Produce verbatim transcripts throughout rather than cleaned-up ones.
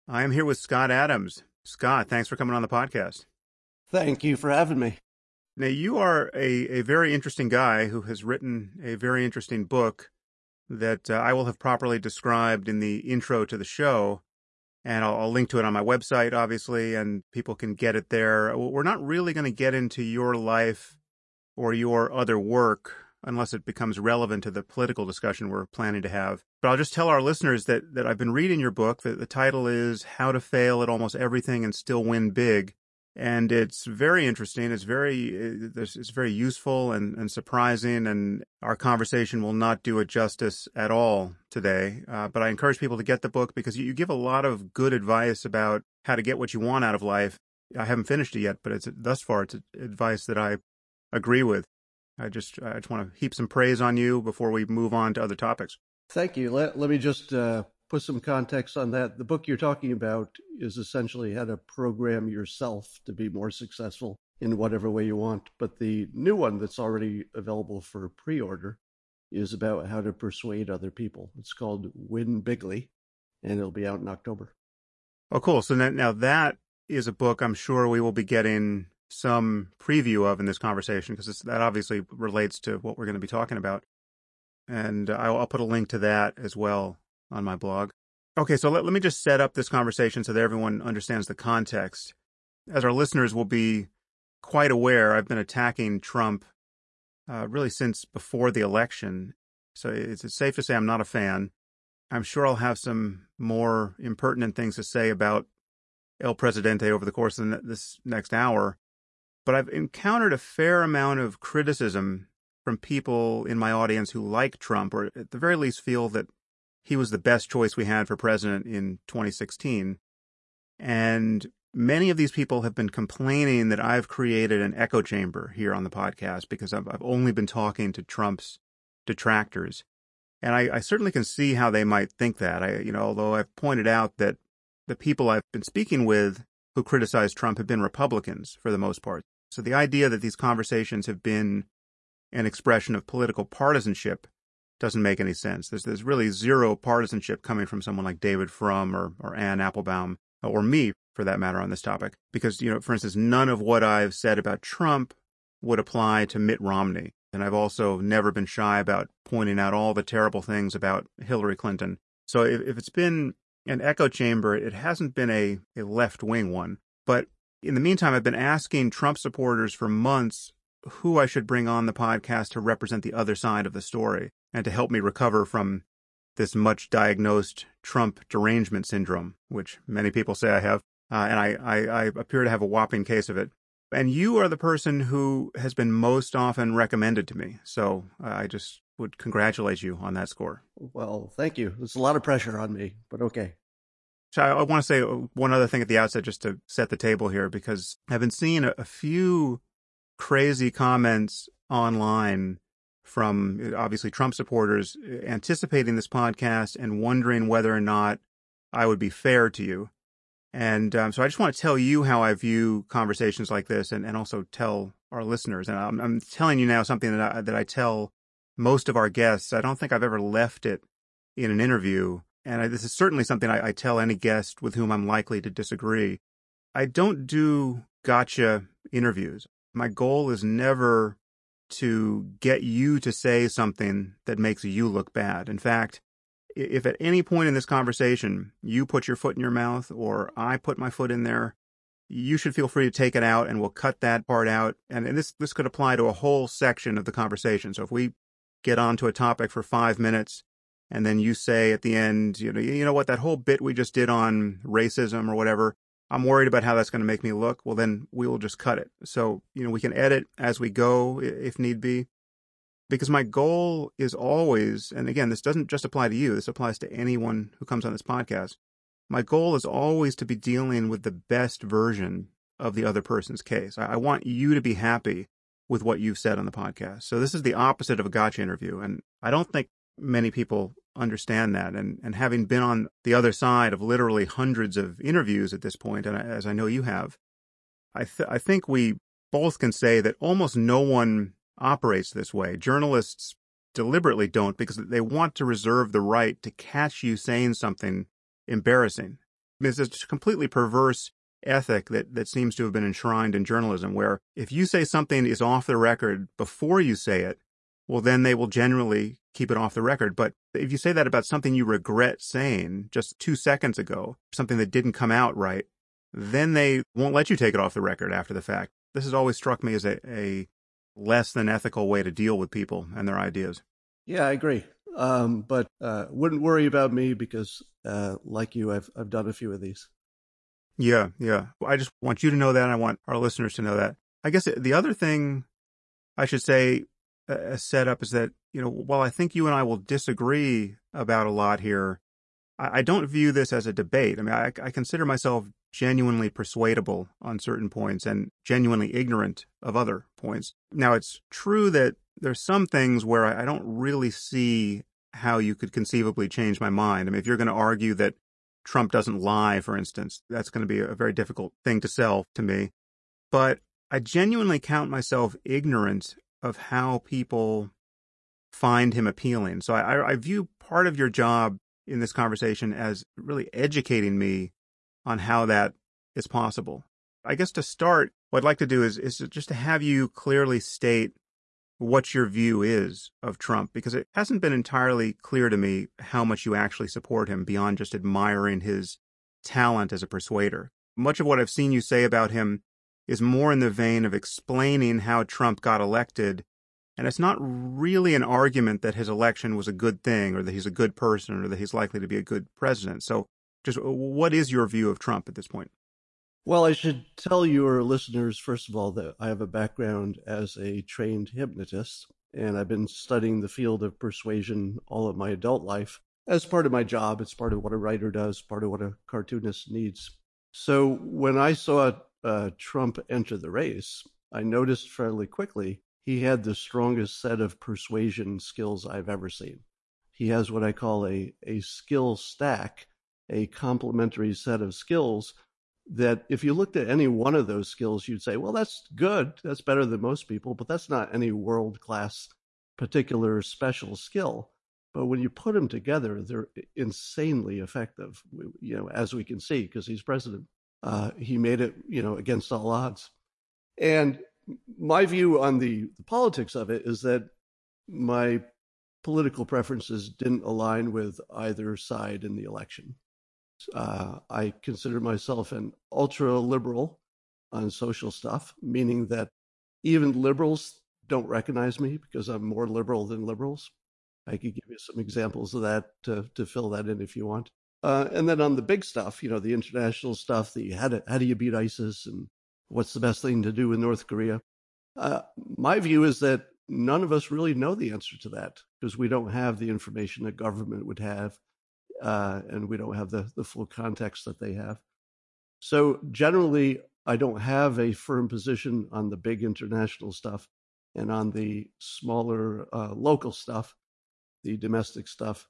I am here with Scott Adams. Scott, thanks for coming on the podcast. Thank you for having me. Now, you are a, a very interesting guy who has written a very interesting book that uh, I will have properly described in the intro to the show, and I'll, I'll link to it on my website, obviously, and people can get it there. We're not really going to get into your life or your other work unless it becomes relevant to the political discussion we're planning to have. But I'll just tell our listeners that, that I've been reading your book, that the title is How to Fail at Almost Everything and Still Win Big. And it's very interesting. It's very it's very useful and, and surprising, and our conversation will not do it justice at all today. Uh, but I encourage people to get the book because you, you give a lot of good advice about how to get what you want out of life. I haven't finished it yet, but it's thus far it's advice that I agree with. I just I just want to heap some praise on you before we move on to other topics. Thank you. Let, let me just uh, put some context on that. The book you're talking about is essentially how to program yourself to be more successful in whatever way you want. But the new one that's already available for pre-order is about how to persuade other people. It's called Win Bigly, and it'll be out in October. Oh, cool. So that, now that is a book I'm sure we will be getting some preview of in this conversation, because that obviously relates to what we're going to be talking about. And I'll, I'll put a link to that as well on my blog. Okay, so let, let me just set up this conversation so that everyone understands the context. As our listeners will be quite aware, I've been attacking Trump uh, really since before the election. So it's, it's safe to say I'm not a fan. I'm sure I'll have some more impertinent things to say about El Presidente over the course of this next hour. But I've encountered a fair amount of criticism from people in my audience who like Trump, or at the very least feel that he was the best choice we had for president in twenty sixteen. And many of these people have been complaining that I've created an echo chamber here on the podcast because I've, I've only been talking to Trump's detractors. And I, I certainly can see how they might think that. I, you know, although I've pointed out that the people I've been speaking with who criticize Trump have been Republicans for the most part. So the idea that these conversations have been an expression of political partisanship doesn't make any sense. There's there's really zero partisanship coming from someone like David Frum or, or Ann Applebaum, or me, for that matter, on this topic. Because, you know, for instance, none of what I've said about Trump would apply to Mitt Romney. And I've also never been shy about pointing out all the terrible things about Hillary Clinton. So if, if it's been an echo chamber, it hasn't been a, a left-wing one. But in the meantime, I've been asking Trump supporters for months who I should bring on the podcast to represent the other side of the story and to help me recover from this much-diagnosed Trump derangement syndrome, which many people say I have, uh, and I, I, I appear to have a whopping case of it. And you are the person who has been most often recommended to me, so uh, I just would congratulate you on that score. Well, thank you. There's a lot of pressure on me, but okay. So I, I want to say one other thing at the outset just to set the table here, because I've been seeing a, a few crazy comments online from obviously Trump supporters anticipating this podcast and wondering whether or not I would be fair to you. And um, so I just want to tell you how I view conversations like this, and, and also tell our listeners. And I'm, I'm telling you now something that I, that I tell most of our guests. I don't think I've ever left it in an interview. And I, this is certainly something I, I tell any guest with whom I'm likely to disagree. I don't do gotcha interviews. My goal is never to get you to say something that makes you look bad. In fact, if at any point in this conversation you put your foot in your mouth or I put my foot in there, you should feel free to take it out, and we'll cut that part out. And, and this this could apply to a whole section of the conversation. So if we get onto a topic for five minutes and then you say at the end, you know, you know what, that whole bit we just did on racism or whatever, I'm worried about how that's going to make me look, well, then we will just cut it. So, you know, we can edit as we go if need be. Because my goal is always, and again, this doesn't just apply to you, this applies to anyone who comes on this podcast. My goal is always to be dealing with the best version of the other person's case. I, I want you to be happy with what you've said on the podcast. So this is the opposite of a gotcha interview. And I don't think many people understand that. And, and having been on the other side of literally hundreds of interviews at this point, and as I know you have, I, th- I think we both can say that almost no one operates this way. Journalists deliberately don't, because they want to reserve the right to catch you saying something embarrassing. It's a completely perverse ethic that, that seems to have been enshrined in journalism, where if you say something is off the record before you say it, well, then they will generally keep it off the record. But if you say that about something you regret saying just two seconds ago, something that didn't come out right, then they won't let you take it off the record after the fact. This has always struck me as a, a less than ethical way to deal with people and their ideas. Yeah, I agree. Um, but uh, wouldn't worry about me because, uh, like you, I've I've done a few of these. Yeah, yeah. I just want you to know that, and I want our listeners to know that. I guess the other thing I should say uh, set up is that, you know, while I think you and I will disagree about a lot here, I, I don't view this as a debate. I mean, I, I consider myself genuinely persuadable on certain points and genuinely ignorant of other points. Now, it's true that there's some things where I, I don't really see how you could conceivably change my mind. I mean, if you're going to argue that Trump doesn't lie, for instance, that's going to be a very difficult thing to sell to me. But I genuinely count myself ignorant of how people find him appealing. So I, I view part of your job in this conversation as really educating me on how that is possible. I guess to start, what I'd like to do is, is just to have you clearly state what your view is of Trump, because it hasn't been entirely clear to me how much you actually support him beyond just admiring his talent as a persuader. Much of what I've seen you say about him is more in the vein of explaining how Trump got elected, and it's not really an argument that his election was a good thing or that he's a good person or that he's likely to be a good president. So just what is your view of Trump at this point? Well, I should tell your listeners, first of all, that I have a background as a trained hypnotist, and I've been studying the field of persuasion all of my adult life as part of my job. It's part of what a writer does, part of what a cartoonist needs. So when I saw uh, Trump enter the race, I noticed fairly quickly he had the strongest set of persuasion skills I've ever seen. He has what I call a, a skill stack, a complementary set of skills that if you looked at any one of those skills, you'd say, well, that's good. That's better than most people, but that's not any world-class particular special skill. But when you put them together, they're insanely effective, you know, as we can see, because he's president. Uh, he made it, you know, against all odds. And my view on the, the politics of it is that my political preferences didn't align with either side in the election. Uh, I consider myself an ultra-liberal on social stuff, meaning that even liberals don't recognize me because I'm more liberal than liberals. I could give you some examples of that to, to fill that in if you want. Uh, and then on the big stuff, you know, the international stuff, the how do, how do you beat ISIS and what's the best thing to do in North Korea? Uh, my view is that none of us really know the answer to that because we don't have the information that government would have. Uh, and we don't have the, the full context that they have. So generally, I don't have a firm position on the big international stuff, and on the smaller uh, local stuff, the domestic stuff.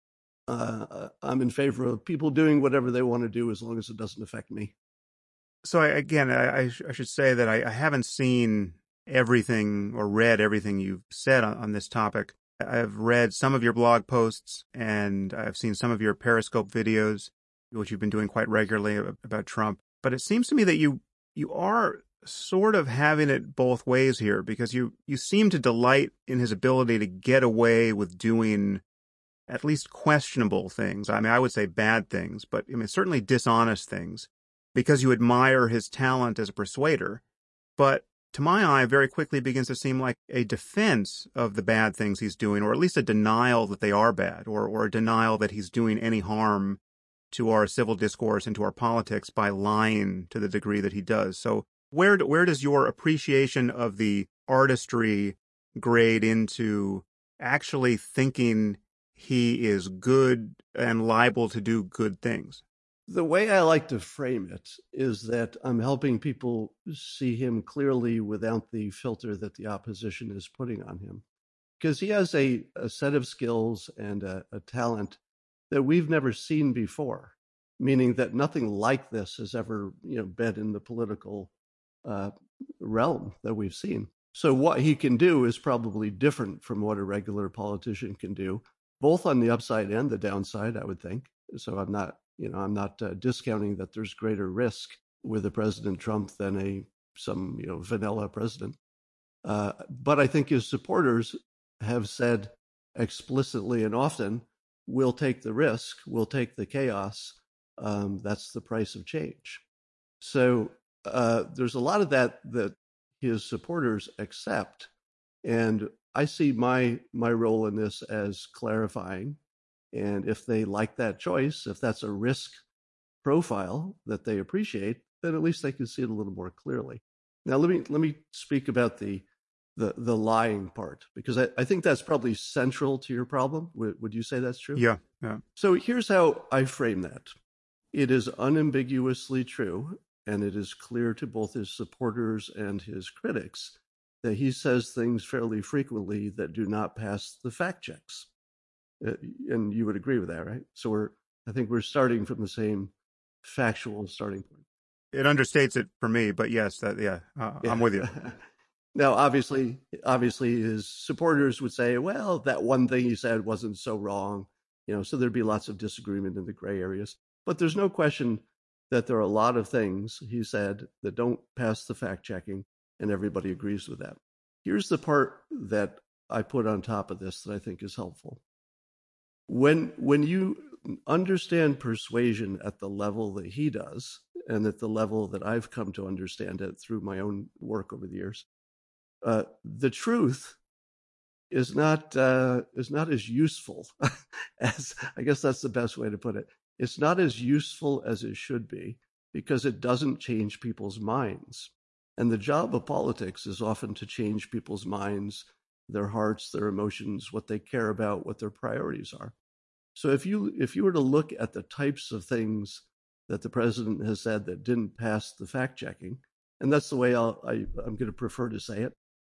Uh, I'm in favor of people doing whatever they want to do as long as it doesn't affect me. So I, again, I, I, sh- I should say that I, I haven't seen everything or read everything you've said on, on this topic. I've read some of your blog posts and I've seen some of your Periscope videos, which you've been doing quite regularly about Trump. But it seems to me that you you are sort of having it both ways here because you, you seem to delight in his ability to get away with doing at least questionable things. I mean, I would say bad things, but I mean, certainly dishonest things because you admire his talent as a persuader. But to my eye, very quickly begins to seem like a defense of the bad things he's doing, or at least a denial that they are bad, or, or a denial that he's doing any harm to our civil discourse and to our politics by lying to the degree that he does. So where where does your appreciation of the artistry grade into actually thinking he is good and liable to do good things? The way I like to frame it is that I'm helping people see him clearly without the filter that the opposition is putting on him. Because he has a, a set of skills and a, a talent that we've never seen before, meaning that nothing like this has ever, you know, been in the political uh, realm that we've seen. So what he can do is probably different from what a regular politician can do, both on the upside and the downside, I would think. So I'm not You know, I'm not uh, discounting that there's greater risk with a President Trump than a some you know vanilla president. Uh, but I think his supporters have said explicitly and often, "We'll take the risk, we'll take the chaos. Um, that's the price of change." So uh, there's a lot of that that his supporters accept, and I see my my role in this as clarifying. And if they like that choice, if that's a risk profile that they appreciate, then at least they can see it a little more clearly. Now, let me let me speak about the the the lying part, because I, I think that's probably central to your problem. Would, would you say that's true? Yeah, yeah. So here's how I frame that. It is unambiguously true, and it is clear to both his supporters and his critics that he says things fairly frequently that do not pass the fact checks. Uh, and you would agree with that, right? So we're, I think we're starting from the same factual starting point. It understates it for me, but yes, that yeah, uh, Yeah. I'm with you. Now, obviously, obviously, his supporters would say, "Well, that one thing he said wasn't so wrong," you know. So there'd be lots of disagreement in the gray areas. But there's no question that there are a lot of things he said that don't pass the fact checking, and everybody agrees with that. Here's the part that I put on top of this that I think is helpful. When when you understand persuasion at the level that he does, and at the level that I've come to understand it through my own work over the years, uh, the truth is not uh, is not as useful as, I guess that's the best way to put it. It's not as useful as it should be, because it doesn't change people's minds. And the job of politics is often to change people's minds, their hearts, their emotions, what they care about, what their priorities are. So if you if you were to look at the types of things that the president has said that didn't pass the fact checking, and that's the way I'll, I, I'm going to prefer to say it,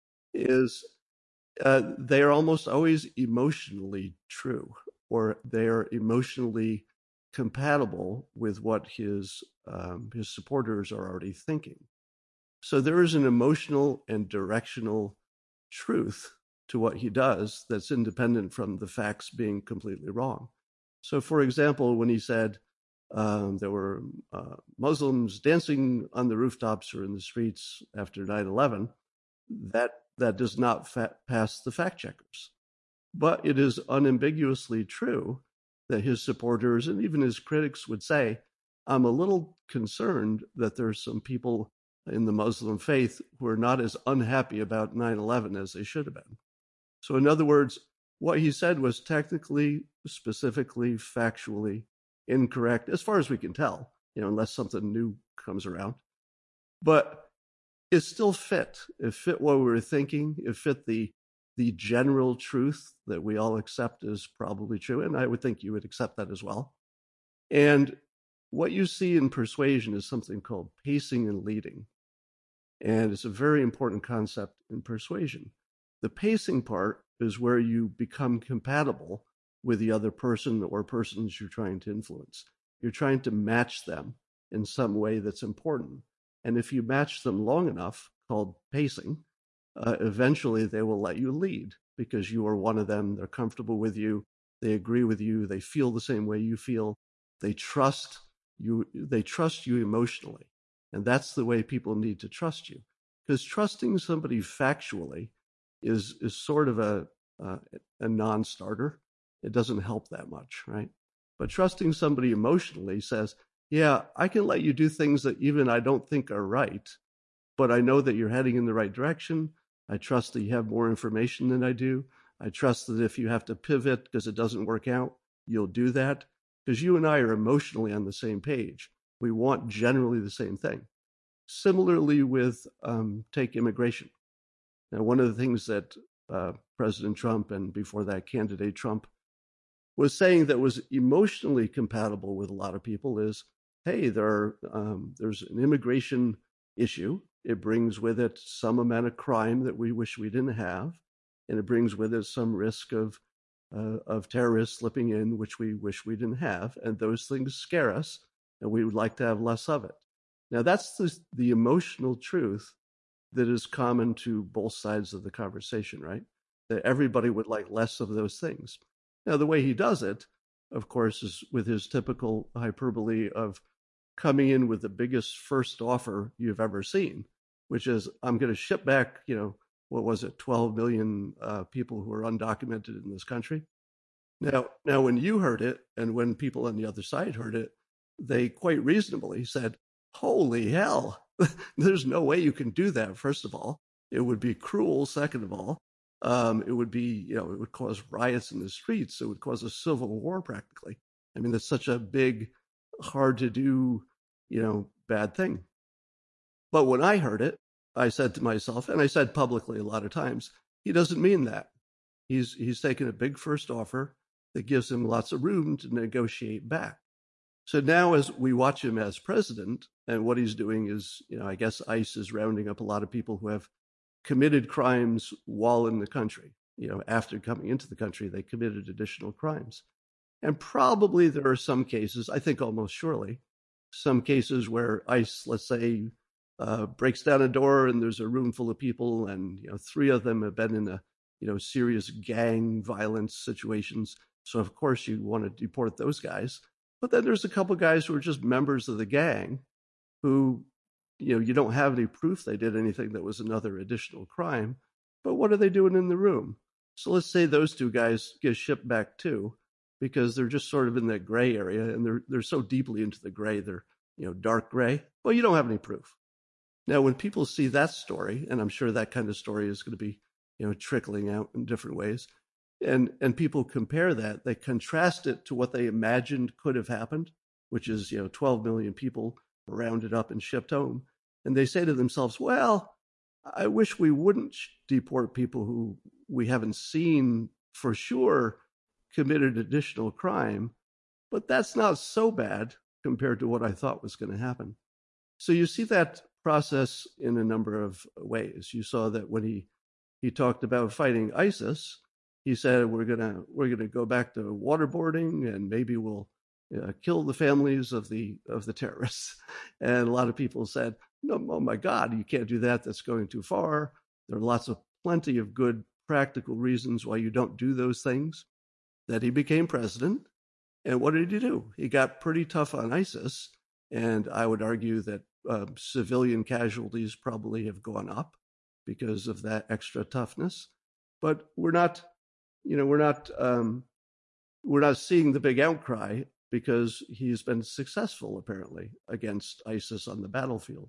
is uh, they are almost always emotionally true, or they are emotionally compatible with what his um, his supporters are already thinking. So there is an emotional and directional truth to what he does that's independent from the facts being completely wrong. So, for example, when he said um, there were uh, Muslims dancing on the rooftops or in the streets after nine eleven, that that does not fa- pass the fact checkers. But it is unambiguously true that his supporters and even his critics would say, "I'm a little concerned that there's some people in the Muslim faith who are not as unhappy about nine eleven as they should have been." So in other words, what he said was technically, specifically, factually incorrect, as far as we can tell, you know, unless something new comes around. But it still fit. It fit what we were thinking. It fit the the general truth that we all accept is probably true. And I would think you would accept that as well. And what you see in persuasion is something called pacing and leading. And it's a very important concept in persuasion. The pacing part is where you become compatible with the other person or persons you're trying to influence. You're trying to match them in some way that's important. And if you match them long enough, called pacing, uh, eventually they will let you lead, because you are one of them. They're comfortable with you. They agree with you. They feel the same way you feel. They trust you. They trust you emotionally. And that's the way people need to trust you, because trusting somebody factually is is sort of a uh, a non-starter. It doesn't help that much, right? But trusting somebody emotionally says, "Yeah, I can let you do things that even I don't think are right, but I know that you're heading in the right direction. I trust that you have more information than I do. I trust that if you have to pivot because it doesn't work out, you'll do that, because you and I are emotionally on the same page. We want generally the same thing." Similarly with, um, take immigration. Now, one of the things that uh, President Trump, and before that candidate Trump, was saying that was emotionally compatible with a lot of people is, hey, there are, um, there's an immigration issue. It brings with it some amount of crime that we wish we didn't have, and it brings with it some risk of uh, of terrorists slipping in, which we wish we didn't have, and those things scare us, and we would like to have less of it. Now, that's the, the emotional truth that is common to both sides of the conversation, right? That everybody would like less of those things. Now, the way he does it of course, is with his typical hyperbole of coming in with the biggest first offer you've ever seen, which is, I'm going to ship back, you know, what was it, twelve million uh, people who are undocumented in this country. Now, now, when you heard it, and when people on the other side heard it, they quite reasonably said, holy hell, there's no way you can do that, first of all. It would be cruel, second of all. Um, it would be, you know, it would cause riots in the streets. It would cause a civil war practically. I mean, it's such a big, hard to do, you know, bad thing. But when I heard it, I said to myself, and I said publicly a lot of times, he doesn't mean that. He's he's taken a big first offer that gives him lots of room to negotiate back. So now as we watch him as president, and what he's doing is, you know, I guess ICE is rounding up a lot of people who have committed crimes while in the country. You know, after coming into the country, they committed additional crimes. And probably there are some cases, I think almost surely, some cases where ICE, let's say, uh, breaks down a door and there's a room full of people, and you know, three of them have been in a you know serious gang violence situations. So of course you want to deport those guys. But then there's a couple guys who are just members of the gang who, you know, you don't have any proof they did anything that was another additional crime. But what are they doing in the room? So let's say those two guys get shipped back too, because they're just sort of in that gray area, and they're they're so deeply into the gray, they're you know dark gray. Well, you don't have any proof. Now, when people see that story, and I'm sure that kind of story is going to be you know trickling out in different ways, and and people compare that, they contrast it to what they imagined could have happened, which is you know twelve million people rounded up and shipped home, and they say to themselves, well, I wish we wouldn't deport people who we haven't seen for sure committed additional crime, but that's not so bad compared to what I thought was going to happen. So you see that process in a number of ways. You saw that when he he talked about fighting ISIS, he said we're gonna we're gonna go back to waterboarding, and maybe we'll uh, kill the families of the of the terrorists. And a lot of people said, no, oh my God, you can't do that. That's going too far. There are lots of plenty of good practical reasons why you don't do those things. That he became president. And what did he do? He got pretty tough on ISIS. And I would argue that uh, civilian casualties probably have gone up because of that extra toughness. But we're not, you know, we're not, um, we're not seeing the big outcry because he's been successful, apparently, against ISIS on the battlefield.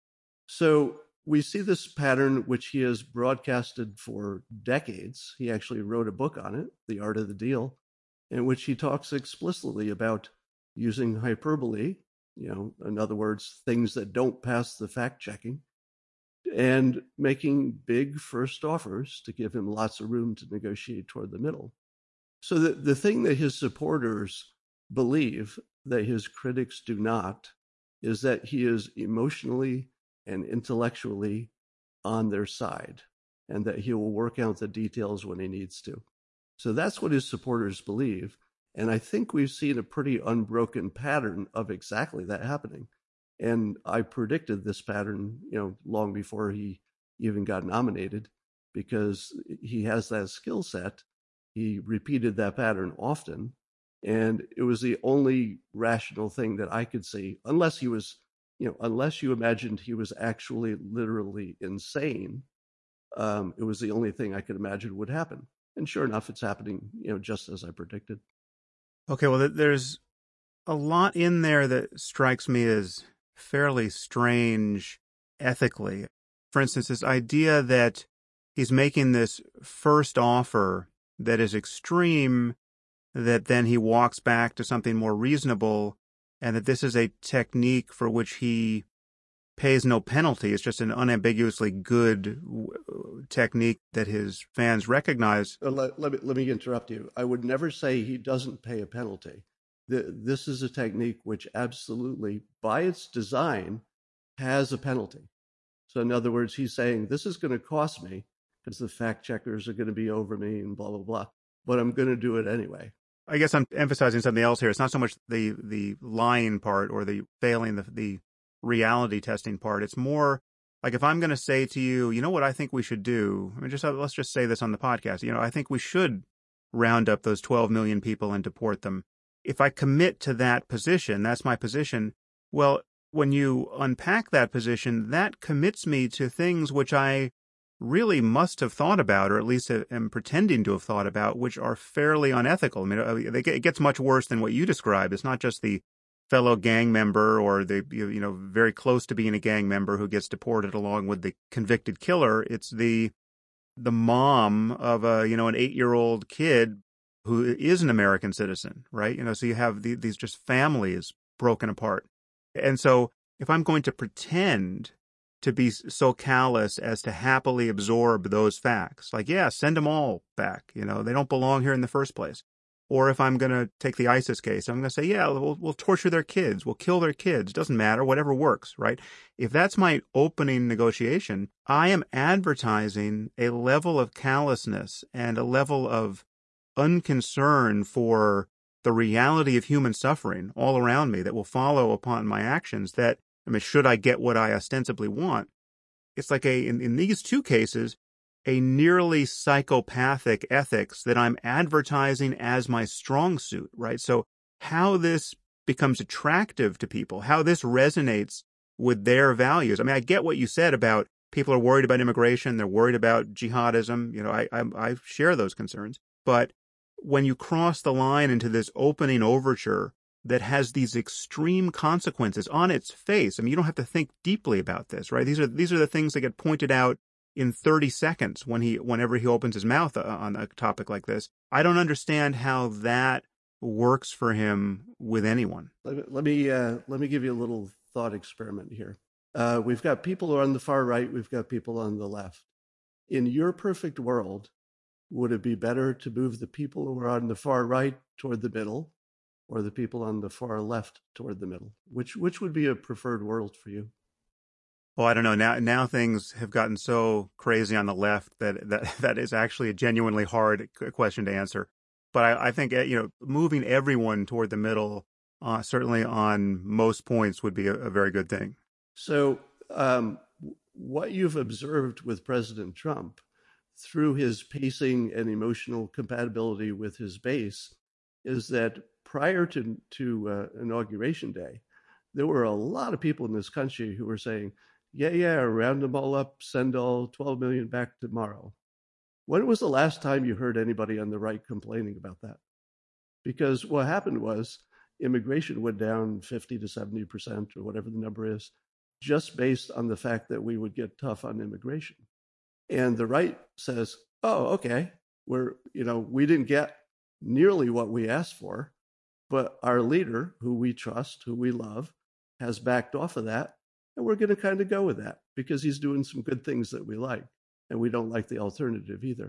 So we see this pattern, which he has broadcasted for decades. He actually wrote a book on it, The Art of the Deal, in which he talks explicitly about using hyperbole, you know, in other words, things that don't pass the fact checking, and making big first offers to give him lots of room to negotiate toward the middle. So the, the thing that his supporters believe that his critics do not is that he is emotionally and intellectually on their side, and that he will work out the details when he needs to. So that's what his supporters believe. And I think we've seen a pretty unbroken pattern of exactly that happening. And I predicted this pattern, you know, long before he even got nominated, because he has that skill set. He repeated that pattern often. And it was the only rational thing that I could see, unless he was, you know, unless you imagined he was actually literally insane. Um, it was the only thing I could imagine would happen. And sure enough, it's happening, you know, just as I predicted. Okay, well, there's a lot in there that strikes me as fairly strange ethically. For instance, this idea that he's making this first offer that is extreme, that then he walks back to something more reasonable, and that this is a technique for which he pays no penalty. It's just an unambiguously good w- technique that his fans recognize. Uh, let, let, me, let me interrupt you. I would never say he doesn't pay a penalty. The, this is a technique which absolutely, by its design, has a penalty. So in other words, he's saying, this is going to cost me because the fact checkers are going to be over me and blah, blah, blah, but I'm going to do it anyway. I guess I'm emphasizing something else here. It's not so much the the lying part or the failing the the reality testing part. It's more like, if I'm going to say to you, you know what I think we should do? I mean, just let's just say this on the podcast. You know, I think we should round up those twelve million people and deport them. if I commit to that position, that's my position. Well, when you unpack that position, that commits me to things which I really must have thought about, or at least am pretending to have thought about, which are fairly unethical. I mean, it gets much worse than what you described. It's not just the fellow gang member or the, you know, very close to being a gang member who gets deported along with the convicted killer. It's the the mom of a, you know, an eight-year-old kid who is an American citizen, right? You know, so you have the, these just families broken apart. And so if I'm going to pretend to be so callous as to happily absorb those facts, like, yeah, send them all back, you know, they don't belong here in the first place. Or if I'm going to take the ISIS case, I'm going to say, yeah, we'll, we'll torture their kids, we'll kill their kids, doesn't matter, whatever works, right? If that's my opening negotiation, I am advertising a level of callousness and a level of unconcern for the reality of human suffering all around me that will follow upon my actions that, I mean, should I get what I ostensibly want? It's like a, in, in these two cases, a nearly psychopathic ethics that I'm advertising as my strong suit, right? So how this becomes attractive to people, how this resonates with their values. I mean, I get what you said about people are worried about immigration, they're worried about jihadism. You know, I, I, I share those concerns. But when you cross the line into this opening overture that has these extreme consequences on its face, I mean, you don't have to think deeply about this, right? These are these are the things that get pointed out in thirty seconds when he, whenever he opens his mouth on a topic like this. I don't understand how that works for him with anyone. Let me let me, uh, let me give you a little thought experiment here. Uh, we've got people who are on the far right. We've got people on the left. In your perfect world, would it be better to move the people who are on the far right toward the middle, or the people on the far left toward the middle? Which which would be a preferred world for you? Well, I don't know. Now, now things have gotten so crazy on the left that that, that is actually a genuinely hard question to answer. But I, I think, you know, moving everyone toward the middle, uh, certainly on most points, would be a, a very good thing. So um, what you've observed with President Trump through his pacing and emotional compatibility with his base is that prior to, to uh, Inauguration Day, there were a lot of people in this country who were saying, yeah, yeah, round them all up, send all twelve million back tomorrow. When was the last time you heard anybody on the right complaining about that? Because what happened was immigration went down fifty to seventy percent or whatever the number is, just based on the fact that we would get tough on immigration. And the right says, oh, okay, we're, you know, we didn't get nearly what we asked for, but our leader, who we trust, who we love, has backed off of that. And we're going to kind of go with that because he's doing some good things that we like, and we don't like the alternative either.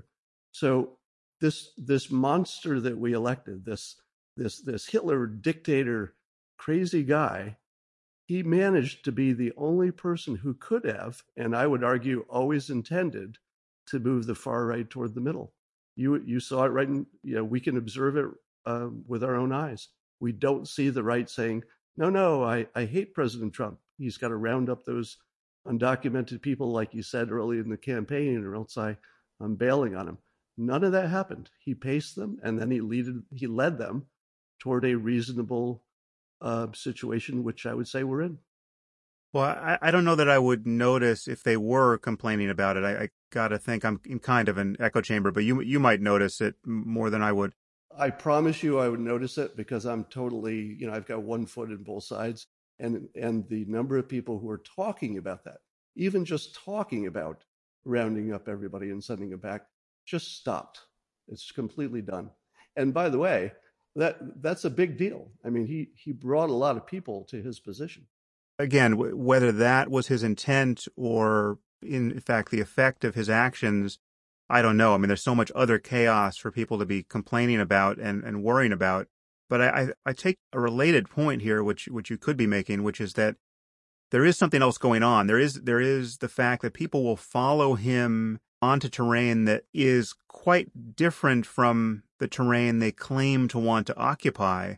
So this this monster that we elected, this this this Hitler dictator, crazy guy, he managed to be the only person who could have, and I would argue always intended, to move the far right toward the middle. You you saw it right in, you know, we can observe it um, with our own eyes. We don't see the right saying, no, no, I, I hate President Trump. He's got to round up those undocumented people, like you said early in the campaign, or else I, I'm bailing on him. None of that happened. He paced them, and then he leaded, he led them toward a reasonable uh, situation, which I would say we're in. Well, I, I don't know that I would notice if they were complaining about it. I, I got to think I'm in kind of an echo chamber, but you you might notice it more than I would. I promise you I would notice it because I'm totally, you know, I've got one foot in both sides. And and the number of people who are talking about that, even just talking about rounding up everybody and sending them back, just stopped. It's completely done. And by the way, that that's a big deal. I mean, he he brought a lot of people to his position. Again, w- whether that was his intent or, in fact, the effect of his actions, I don't know. I mean, there's so much other chaos for people to be complaining about and, and worrying about. But I, I take a related point here, which which you could be making, which is that there is something else going on. There is there is the fact that people will follow him onto terrain that is quite different from the terrain they claim to want to occupy.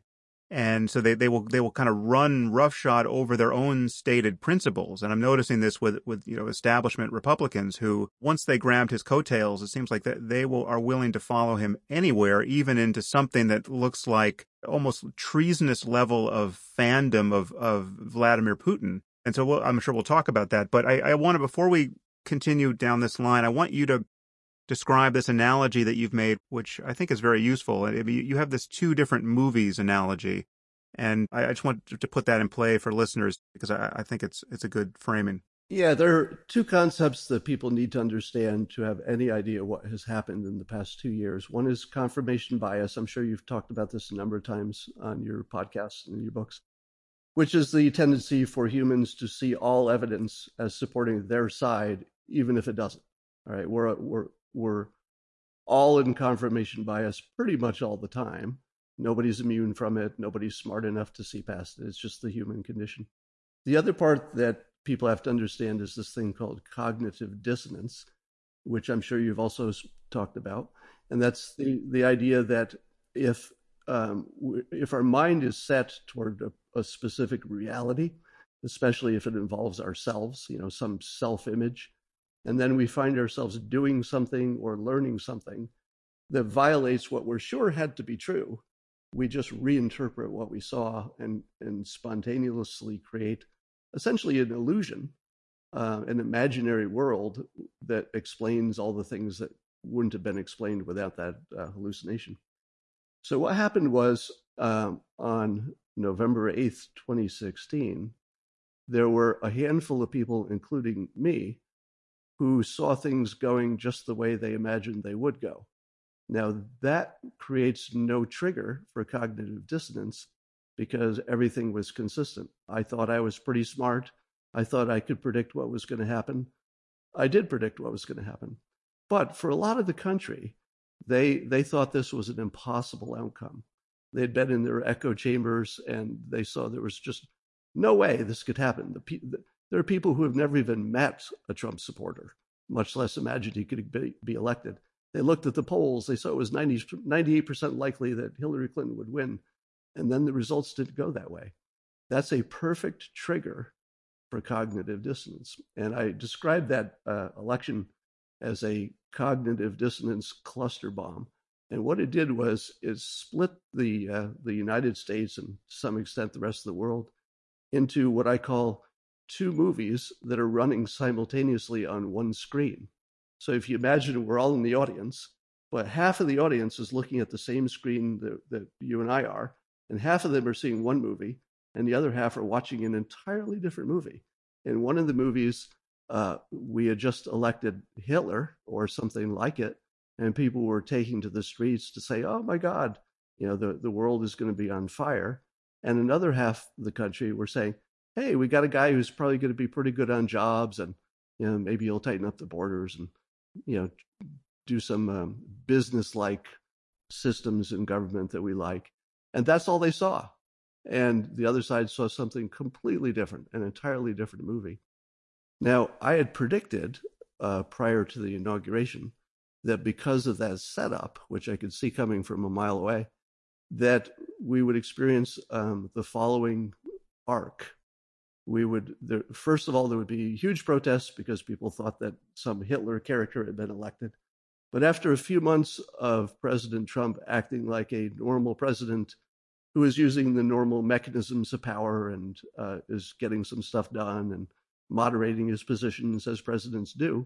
And so they, they will they will kind of run roughshod over their own stated principles. And I'm noticing this with, with you know establishment Republicans who, once they grabbed his coattails, it seems like that they will are willing to follow him anywhere, even into something that looks like almost treasonous level of fandom of, of Vladimir Putin. And so we'll, I'm sure we'll talk about that. But I, I want to, before we continue down this line, I want you to describe this analogy that you've made, which I think is very useful. And you have this two different movies analogy, and I just want to put that in play for listeners because I, I think it's it's a good framing. Yeah, there are two concepts that people need to understand to have any idea what has happened in the past two years. One is confirmation bias. I'm sure you've talked about this a number of times on your podcasts and your books, which is the tendency for humans to see all evidence as supporting their side, even if it doesn't. All right, we're we're we're all in confirmation bias pretty much all the time. Nobody's immune from it. Nobody's smart enough to see past it. It's just the human condition. The other part that people have to understand is this thing called cognitive dissonance, which I'm sure you've also talked about. And that's the, the idea that if um, if our mind is set toward a, a specific reality, especially if it involves ourselves, you know, some self-image, and then we find ourselves doing something or learning something that violates what we're sure had to be true, we just reinterpret what we saw and, and spontaneously create essentially an illusion, uh, an imaginary world that explains all the things that wouldn't have been explained without that uh, hallucination. So what happened was um, on November eighth, twenty sixteen, there were a handful of people, including me, who saw things going just the way they imagined they would go. Now, that creates no trigger for cognitive dissonance because everything was consistent. I thought I was pretty smart. I thought I could predict what was going to happen. I did predict what was going to happen. But for a lot of the country, they they thought this was an impossible outcome. They'd been in their echo chambers and they saw there was just no way this could happen. The, the, There are people who have never even met a Trump supporter, much less imagined he could be, be elected. They looked at the polls. They saw it was ninety, ninety-eight percent likely that Hillary Clinton would win. And then the results didn't go that way. That's a perfect trigger for cognitive dissonance. And I described that uh, election as a cognitive dissonance cluster bomb. And what it did was it split the uh, the United States and to some extent the rest of the world into what I call two movies that are running simultaneously on one screen. So if you imagine we're all in the audience, but half of the audience is looking at the same screen that, that you and I are, and half of them are seeing one movie, and the other half are watching an entirely different movie. In one of the movies, uh, we had just elected Hitler or something like it, and people were taking to the streets to say, oh my God, you know, the, the world is going to be on fire. And another half of the country were saying, hey, we got a guy who's probably going to be pretty good on jobs, and you know maybe he'll tighten up the borders and you know do some um, business-like systems in government that we like. And that's all they saw. And the other side saw something completely different, an entirely different movie. Now, I had predicted uh, prior to the inauguration that because of that setup, which I could see coming from a mile away, that we would experience um, the following arc. We would, there, first of all, there would be huge protests because people thought that some Hitler character had been elected. But after a few months of President Trump acting like a normal president who is using the normal mechanisms of power and uh, is getting some stuff done and moderating his positions as presidents do,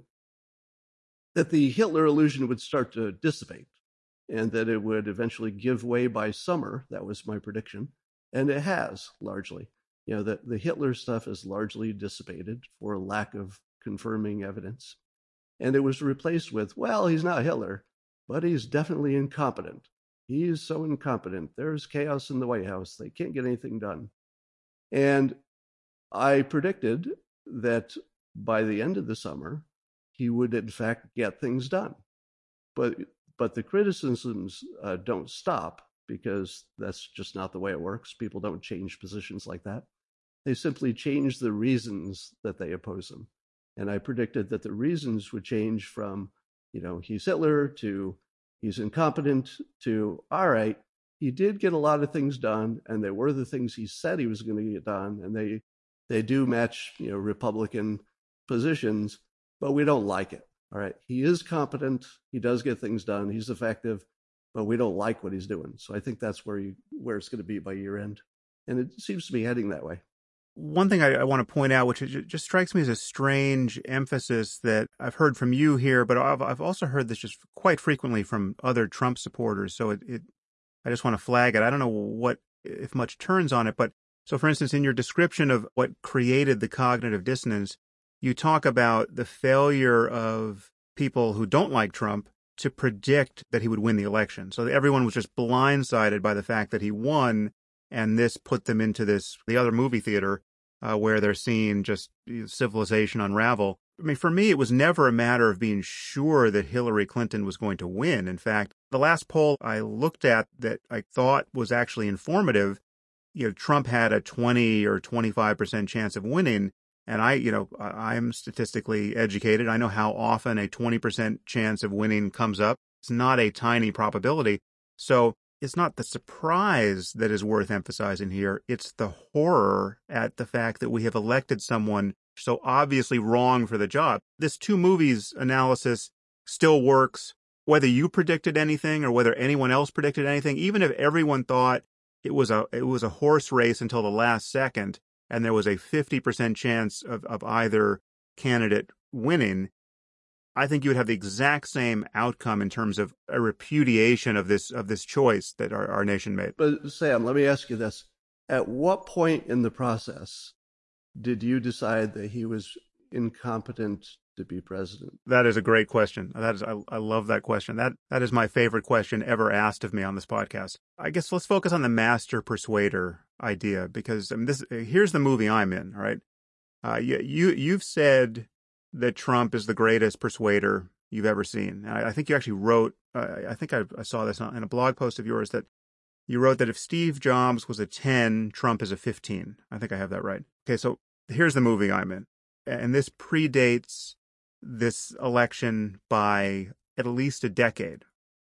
that the Hitler illusion would start to dissipate and that it would eventually give way by summer. That was my prediction. And it has, largely. You know, the, the Hitler stuff is largely dissipated for lack of confirming evidence. And it was replaced with, well, he's not Hitler, but he's definitely incompetent. He is so incompetent. There's chaos in the White House. They can't get anything done. And I predicted that by the end of the summer, he would, in fact, get things done. But but the criticisms uh, don't stop, because that's just not the way it works. People don't change positions like that. They simply change the reasons that they oppose him. And I predicted that the reasons would change from, you know, he's Hitler to he's incompetent to, all right, he did get a lot of things done, and they were the things he said he was going to get done, and they they do match, you know, Republican positions, but we don't like it. All right, he is competent, he does get things done, he's effective, but we don't like what he's doing. So I think that's where you where it's going to be by year end, and it seems to be heading that way. One thing I, I want to point out, which just strikes me as a strange emphasis that I've heard from you here, but I've, I've also heard this just quite frequently from other Trump supporters. So it, it, I just want to flag it. I don't know what, if much turns on it, but so for instance, in your description of what created the cognitive dissonance, you talk about the failure of people who don't like Trump to predict that he would win the election. So everyone was just blindsided by the fact that he won. And this put them into this, the other movie theater, uh, where they're seeing just civilization unravel. I mean, for me, it was never a matter of being sure that Hillary Clinton was going to win. In fact, the last poll I looked at that I thought was actually informative, you know, Trump had a twenty or twenty-five percent chance of winning. And I, you know, I'm statistically educated. I know how often a twenty percent chance of winning comes up. It's not a tiny probability. So it's not the surprise that is worth emphasizing here. It's the horror at the fact that we have elected someone so obviously wrong for the job. This two movies analysis still works, whether you predicted anything or whether anyone else predicted anything. Even if everyone thought it was a it was a horse race until the last second, and there was a fifty percent chance of, of either candidate winning, I think you would have the exact same outcome in terms of a repudiation of this of this choice that our, our nation made. But Sam, let me ask you this. At what point in the process did you decide that he was incompetent to be president? That is a great question. That is, I, I love that question. That that is my favorite question ever asked of me on this podcast. I guess let's focus on the master persuader idea, because I mean, this here's the movie I'm in. All right, uh, you, you you've said that Trump is the greatest persuader you've ever seen. I, I think you actually wrote, uh, I think I, I saw this in a blog post of yours, that you wrote that if Steve Jobs was a ten, Trump is a fifteen. I think I have that right. Okay, so here's the movie I'm in. And this predates this election by at least a decade.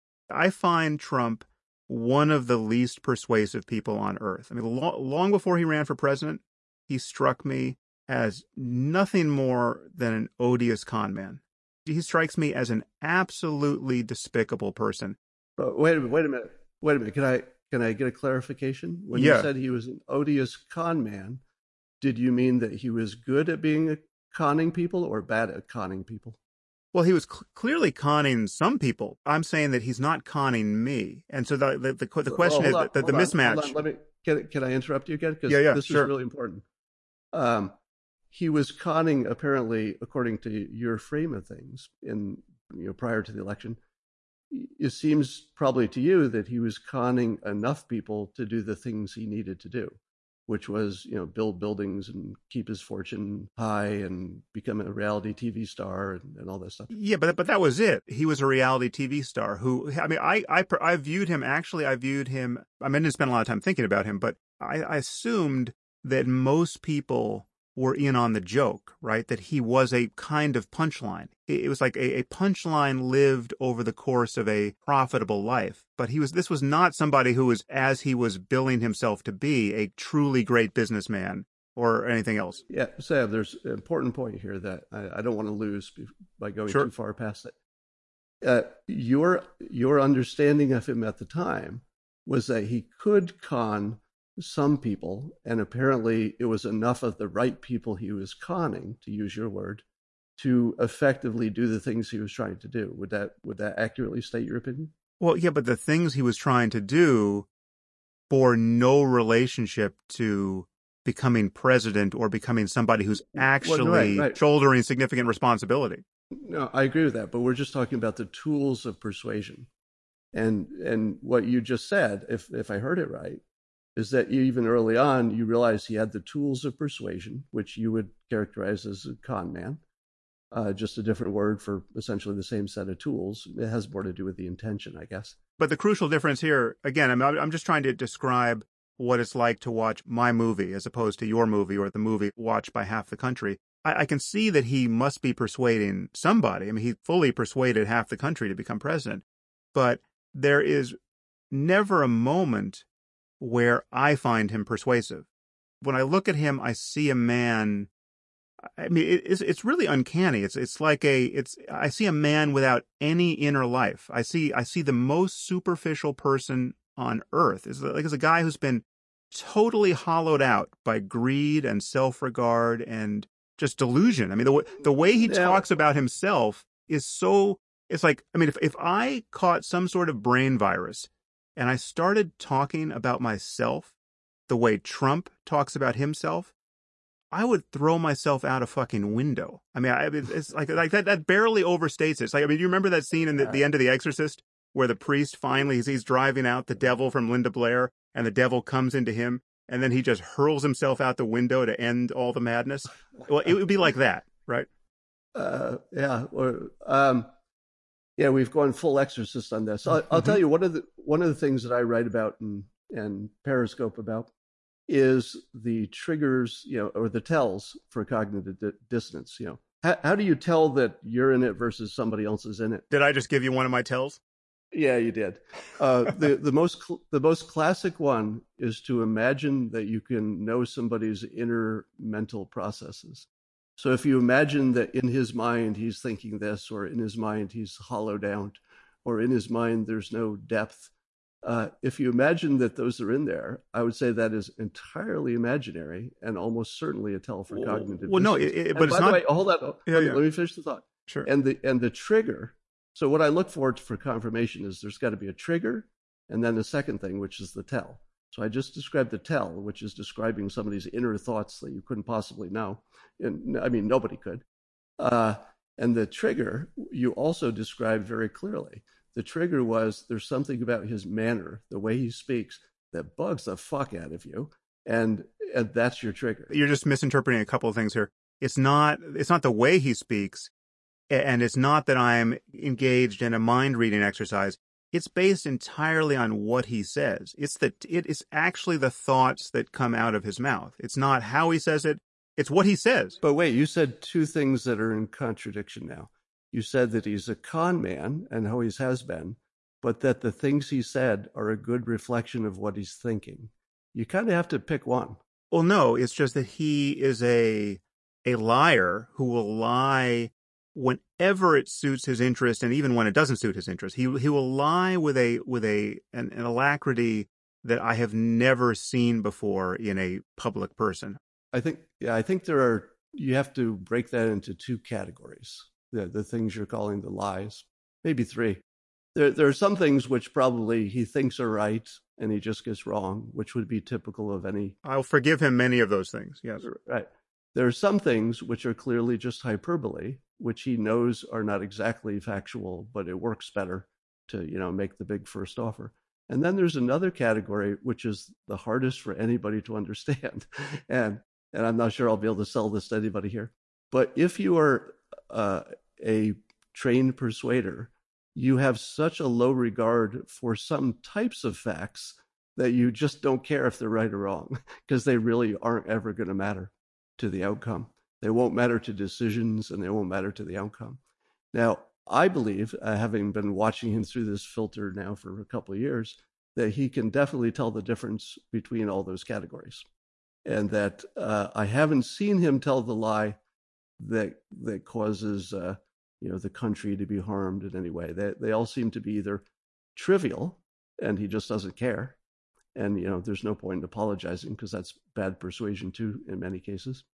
I find Trump one of the least persuasive people on earth. I mean, lo- long before he ran for president, he struck me as nothing more than an odious con man. He strikes me as an absolutely despicable person. But wait a minute, wait a minute, wait a minute. Can I can I get a clarification? When yeah. you said he was an odious con man, did you mean that he was good at being a conning people or bad at conning people? Well, he was cl- clearly conning some people. I'm saying that he's not conning me. And so the the, the, the question well, is the, the, the on, mismatch. Let me, can, can I interrupt you again? Because yeah, yeah, this sure. is really important. Um, he was conning, apparently, according to your frame of things, in you know prior to the election. It seems probably to you that he was conning enough people to do the things he needed to do, which was, you know, build buildings and keep his fortune high and become a reality T V star and, and all that stuff. Yeah, but but that was it. He was a reality T V star who, I mean, I I, I viewed him, actually, I viewed him, I mean, I didn't spend a lot of time thinking about him, but I, I assumed that most people were in on the joke, right? That he was a kind of punchline. It was like a, a punchline lived over the course of a profitable life. But he was, this was not somebody who was, as he was billing himself to be, a truly great businessman or anything else. Yeah, Sam, there's an important point here that I, I don't want to lose by going sure. too far past it. Uh, your your understanding of him at the time was that he could con some people, and apparently it was enough of the right people he was conning, to use your word, to effectively do the things he was trying to do. Would that would that accurately state your opinion? Well, yeah, but the things he was trying to do bore no relationship to becoming president or becoming somebody who's actually well, right, right. shouldering significant responsibility. No, I agree with that, but we're just talking about the tools of persuasion. And and what you just said, if if I heard it right, is that even early on, you realized he had the tools of persuasion, which you would characterize as a con man, uh, just a different word for essentially the same set of tools. It has more to do with the intention, I guess. But the crucial difference here, again, I'm, I'm just trying to describe what it's like to watch my movie as opposed to your movie or the movie watched by half the country. I, I can see that he must be persuading somebody. I mean, he fully persuaded half the country to become president. But there is never a moment where I find him persuasive. When I look at him, I see a man. I mean, it, it's it's really uncanny. It's it's like a it's. I see a man without any inner life. I see I see the most superficial person on earth. It's like it's a guy who's been totally hollowed out by greed and self-regard and just delusion. I mean, the the way he now, talks about himself is so. It's like, I mean, if if I caught some sort of brain virus and I started talking about myself the way Trump talks about himself, I would throw myself out a fucking window. I mean, I, it's like like that. That barely overstates it. It's like, I mean, you remember that scene in the, the end of The Exorcist where the priest finally he's, he's driving out the devil from Linda Blair, and the devil comes into him, and then he just hurls himself out the window to end all the madness. Well, it would be like that, right? Uh, yeah, or um, yeah, we've gone full Exorcist on this. I'll, I'll Mm-hmm. tell you one of the one of the things that I write about and and Periscope about is the triggers, you know, or the tells for cognitive di- dissonance. You know, how, how do you tell that you're in it versus somebody else is in it? Did I just give you one of my tells? Yeah, you did. Uh, the the most cl- the most classic one is to imagine that you can know somebody's inner mental processes. So if you imagine that in his mind he's thinking this, or in his mind he's hollowed out, or in his mind there's no depth. Uh, if you imagine that those are in there, I would say that is entirely imaginary and almost certainly a tell for cognitive Well, no, dissonance. it, it, And but it's by not. the way, hold on, Yeah, let, me, yeah. let me finish the thought. Sure. And the and the trigger. So what I look for for confirmation is there's got to be a trigger, and then the second thing, which is the tell. So I just described the tell, which is describing somebody's inner thoughts that you couldn't possibly know. And I mean, nobody could. Uh, and the trigger, you also described very clearly. The trigger was there's something about his manner, the way he speaks, that bugs the fuck out of you, and and that's your trigger. You're just misinterpreting a couple of things here. It's not. It's not the way he speaks, and it's not that I'm engaged in a mind reading exercise. It's based entirely on what he says. It's the. It is actually the thoughts that come out of his mouth. It's not how he says it. It's what he says. But wait, you said two things that are in contradiction now. You said that he's a con man and always has been, but that the things he said are a good reflection of what he's thinking. You kind of have to pick one. Well, no, it's just that he is a a liar who will lie whenever it suits his interest, and even when it doesn't suit his interest. He he will lie with a with a an, an alacrity that I have never seen before in a public person. I think, yeah, I think there are. You have to break that into two categories. The the things you're calling the lies, maybe three. There there are some things which probably he thinks are right and he just gets wrong, which would be typical of any. I'll forgive him many of those things. Yes. Right. There are some things which are clearly just hyperbole, which he knows are not exactly factual, but it works better to, you know, make the big first offer. And then there's another category, which is the hardest for anybody to understand. And and I'm not sure I'll be able to sell this to anybody here. But if you are uh, a trained persuader, you have such a low regard for some types of facts that you just don't care if they're right or wrong, because they really aren't ever going to matter to the outcome. They won't matter to decisions, and they won't matter to the outcome. Now, I believe, uh, having been watching him through this filter now for a couple of years, that he can definitely tell the difference between all those categories. And that uh, I haven't seen him tell the lie that that causes uh, you know, the country to be harmed in any way. They they all seem to be either trivial, and he just doesn't care, and you know, there's no point in apologizing because that's bad persuasion too in many cases,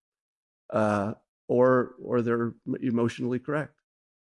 uh, or or they're emotionally correct.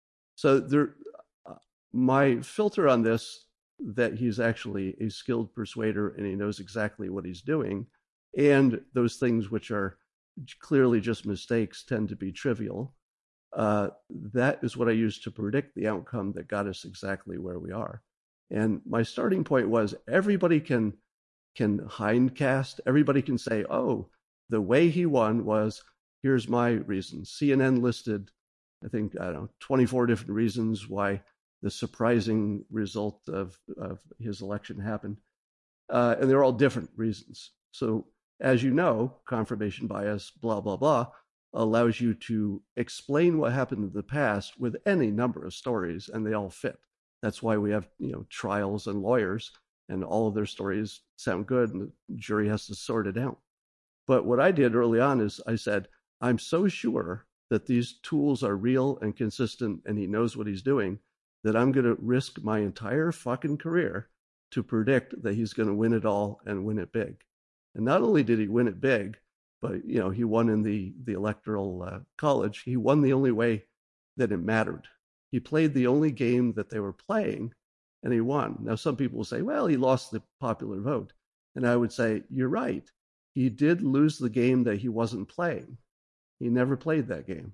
So there, uh, my filter on this, that he's actually a skilled persuader and he knows exactly what he's doing, and those things which are clearly just mistakes tend to be trivial. Uh, that is what I used to predict the outcome that got us exactly where we are. And my starting point was everybody can can hindcast. Everybody can say, oh, the way he won was, here's my reasons. C N N listed, I think, I don't know, twenty-four different reasons why the surprising result of, of his election happened. Uh, and they're all different reasons. So as you know, confirmation bias, blah, blah, blah, allows you to explain what happened in the past with any number of stories, and they all fit. That's why we have, you know, trials and lawyers, and all of their stories sound good, and the jury has to sort it out. But what I did early on is I said, I'm so sure that these tools are real and consistent and he knows what he's doing that I'm going to risk my entire fucking career to predict that he's going to win it all and win it big. And not only did he win it big, but, you know, he won in the, the electoral uh, college. He won the only way that it mattered. He played the only game that they were playing, and he won. Now, some people will say, well, he lost the popular vote. And I would say, you're right. He did lose the game that he wasn't playing. He never played that game.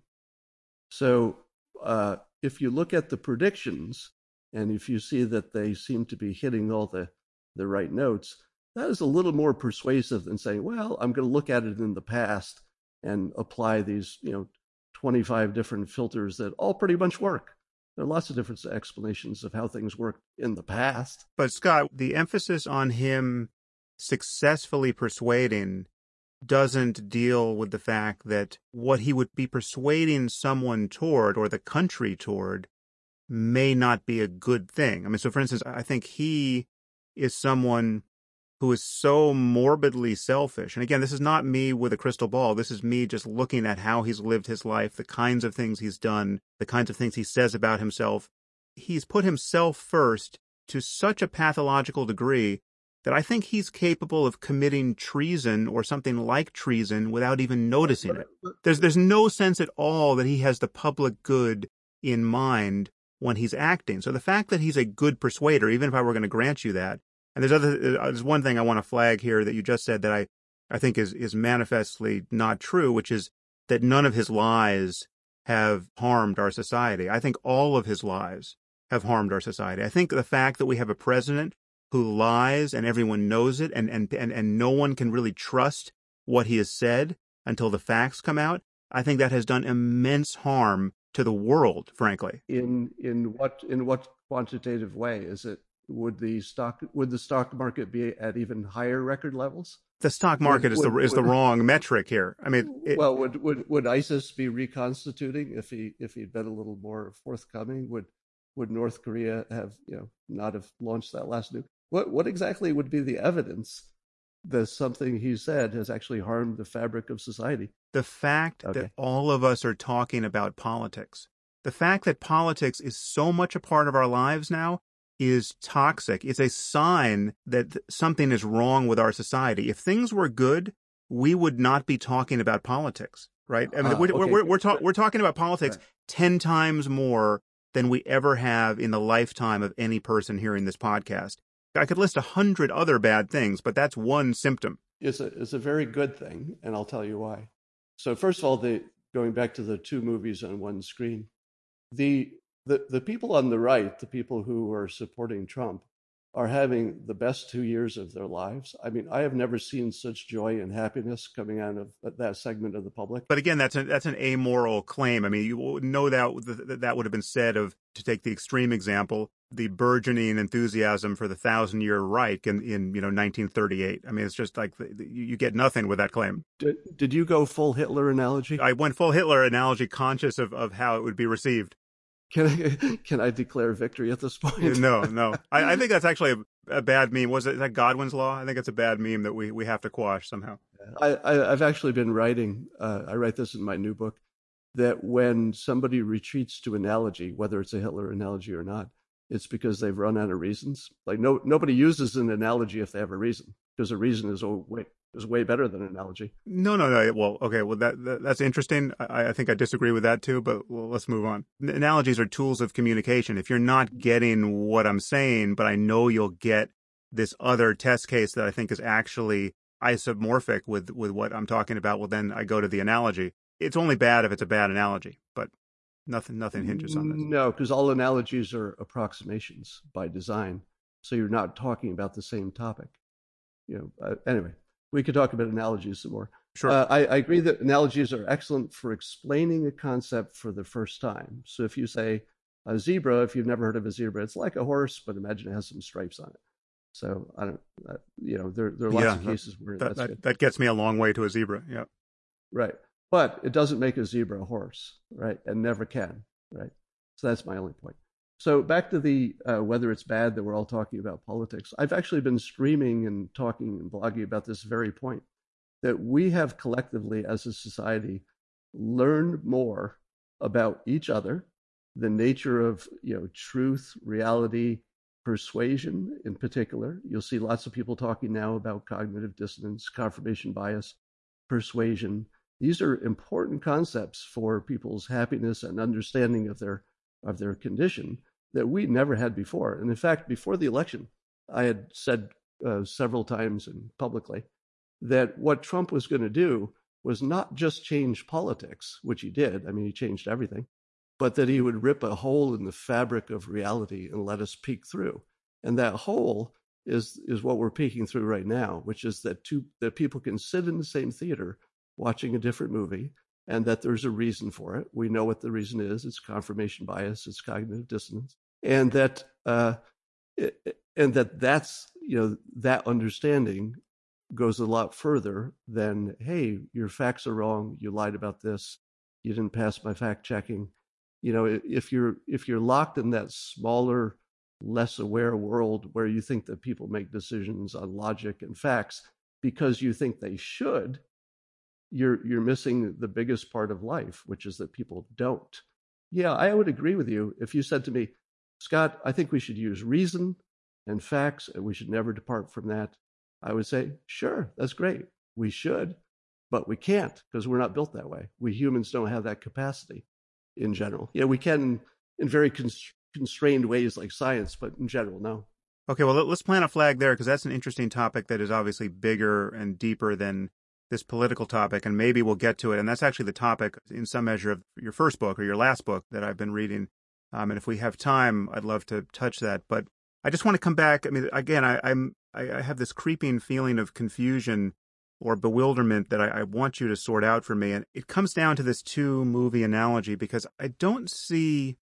So uh, if you look at the predictions, and if you see that they seem to be hitting all the, the right notes, that is a little more persuasive than saying, well, I'm going to look at it in the past and apply these, you know, twenty-five different filters that all pretty much work. There are lots of different explanations of how things worked in the past. But Scott, the emphasis on him successfully persuading doesn't deal with the fact that what he would be persuading someone toward, or the country toward, may not be a good thing. I mean, so for instance, I think he is someone who is so morbidly selfish. And again, this is not me with a crystal ball. This is me just looking at how he's lived his life, the kinds of things he's done, the kinds of things he says about himself. He's put himself first to such a pathological degree that I think he's capable of committing treason or something like treason without even noticing it. There's, there's no sense at all that he has the public good in mind when he's acting. So the fact that he's a good persuader, even if I were going to grant you that, and there's other, there's one thing I want to flag here that you just said that I, I think is, is manifestly not true, which is that none of his lies have harmed our society. I think all of his lies have harmed our society. I think the fact that we have a president who lies and everyone knows it, and, and, and, and no one can really trust what he has said until the facts come out, I think that has done immense harm to the world, frankly. In in what in what quantitative way is it? Would the stock would the stock market be at even higher record levels? The stock market would, is the would, is the would, wrong metric here. I mean, it, well, would, would would ISIS be reconstituting if he if he'd been a little more forthcoming? Would would North Korea have you know not have launched that last nuke? What what exactly would be the evidence that something he said has actually harmed the fabric of society? The fact okay. that all of us are talking about politics, the fact that politics is so much a part of our lives now, is toxic. It's a sign that something is wrong with our society. If things were good, we would not be talking about politics, right? I mean, uh, we're, okay. we're, we're, ta- we're talking about politics right. ten times more than we ever have in the lifetime of any person hearing this podcast. I could list a hundred other bad things, but that's one symptom. It's a, it's a very good thing, and I'll tell you why. So first of all, the, going back to the two movies on one screen, the The the people on the right, the people who are supporting Trump, are having the best two years of their lives. I mean, I have never seen such joy and happiness coming out of that segment of the public. But again, that's a, that's an amoral claim. I mean, you know that that would have been said of, to take the extreme example, the burgeoning enthusiasm for the thousand-year Reich in, in you know nineteen thirty-eight. I mean, it's just like the, the, you get nothing with that claim. Did, did you go full Hitler analogy? I went full Hitler analogy, conscious of, of how it would be received. Can I can I declare victory at this point? No, no. I, I think that's actually a, a bad meme. Was it is that Godwin's Law? I think it's a bad meme that we, we have to quash somehow. I, I, I've actually been writing, uh, I write this in my new book, that when somebody retreats to analogy, whether it's a Hitler analogy or not, it's because they've run out of reasons. Like no nobody uses an analogy if they have a reason, because a reason is oh, way is way better than an analogy. No, no, no. Well, okay. Well, that, that that's interesting. I, I think I disagree with that too. But well, let's move on. Analogies are tools of communication. If you're not getting what I'm saying, but I know you'll get this other test case that I think is actually isomorphic with with what I'm talking about, well, then I go to the analogy. It's only bad if it's a bad analogy, but nothing nothing hinges on this. No, because all analogies are approximations by design, so you're not talking about the same topic. You know. Uh, anyway. We could talk about analogies some more. Sure. Uh, I, I agree that analogies are excellent for explaining a concept for the first time. So if you say a zebra, if you've never heard of a zebra, it's like a horse, but imagine it has some stripes on it. So I don't, uh, you know, there there are lots yeah, of cases where that, that's that, good. That gets me a long way to a zebra. Yeah. Right. But it doesn't make a zebra a horse, right? And never can, right? So that's my only point. So back to the uh, whether it's bad that we're all talking about politics. I've actually been streaming and talking and blogging about this very point that we have collectively as a society learned more about each other, the nature of you know truth, reality, persuasion in particular. You'll see lots of people talking now about cognitive dissonance, confirmation bias, persuasion. These are important concepts for people's happiness and understanding of their of their condition that we never had before. And in fact, before the election, I had said uh, several times and publicly that what Trump was going to do was not just change politics, which he did. I mean, he changed everything, but that he would rip a hole in the fabric of reality and let us peek through. And that hole is is what we're peeking through right now, which is that two that people can sit in the same theater watching a different movie, and that there's a reason for it. We know what the reason is. It's confirmation bias. It's cognitive dissonance, and that uh, it, and that that's you know that understanding goes a lot further than, hey, your facts are wrong. You lied about this. You didn't pass my fact checking. You know, if you're if you're locked in that smaller, less aware world where you think that people make decisions on logic and facts because you think they should, you're you're missing the biggest part of life, which is that people don't. Yeah, I would agree with you if you said to me, Scott, I think we should use reason and facts, and we should never depart from that. I would say, sure, that's great. We should, but we can't because we're not built that way. We humans don't have that capacity in general. Yeah, we can in very cons- constrained ways like science, but in general, no. Okay, well, let's plant a flag there because that's an interesting topic that is obviously bigger and deeper than this political topic, and maybe we'll get to it. And that's actually the topic in some measure of your first book or your last book that I've been reading. Um, and if we have time, I'd love to touch that. But I just want to come back. I mean, again, I, I'm I, I have this creeping feeling of confusion or bewilderment that I, I want you to sort out for me. And it comes down to this two movie analogy because I don't see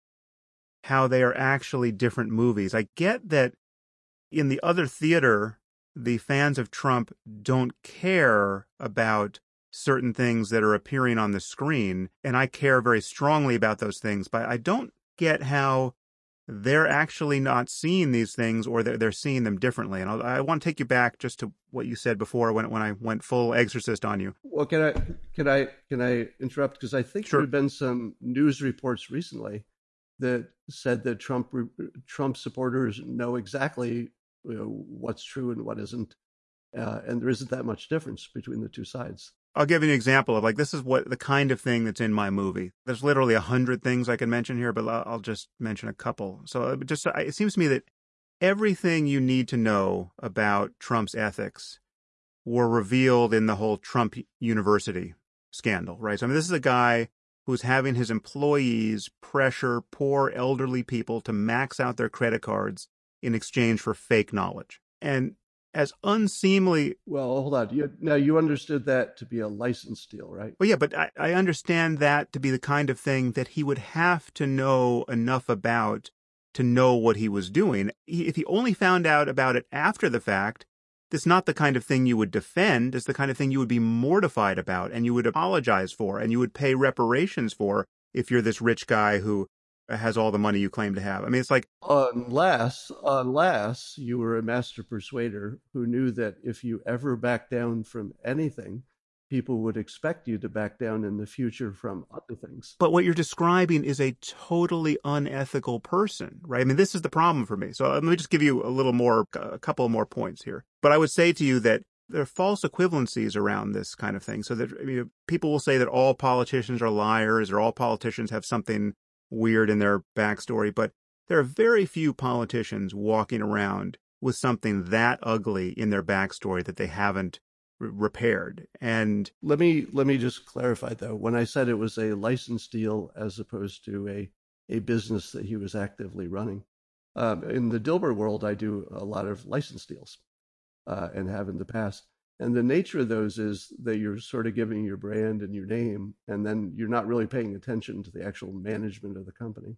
how they are actually different movies. I get that in the other theater, the fans of Trump don't care about certain things that are appearing on the screen, and I care very strongly about those things, but I don't get how they're actually not seeing these things or they're, they're seeing them differently. And I'll, I want to take you back just to what you said before when when I went full exorcist on you. Well, can I can I can I interrupt because I think Sure. there have been some news reports recently that said that Trump Trump supporters know exactly you know, what's true and what isn't, uh, and there isn't that much difference between the two sides. I'll give you an example of like this is what the kind of thing that's in my movie. There's literally a hundred things I can mention here, but I'll just mention a couple. So just it seems to me that everything you need to know about Trump's ethics were revealed in the whole Trump University scandal, right? So I mean, this is a guy who's having his employees pressure poor elderly people to max out their credit cards in exchange for fake knowledge. And as unseemly... Well, hold on. You, now, you understood that to be a license deal, right? Well, yeah, but I, I understand that to be the kind of thing that he would have to know enough about to know what he was doing. He, if he only found out about it after the fact, it's not the kind of thing you would defend. It's the kind of thing you would be mortified about and you would apologize for and you would pay reparations for if you're this rich guy who has all the money you claim to have. I mean, it's like... Unless, unless you were a master persuader who knew that if you ever back down from anything, people would expect you to back down in the future from other things. But what you're describing is a totally unethical person, right? I mean, this is the problem for me. So let me just give you a little more, a couple more points here. But I would say to you that there are false equivalencies around this kind of thing. So that I mean, people will say that all politicians are liars or all politicians have something weird in their backstory, but there are very few politicians walking around with something that ugly in their backstory that they haven't r- repaired. And let me let me just clarify though. When I said it was a license deal as opposed to a a business that he was actively running, um, in the Dilbert world, I do a lot of license deals uh, and have in the past. And the nature of those is that you're sort of giving your brand and your name, and then you're not really paying attention to the actual management of the company.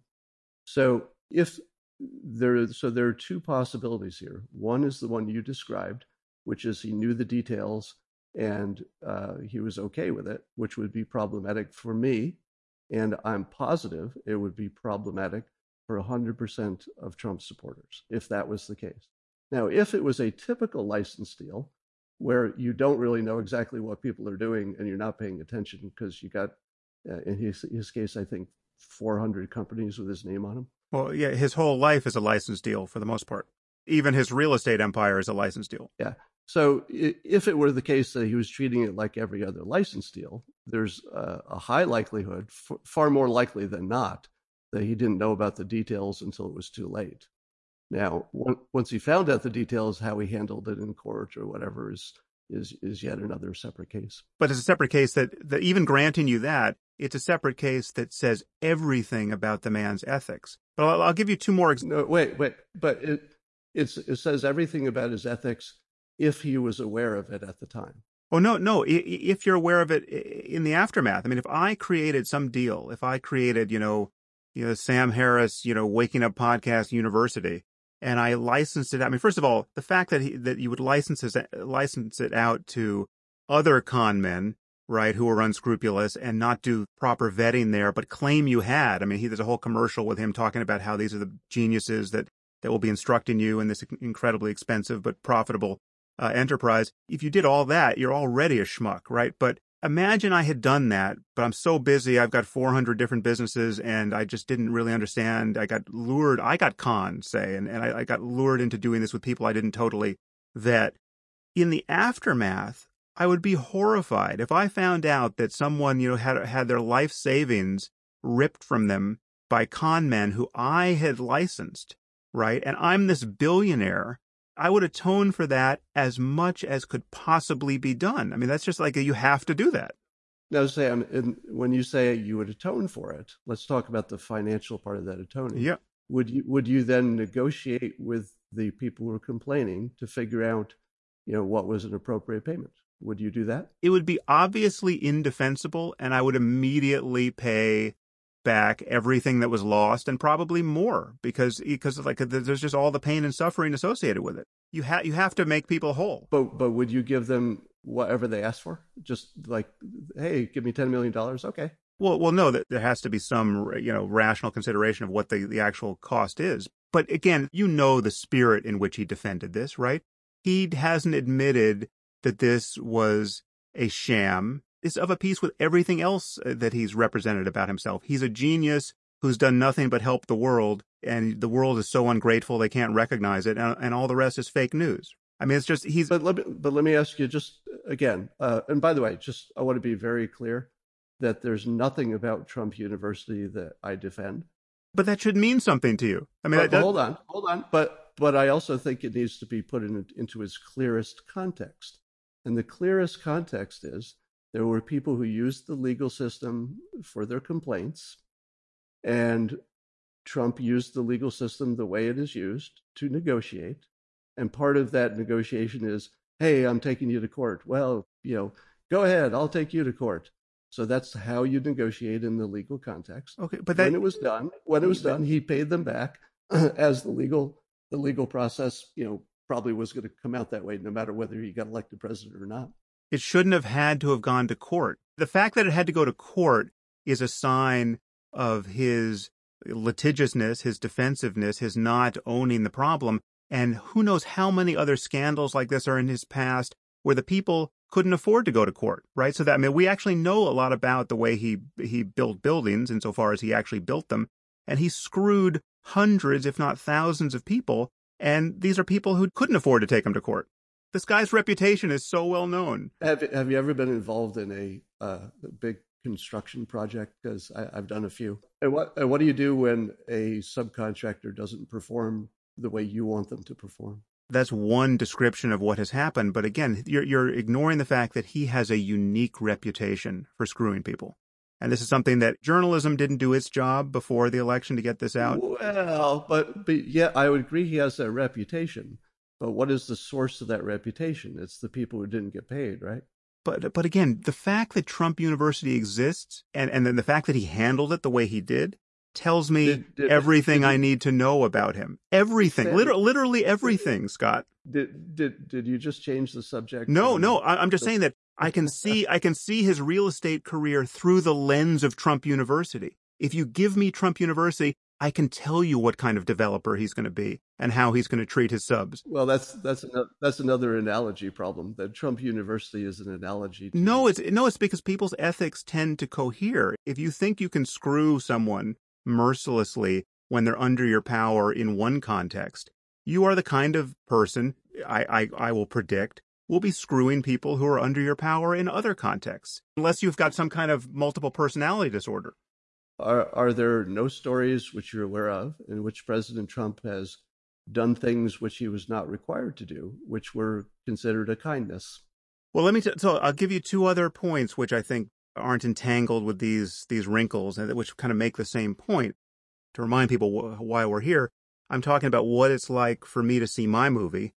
So if there, so there are two possibilities here. One is the one you described, which is he knew the details and uh, he was okay with it, which would be problematic for me. And I'm positive it would be problematic for one hundred percent of Trump supporters, if that was the case. Now, if it was a typical license deal where you don't really know exactly what people are doing and you're not paying attention because you got, uh, in his, his case, I think four hundred companies with his name on them. Well, yeah, his whole life is a license deal for the most part. Even his real estate empire is a license deal. Yeah. So if it were the case that he was treating it like every other license deal, there's a, a high likelihood, f- far more likely than not, that he didn't know about the details until it was too late. Now, one, once he found out the details, how he handled it in court or whatever is is is yet another separate case. But it's a separate case that, that even granting you that, it's a separate case that says everything about the man's ethics. But I'll, I'll give you two more examples. No, wait, wait. But it it's, it says everything about his ethics if he was aware of it at the time. Oh, no, no. If you're aware of it in the aftermath. I mean, if I created some deal, if I created, you know, you know, Sam Harris, you know, Waking Up Podcast University, and I licensed it out. I mean, first of all, the fact that he, that you would license it, license it out to other con men, right, who are unscrupulous and not do proper vetting there, but claim you had. I mean, he, there's a whole commercial with him talking about how these are the geniuses that, that will be instructing you in this incredibly expensive but profitable uh, enterprise. If you did all that, you're already a schmuck, right? But imagine I had done that, but I'm so busy. I've got four hundred different businesses and I just didn't really understand. I got lured. I got conned, say, and, and I, I got lured into doing this with people I didn't totally vet. In the aftermath, I would be horrified if I found out that someone, you know, had had their life savings ripped from them by con men who I had licensed, right? And I'm this billionaire. I would atone for that as much as could possibly be done. I mean, that's just like, you have to do that. Now, Sam, and when you say you would atone for it, let's talk about the financial part of that atoning. Yeah. Would you would you then negotiate with the people who are complaining to figure out, you know, what was an appropriate payment? Would you do that? It would be obviously indefensible, and I would immediately pay back everything that was lost and probably more because because like there's just all the pain and suffering associated with it. You have you have to make people whole. But but would you give them whatever they asked for? Just like, hey, give me ten million dollars. Okay. Well, well, no, that there has to be some, you know, rational consideration of what the, the actual cost is. But again, you know the spirit in which he defended this, right? He hasn't admitted that this was a sham. Is of a piece with everything else that he's represented about himself. He's a genius who's done nothing but help the world, and the world is so ungrateful they can't recognize it, and, and all the rest is fake news. I mean, it's just he's. But let me, but let me ask you just again. Uh, and by the way, just I want to be very clear that there's nothing about Trump University that I defend. But that should mean something to you. I mean, but, that, hold on, hold on. But but I also think it needs to be put in, into its clearest context, and the clearest context is. There were people who used the legal system for their complaints, and Trump used the legal system the way it is used to negotiate. And part of that negotiation is, hey, I'm taking you to court. Well, you know, go ahead, I'll take you to court. So that's how you negotiate in the legal context. Okay, but that, when it was done, when it was done, he paid them back as the legal the legal process, you know, probably was going to come out that way, no matter whether he got elected president or not. It shouldn't have had to have gone to court. The fact that it had to go to court is a sign of his litigiousness, his defensiveness, his not owning the problem. And who knows how many other scandals like this are in his past where the people couldn't afford to go to court, right? So that, I mean, we actually know a lot about the way he he built buildings insofar as he actually built them. And he screwed hundreds, if not thousands of people. And these are people who couldn't afford to take him to court. This guy's reputation is so well known. Have Have you ever been involved in a, uh, a big construction project? Because I've done a few. And what and what do you do when a subcontractor doesn't perform the way you want them to perform? That's one description of what has happened. But again, you're you're ignoring the fact that he has a unique reputation for screwing people. And this is something that journalism didn't do its job before the election to get this out. Well, but, but yeah, I would agree he has that reputation. But what is the source of that reputation? It's the people who didn't get paid, right? But but again, the fact that Trump University exists and, and then the fact that he handled it the way he did tells me did, did, everything did you, I need to know about him. Everything. Sam, literally, literally everything, Scott. Did did did you just change the subject? No, no. I, I'm just saying that I can see I can see his real estate career through the lens of Trump University. If you give me Trump University, I can tell you what kind of developer he's going to be and how he's going to treat his subs. Well, that's that's another, that's another analogy problem. That Trump University is an analogy to... No, it's no, it's because people's ethics tend to cohere. If you think you can screw someone mercilessly when they're under your power in one context, you are the kind of person, I, I, I will predict, will be screwing people who are under your power in other contexts, unless you've got some kind of multiple personality disorder. Are are there no stories which you're aware of in which President Trump has done things which he was not required to do, which were considered a kindness? Well, let me. T- so I'll give you two other points which I think aren't entangled with these these wrinkles, and which kind of make the same point. To remind people wh- why we're here, I'm talking about what it's like for me to see my movie,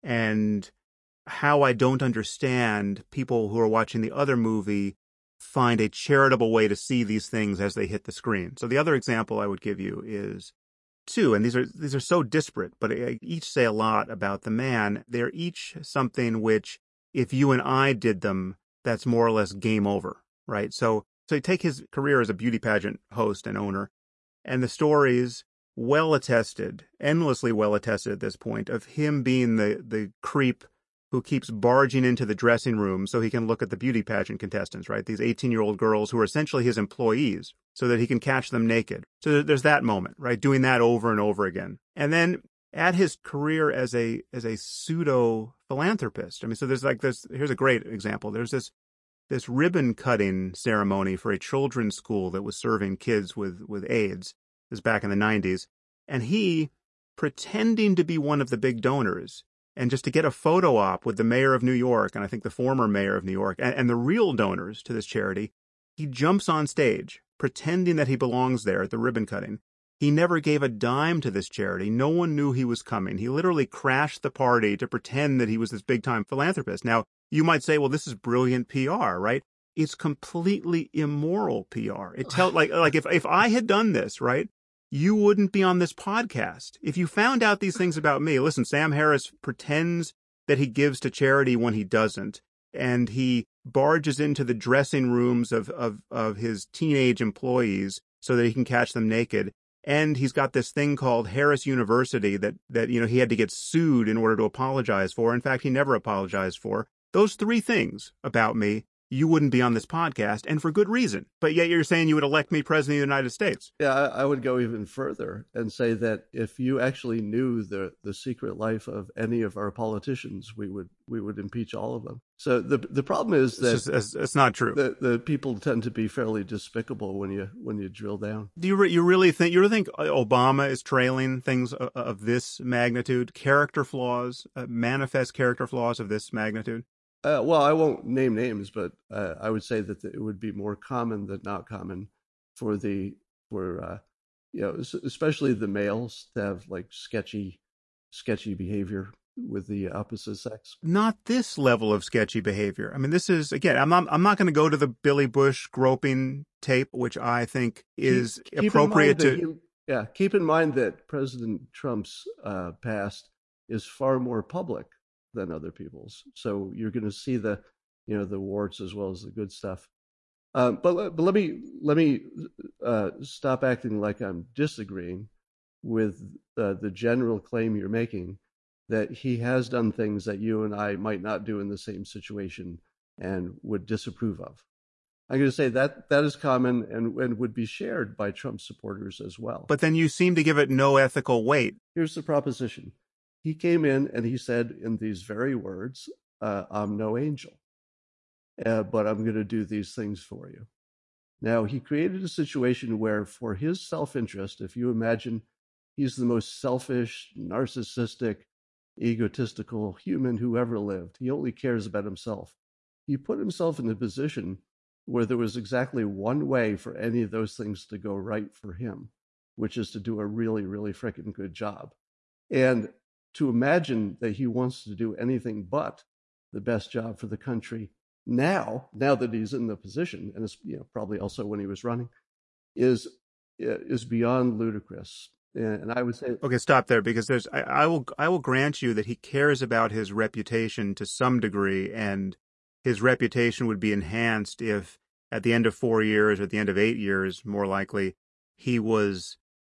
and how I don't understand people who are watching the other movie find a charitable way to see these things as they hit the screen. So the other example I would give you is two, and these are these are so disparate, but each say a lot about the man. They're each something which, if you and I did them, that's more or less game over, right? So, so you take his career as a beauty pageant host and owner, and the stories, well attested, endlessly well attested at this point, of him being the the creep who keeps barging into the dressing room so he can look at the beauty pageant contestants, right? These eighteen-year-old girls who are essentially his employees, so that he can catch them naked. So there's that moment, right? Doing that over and over again. And then at his career as a as a pseudo philanthropist. I mean, so there's like this. Here's a great example. There's this this ribbon cutting ceremony for a children's school that was serving kids with with AIDS. This is back in the nineties, and he, pretending to be one of the big donors, and just to get a photo op with the mayor of New York, and I think the former mayor of New York, and, and the real donors to this charity, he jumps on stage, pretending that he belongs there at the ribbon cutting. He never gave a dime to this charity. No one knew he was coming. He literally crashed the party to pretend that he was this big-time philanthropist. Now, you might say, well, this is brilliant P R, right? It's completely immoral P R. It tell like like if if I had done this, right, you wouldn't be on this podcast. If you found out these things about me, listen, Sam Harris pretends that he gives to charity when he doesn't, and he barges into the dressing rooms of, of, of his teenage employees so that he can catch them naked. And he's got this thing called Harris University that, that, you know, he had to get sued in order to apologize for. In fact, he never apologized for. Those three things about me, you wouldn't be on this podcast, and for good reason. But yet you're saying you would elect me president of the United States. Yeah, I, I would go even further and say that if you actually knew the the secret life of any of our politicians, we would we would impeach all of them. So the the problem is that it's, just, it's not true. The, the people tend to be fairly despicable when you when you drill down. Do you re- you really think you really think Obama is trailing things of, of this magnitude? Character flaws, uh, manifest character flaws of this magnitude? Uh, well, I won't name names, but uh, I would say that it would be more common than not common for the for uh, you know, especially the males to have like sketchy, sketchy behavior with the opposite sex. Not this level of sketchy behavior. I mean, this is again. I'm not. I'm not going to go to the Billy Bush groping tape, which I think is keep, keep appropriate to. He, yeah, keep in mind that President Trump's uh, past is far more public than other people's, so you're going to see the, you know, the warts as well as the good stuff. Um, but but let me let me uh, stop acting like I'm disagreeing with uh, the general claim you're making that he has done things that you and I might not do in the same situation and would disapprove of. I'm going to say that that is common and, and would be shared by Trump supporters as well. But then you seem to give it no ethical weight. Here's the proposition. He came in and he said in these very words, uh, I'm no angel, uh, but I'm going to do these things for you. Now, he created a situation where for his self-interest, if you imagine he's the most selfish, narcissistic, egotistical human who ever lived. He only cares about himself. He put himself in a position where there was exactly one way for any of those things to go right for him, which is to do a really, really freaking good job. And to imagine that he wants to do anything but the best job for the country now, now that he's in the position, and it's, you know, probably also when he was running, is is beyond ludicrous. And I would say, okay, stop there, because there's I, I will I will grant you that he cares about his reputation to some degree, and his reputation would be enhanced if at the end of four years or at the end of eight years, more likely, he was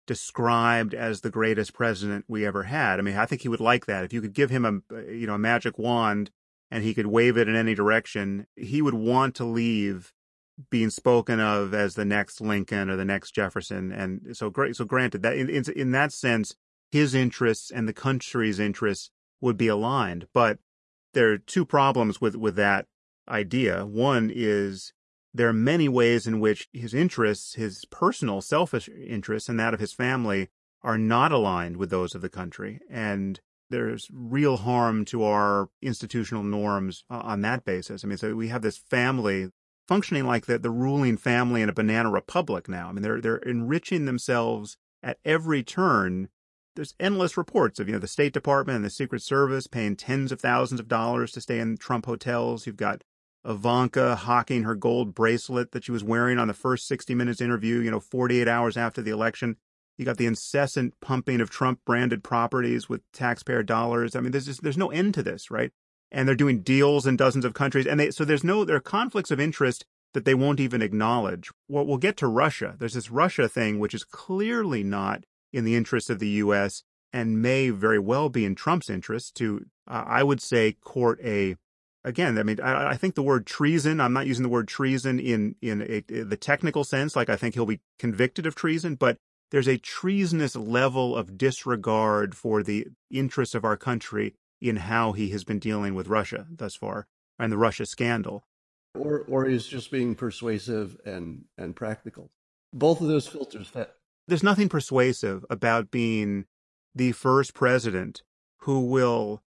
described as the greatest president we ever had. I mean, I think he would like that. If you could give him a, you know, a magic wand and he could wave it in any direction, he would want to leave being spoken of as the next Lincoln or the next Jefferson. And so great. So granted that in, in, in that sense, his interests and the country's interests would be aligned. But there are two problems with, with that idea. One is there are many ways in which his interests, his personal selfish interests and that of his family are not aligned with those of the country. And there's real harm to our institutional norms on that basis. I mean, so we have this family functioning like the, the ruling family in a banana republic now. I mean, they're, they're enriching themselves at every turn. There's endless reports of, you know, the State Department and the Secret Service paying tens of thousands of dollars to stay in Trump hotels. You've got Ivanka hawking her gold bracelet that she was wearing on the first sixty minutes interview, you know, forty-eight hours after the election. You got the incessant pumping of Trump-branded properties with taxpayer dollars. I mean, there's just, there's no end to this, right? And they're doing deals in dozens of countries. And they, so there's no, there are conflicts of interest that they won't even acknowledge. Well, we'll get to Russia. There's this Russia thing, which is clearly not in the interest of the U S and may very well be in Trump's interest to, uh, I would say, court a, again, I mean, I, I think the word treason, I'm not using the word treason in, in a, the technical sense, like I think he'll be convicted of treason, but there's a treasonous level of disregard for the interests of our country in how he has been dealing with Russia thus far and the Russia scandal. Or or he's just being persuasive and, and practical. Both of those filters fit. There's nothing persuasive about being the first president who will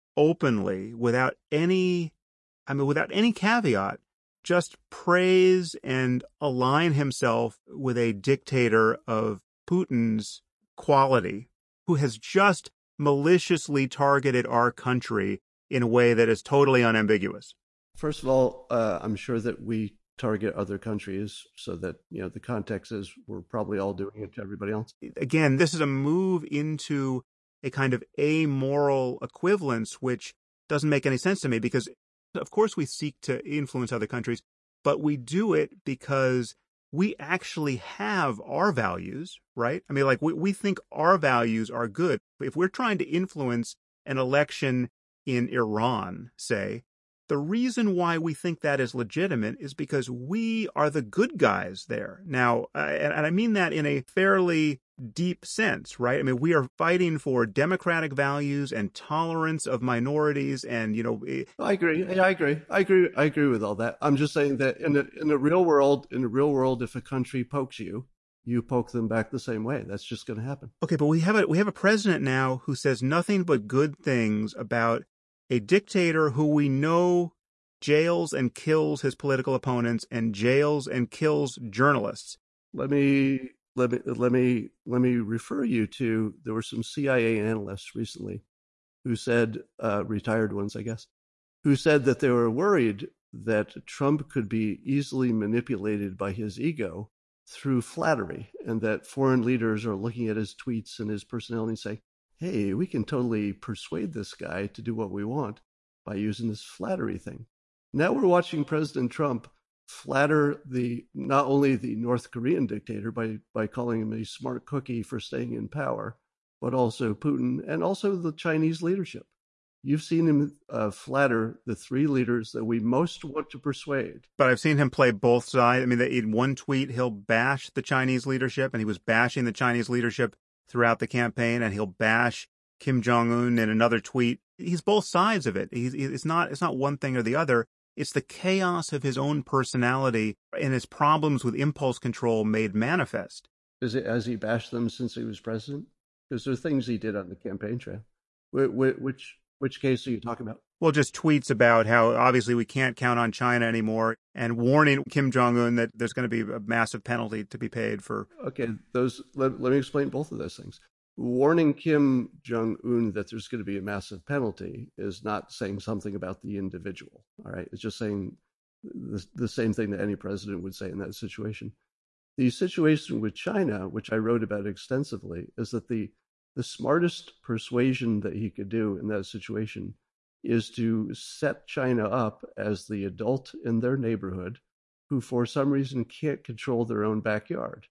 openly, without any, I mean, without any caveat, just praise and align himself with a dictator of Putin's quality, who has just maliciously targeted our country in a way that is totally unambiguous. First of all, uh, I'm sure that we target other countries so that, you know, the context is we're probably all doing it to everybody else. Again, this is a move into a kind of amoral equivalence, which doesn't make any sense to me because, of course, we seek to influence other countries, but we do it because we actually have our values, right? I mean, like we, we think our values are good. If we're trying to influence an election in Iran, say, the reason why we think that is legitimate is because we are the good guys there. Now, uh, and, and I mean that in a fairly deep sense, right? I mean, we are fighting for democratic values and tolerance of minorities and, you know... It, I agree. I agree. I agree. I agree with all that. I'm just saying that in the, in the real world, in the real world, if a country pokes you, you poke them back the same way. That's just going to happen. Okay, but we have a we have a president now who says nothing but good things about a dictator who we know jails and kills his political opponents and jails and kills journalists. Let me let me let me let me refer you to, there were some C I A analysts recently who said, uh, retired ones, I guess, who said that they were worried that Trump could be easily manipulated by his ego through flattery, and that foreign leaders are looking at his tweets and his personality and saying, hey, we can totally persuade this guy to do what we want by using this flattery thing. Now we're watching President Trump flatter the not only the North Korean dictator by, by calling him a smart cookie for staying in power, but also Putin and also the Chinese leadership. You've seen him uh, flatter the three leaders that we most want to persuade. But I've seen him play both sides. I mean, in one tweet, he'll bash the Chinese leadership, and he was bashing the Chinese leadership throughout the campaign, and he'll bash Kim Jong-un in another tweet. He's both sides of it. He's, it's not, it's not one thing or the other. It's the chaos of his own personality and his problems with impulse control made manifest. Is it, has he bashed them since he was president? Because there are things he did on the campaign trail. Which, which, which case are you talking about? Well, just tweets about how obviously we can't count on China anymore and warning Kim Jong-un that there's going to be a massive penalty to be paid for. Okay, those. Let, let me explain both of those things. Warning Kim Jong-un that there's going to be a massive penalty is not saying something about the individual. All right, it's just saying the, the same thing that any president would say in that situation. The situation with China, which I wrote about extensively, is that the the smartest persuasion that he could do in that situation is to set China up as the adult in their neighborhood who for some reason can't control their own backyard.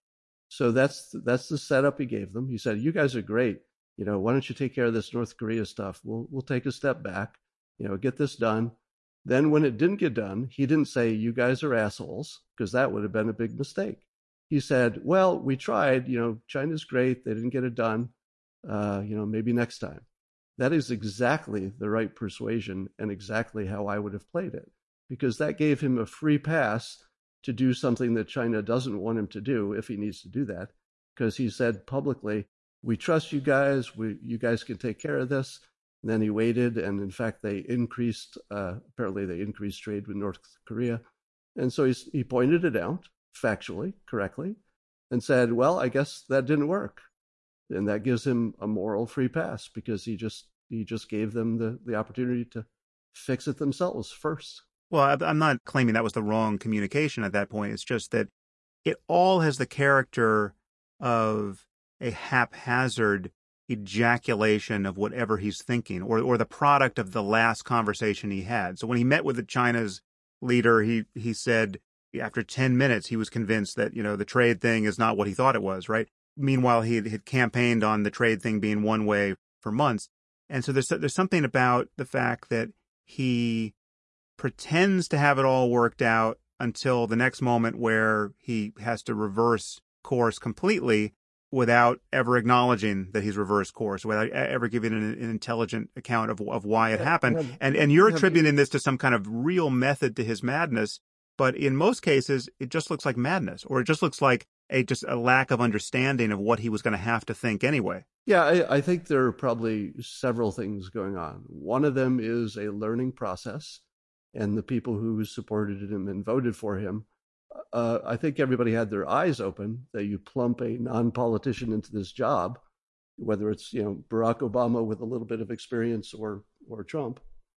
So that's that's the setup he gave them. He said, "You guys are great. You know, why don't you take care of this North Korea stuff? We'll we'll take a step back. You know, get this done." Then when it didn't get done, he didn't say, "You guys are assholes," because that would have been a big mistake. He said, "Well, we tried. You know, China's great. They didn't get it done. Uh, you know, maybe next time." That is exactly the right persuasion and exactly how I would have played it, because that gave him a free pass to do something that China doesn't want him to do if he needs to do that, because he said publicly, "We trust you guys. We, you guys can take care of this." And then he waited, and in fact, they increased, uh, apparently they increased trade with North Korea. And so he's, he pointed it out factually, correctly, and said, "Well, I guess that didn't work." And that gives him a moral free pass because he just he just gave them the, the opportunity to fix it themselves first. Well, I'm not claiming that was the wrong communication at that point. It's just that it all has the character of a haphazard ejaculation of whatever he's thinking, or or the product of the last conversation he had. So when he met with the China's leader, he he said after ten minutes he was convinced that, you know, the trade thing is not what he thought it was, right? Meanwhile, he had campaigned on the trade thing being one way for months. And so there's there's something about the fact that he pretends to have it all worked out until the next moment where he has to reverse course completely without ever acknowledging that he's reversed course, without ever giving an, an intelligent account of of why it happened. Have, and and you're attributing you, this to some kind of real method to his madness, but in most cases, it just looks like madness, or it just looks like a just a lack of understanding of what he was going to have to think anyway. Yeah, I, I think there are probably several things going on. One of them is a learning process, and the people who supported him and voted for him, uh, I think everybody had their eyes open that you plump a non-politician into this job, whether it's, you know, Barack Obama with a little bit of experience or or Trump,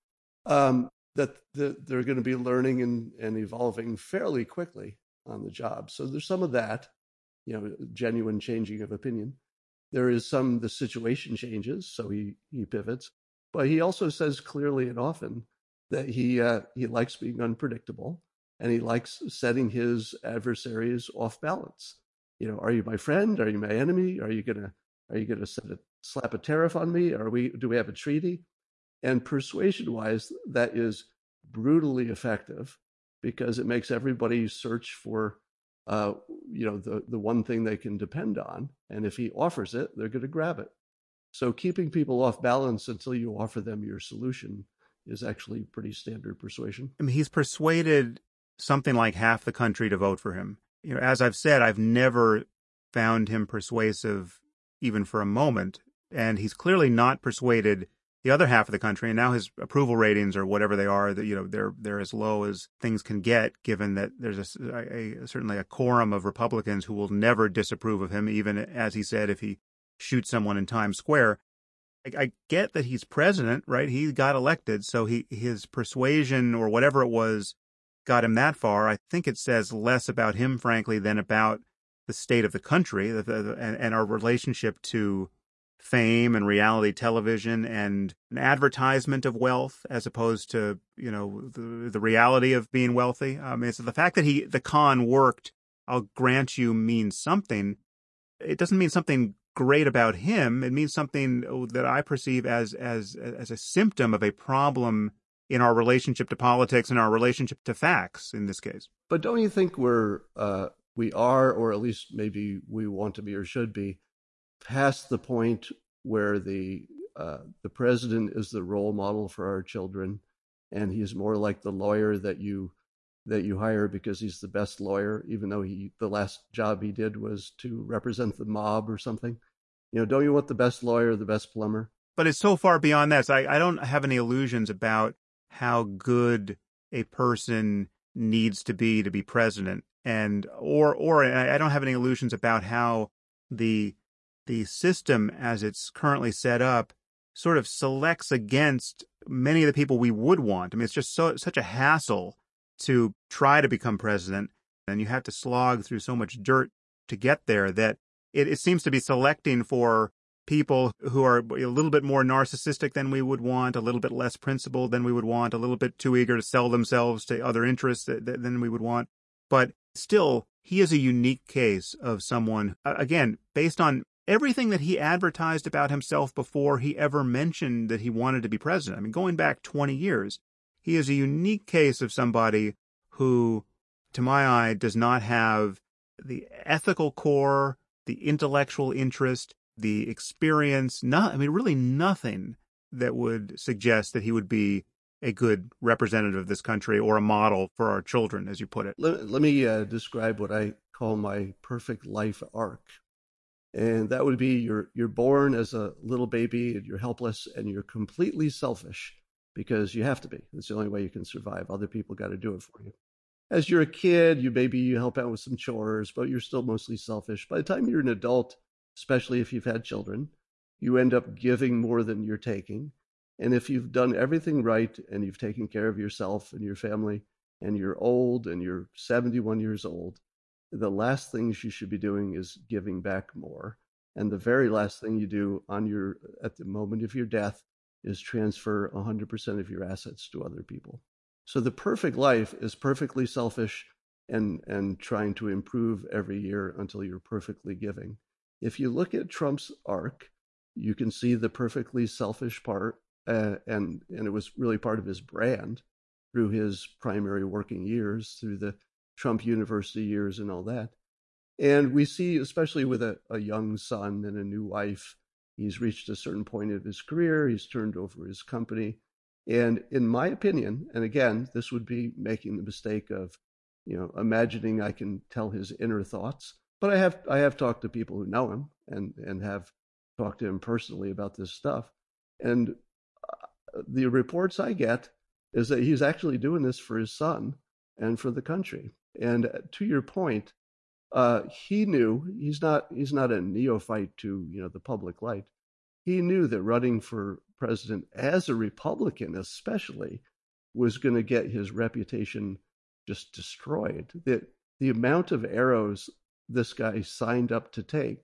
um, that the, they're going to be learning and, and evolving fairly quickly on the job. So there's some of that, you know, genuine changing of opinion. There is some, the situation changes, so he, he pivots. But he also says clearly and often that he uh, he likes being unpredictable, and he likes setting his adversaries off balance. You know, are you my friend? Are you my enemy? Are you gonna are you gonna set a, slap a tariff on me? Are we do we have a treaty? And persuasion-wise, that is brutally effective because it makes everybody search for uh, you know the the one thing they can depend on, and if he offers it, they're going to grab it. So keeping people off balance until you offer them your solution is actually pretty standard persuasion. I mean, he's persuaded something like half the country to vote for him. You know, as I've said, I've never found him persuasive even for a moment, and he's clearly not persuaded the other half of the country. And now his approval ratings, or whatever they are, that, you know, they're they're as low as things can get, given that there's a, a certainly a quorum of Republicans who will never disapprove of him, even, as he said, if he shoots someone in Times Square. I, I get that he's president, right? He got elected, so he his persuasion or whatever it was got him that far. I think it says less about him, frankly, than about the state of the country the, the, and, and our relationship to fame and reality television and an advertisement of wealth, as opposed to, you know, the, the reality of being wealthy. I mean, so the fact that he the con worked, I'll grant you, means something. It doesn't mean something great about him. It means something that I perceive as as as a symptom of a problem in our relationship to politics and our relationship to facts in this case. But don't you think we're uh, we are, or at least maybe we want to be or should be, past the point where the uh, the president is the role model for our children, and he's more like the lawyer that you that you hire because he's the best lawyer, even though he the last job he did was to represent the mob or something. You know, don't you want the best lawyer, the best plumber? But it's so far beyond that. So I, I don't have any illusions about how good a person needs to be to be president, and or or I don't have any illusions about how the the system as it's currently set up sort of selects against many of the people we would want. I mean, it's just so such a hassle to try to become president, and you have to slog through so much dirt to get there that it, it seems to be selecting for people who are a little bit more narcissistic than we would want, a little bit less principled than we would want, a little bit too eager to sell themselves to other interests than we would want. But still, he is a unique case of someone, again, based on everything that he advertised about himself before he ever mentioned that he wanted to be president. I mean, going back twenty years, he is a unique case of somebody who, to my eye, does not have the ethical core, the intellectual interest, the experience, not, I mean, really nothing that would suggest that he would be a good representative of this country or a model for our children, as you put it. Let, let me uh, describe what I call my perfect life arc. And that would be you're, you're born as a little baby and you're helpless and you're completely selfish because you have to be. It's the only way you can survive. Other people got to do it for you. As you're a kid, you maybe you help out with some chores, but you're still mostly selfish. By the time you're an adult, especially if you've had children, you end up giving more than you're taking. And if you've done everything right and you've taken care of yourself and your family and you're old and you're seventy-one years old, the last things you should be doing is giving back more. And the very last thing you do on your at the moment of your death is transfer one hundred percent of your assets to other people. So the perfect life is perfectly selfish and, and trying to improve every year until you're perfectly giving. If you look at Trump's arc, you can see the perfectly selfish part, uh, and, and it was really part of his brand through his primary working years, through the Trump University years and all that. And we see, especially with a, a young son and a new wife, he's reached a certain point of his career, he's turned over his company. And in my opinion, and again, this would be making the mistake of, you know, imagining I can tell his inner thoughts. But I have I have talked to people who know him and, and have talked to him personally about this stuff. And the reports I get is that he's actually doing this for his son and for the country. And to your point, uh, he knew he's not he's not a neophyte to, you know, the public light. He knew that running for president as a Republican, especially, was going to get his reputation just destroyed. That the amount of arrows this guy signed up to take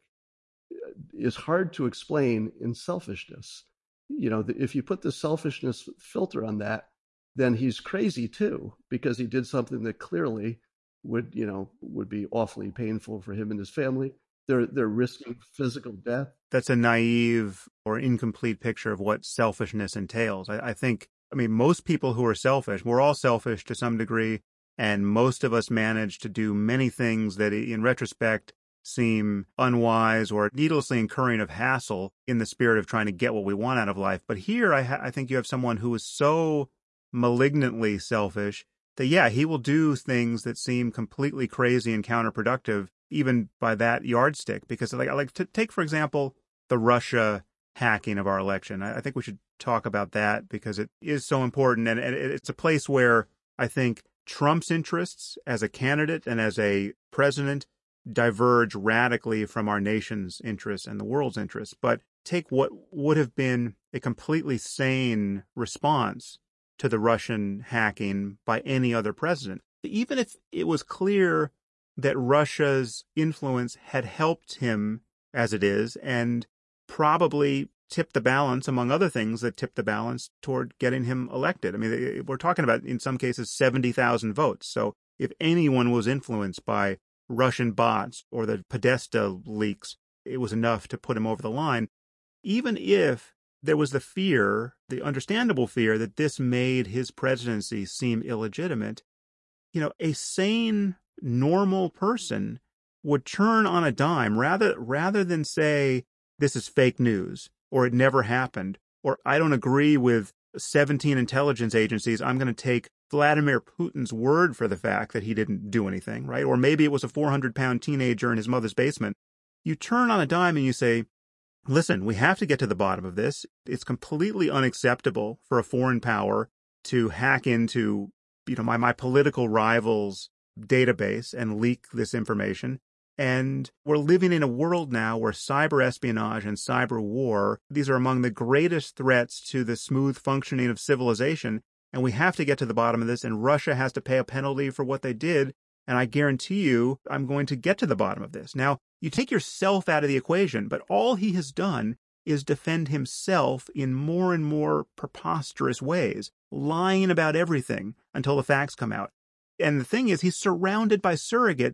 is hard to explain in selfishness. You know, if you put the selfishness filter on that, then he's crazy too, because he did something that clearly would, you know, would be awfully painful for him and his family. They're they're risking physical death. That's a naive or incomplete picture of what selfishness entails. I, I think, I mean, most people who are selfish, we're all selfish to some degree, and most of us manage to do many things that, in retrospect, seem unwise or needlessly incurring of hassle in the spirit of trying to get what we want out of life. But here, I, ha- I think you have someone who is so malignantly selfish that, yeah, he will do things that seem completely crazy and counterproductive, even by that yardstick. Because, like, like to take, for example, the Russia hacking of our election. I, I think we should talk about that because it is so important. And, and it's a place where I think Trump's interests as a candidate and as a president diverge radically from our nation's interests and the world's interests. But take what would have been a completely sane response to the Russian hacking by any other president. Even if it was clear that Russia's influence had helped him as it is and probably tipped the balance, among other things that tipped the balance toward getting him elected. I mean, we're talking about, in some cases, seventy thousand votes. So if anyone was influenced by Russian bots or the Podesta leaks, it was enough to put him over the line. Even if there was the fear, the understandable fear, that this made his presidency seem illegitimate, you know, a sane, normal person would turn on a dime rather rather than say, this is fake news, or it never happened, or I don't agree with seventeen intelligence agencies. I'm going to take Vladimir Putin's word for the fact that he didn't do anything, right? Or maybe it was a four hundred pound teenager in his mother's basement. You turn on a dime and you say, listen, we have to get to the bottom of this. It's completely unacceptable for a foreign power to hack into, you know, my, my political rival's database and leak this information. And we're living in a world now where cyber espionage and cyber war, these are among the greatest threats to the smooth functioning of civilization. And we have to get to the bottom of this, and Russia has to pay a penalty for what they did. And I guarantee you, I'm going to get to the bottom of this. Now, you take yourself out of the equation, but all he has done is defend himself in more and more preposterous ways, lying about everything until the facts come out. And the thing is, he's surrounded by surrogates who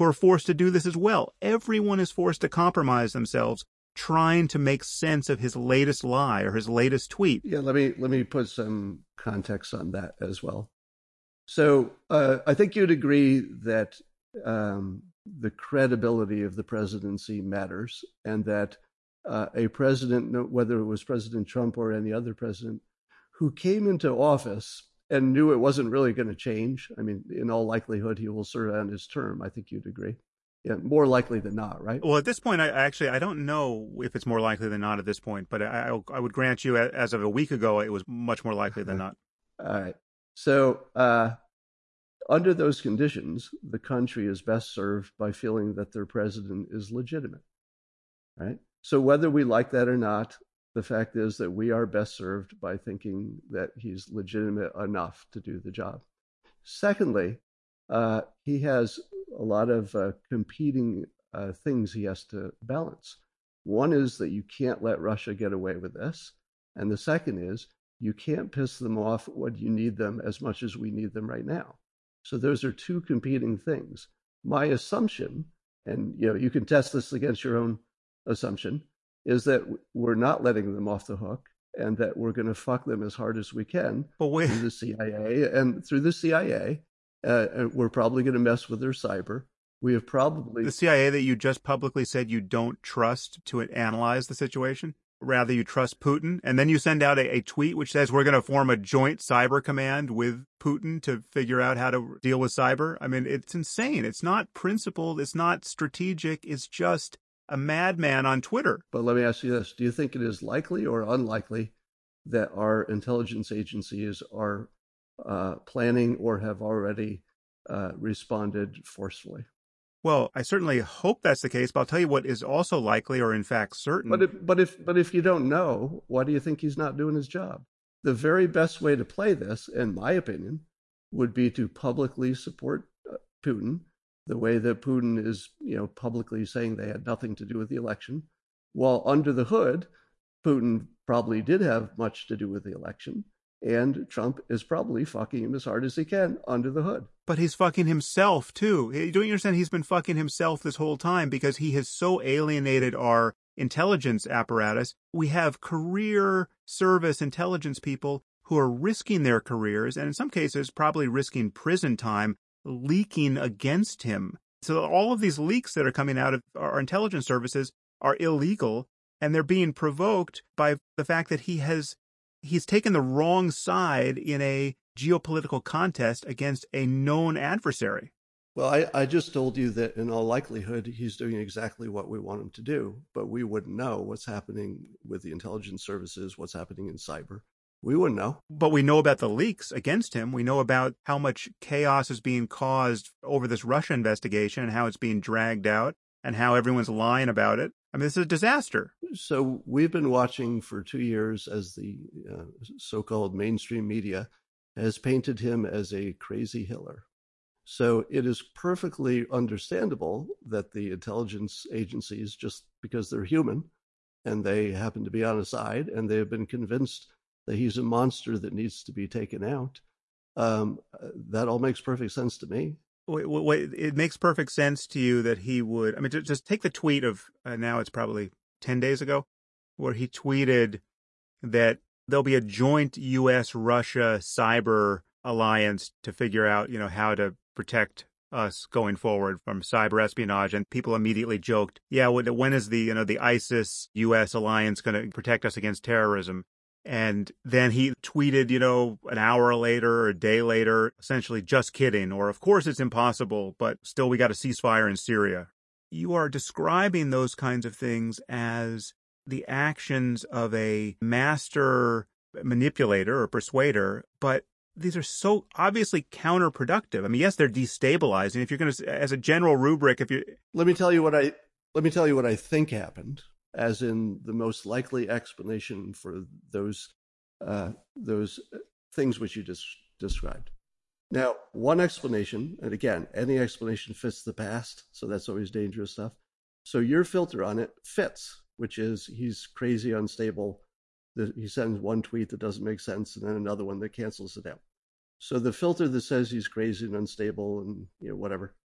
who are forced to do this as well. Everyone is forced to compromise themselves trying to make sense of his latest lie or his latest tweet. Yeah, let me let me put some context on that as well. So uh, I think you'd agree that um, the credibility of the presidency matters, and that uh, a president, whether it was President Trump or any other president, who came into office and knew it wasn't really going to change. I mean, in all likelihood, he will serve out his term. I think you'd agree. Yeah, more likely than not, right? Well, at this point, I actually I don't know if it's more likely than not at this point, but I I would grant you, as of a week ago, it was much more likely than not. All right. So uh, under those conditions, the country is best served by feeling that their president is legitimate, right? So whether we like that or not, the fact is that we are best served by thinking that he's legitimate enough to do the job. Secondly, uh, he has a lot of uh, competing uh, things he has to balance. One is that you can't let Russia get away with this. And the second is you can't piss them off when you need them as much as we need them right now. So those are two competing things. My assumption, and you know, you can test this against your own assumption, is that we're not letting them off the hook, and that we're going to fuck them as hard as we can but wait. through the C I A. And through the C I A, uh, we're probably going to mess with their cyber. We have probably... The C I A that you just publicly said you don't trust to analyze the situation? Rather, you trust Putin, and then you send out a, a tweet which says we're going to form a joint cyber command with Putin to figure out how to deal with cyber. I mean, it's insane. It's not principled. It's not strategic. It's just a madman on Twitter. But let me ask you this. Do you think it is likely or unlikely that our intelligence agencies are uh, planning or have already uh, responded forcefully? Well, I certainly hope that's the case, but I'll tell you what is also likely, or in fact certain. But if, but if but if you don't know, why do you think he's not doing his job? The very best way to play this, in my opinion, would be to publicly support uh, Putin, the way that Putin is, you know, publicly saying they had nothing to do with the election, while under the hood, Putin probably did have much to do with the election. And Trump is probably fucking him as hard as he can under the hood. But he's fucking himself, too. Don't you understand? He's been fucking himself this whole time because he has so alienated our intelligence apparatus. We have career service intelligence people who are risking their careers, and in some cases probably risking prison time, leaking against him. So all of these leaks that are coming out of our intelligence services are illegal, and they're being provoked by the fact that he has he's taken the wrong side in a geopolitical contest against a known adversary. Well, I, I just told you that in all likelihood, he's doing exactly what we want him to do, but we wouldn't know what's happening with the intelligence services, what's happening in cyber. We wouldn't know. But we know about the leaks against him. We know about how much chaos is being caused over this Russia investigation and how it's being dragged out and how everyone's lying about it. I mean, this is a disaster. So we've been watching for two years as the uh, so-called mainstream media has painted him as a crazy Hitler. So it is perfectly understandable that the intelligence agencies, just because they're human and they happen to be on his side and they have been convinced that he's a monster that needs to be taken out, um, that all makes perfect sense to me. Wait, wait, it makes perfect sense to you that he would, I mean, just take the tweet of, uh, now it's probably ten days ago, where he tweeted that there'll be a joint U S Russia cyber alliance to figure out, you know, how to protect us going forward from cyber espionage. And people immediately joked, yeah, when is the, you know, the ISIS U S alliance going to protect us against terrorism? And then he tweeted, you know, an hour later or a day later, essentially, just kidding, or of course it's impossible, but still we got a ceasefire in Syria. You are describing those kinds of things as the actions of a master manipulator or persuader, but these are so obviously counterproductive. I mean, yes, they're destabilizing. If you're going to, as a general rubric, if you let me tell you what I let me tell you what I think happened, as in the most likely explanation for those uh, those things which you just described. Now, one explanation, and again, any explanation fits the past, so that's always dangerous stuff. So your filter on it fits, which is he's crazy, unstable. He sends one tweet that doesn't make sense, and then another one that cancels it out. So the filter that says he's crazy and unstable and, you know, whatever,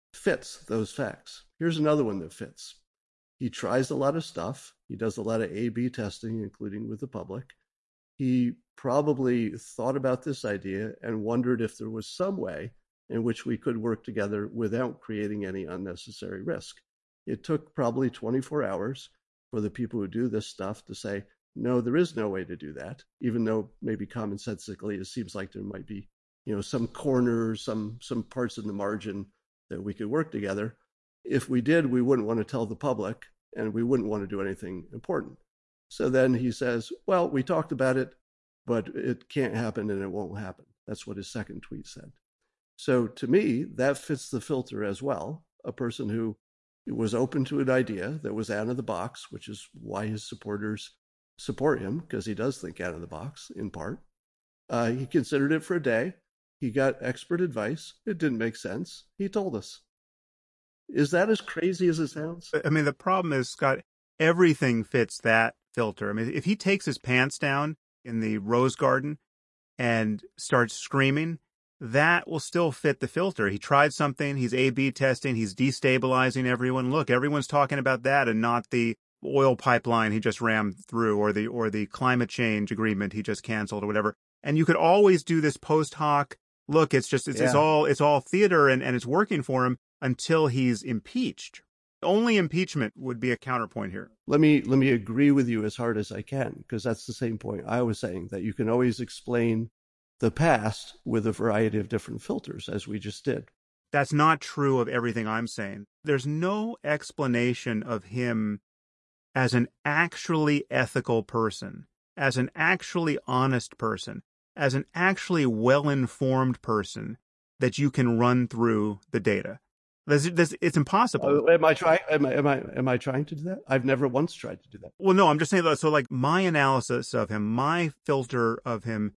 fits those facts. Here's another one that fits. He tries a lot of stuff. He does a lot of A B testing, including with the public. He probably thought about this idea and wondered if there was some way in which we could work together without creating any unnecessary risk. It took probably twenty-four hours for the people who do this stuff to say, no, there is no way to do that, even though maybe commonsensically it seems like there might be, you know, some corners, some some parts in the margin that we could work together. If we did, we wouldn't want to tell the public and we wouldn't want to do anything important. So then he says, well, we talked about it, but it can't happen and it won't happen. That's what his second tweet said. So to me, that fits the filter as well. A person who was open to an idea that was out of the box, which is why his supporters support him, because he does think out of the box in part. Uh, he considered it for a day. He got expert advice. It didn't make sense. He told us. Is that as crazy as it sounds? I mean, the problem is, Scott, everything fits that filter. I mean, if he takes his pants down in the rose garden and starts screaming, that will still fit the filter. He tried something, he's A B testing, he's destabilizing everyone. Look, everyone's talking about that and not the oil pipeline he just rammed through, or the or the climate change agreement he just canceled, or whatever. And you could always do this post hoc, look, it's just it's, yeah. it's all it's all theater and, and it's working for him until he's impeached. Only impeachment would be a counterpoint here. Let me let me agree with you as hard as I can, because that's the same point I was saying, that you can always explain the past with a variety of different filters, as we just did. That's not true of everything I'm saying. There's no explanation of him as an actually ethical person, as an actually honest person, as an actually well-informed person that you can run through the data. This, this, it's impossible. Uh, am I trying? Am I, am I? Am I trying to do that? I've never once tried to do that. Well, no, I'm just saying that. So, like, my analysis of him, my filter of him,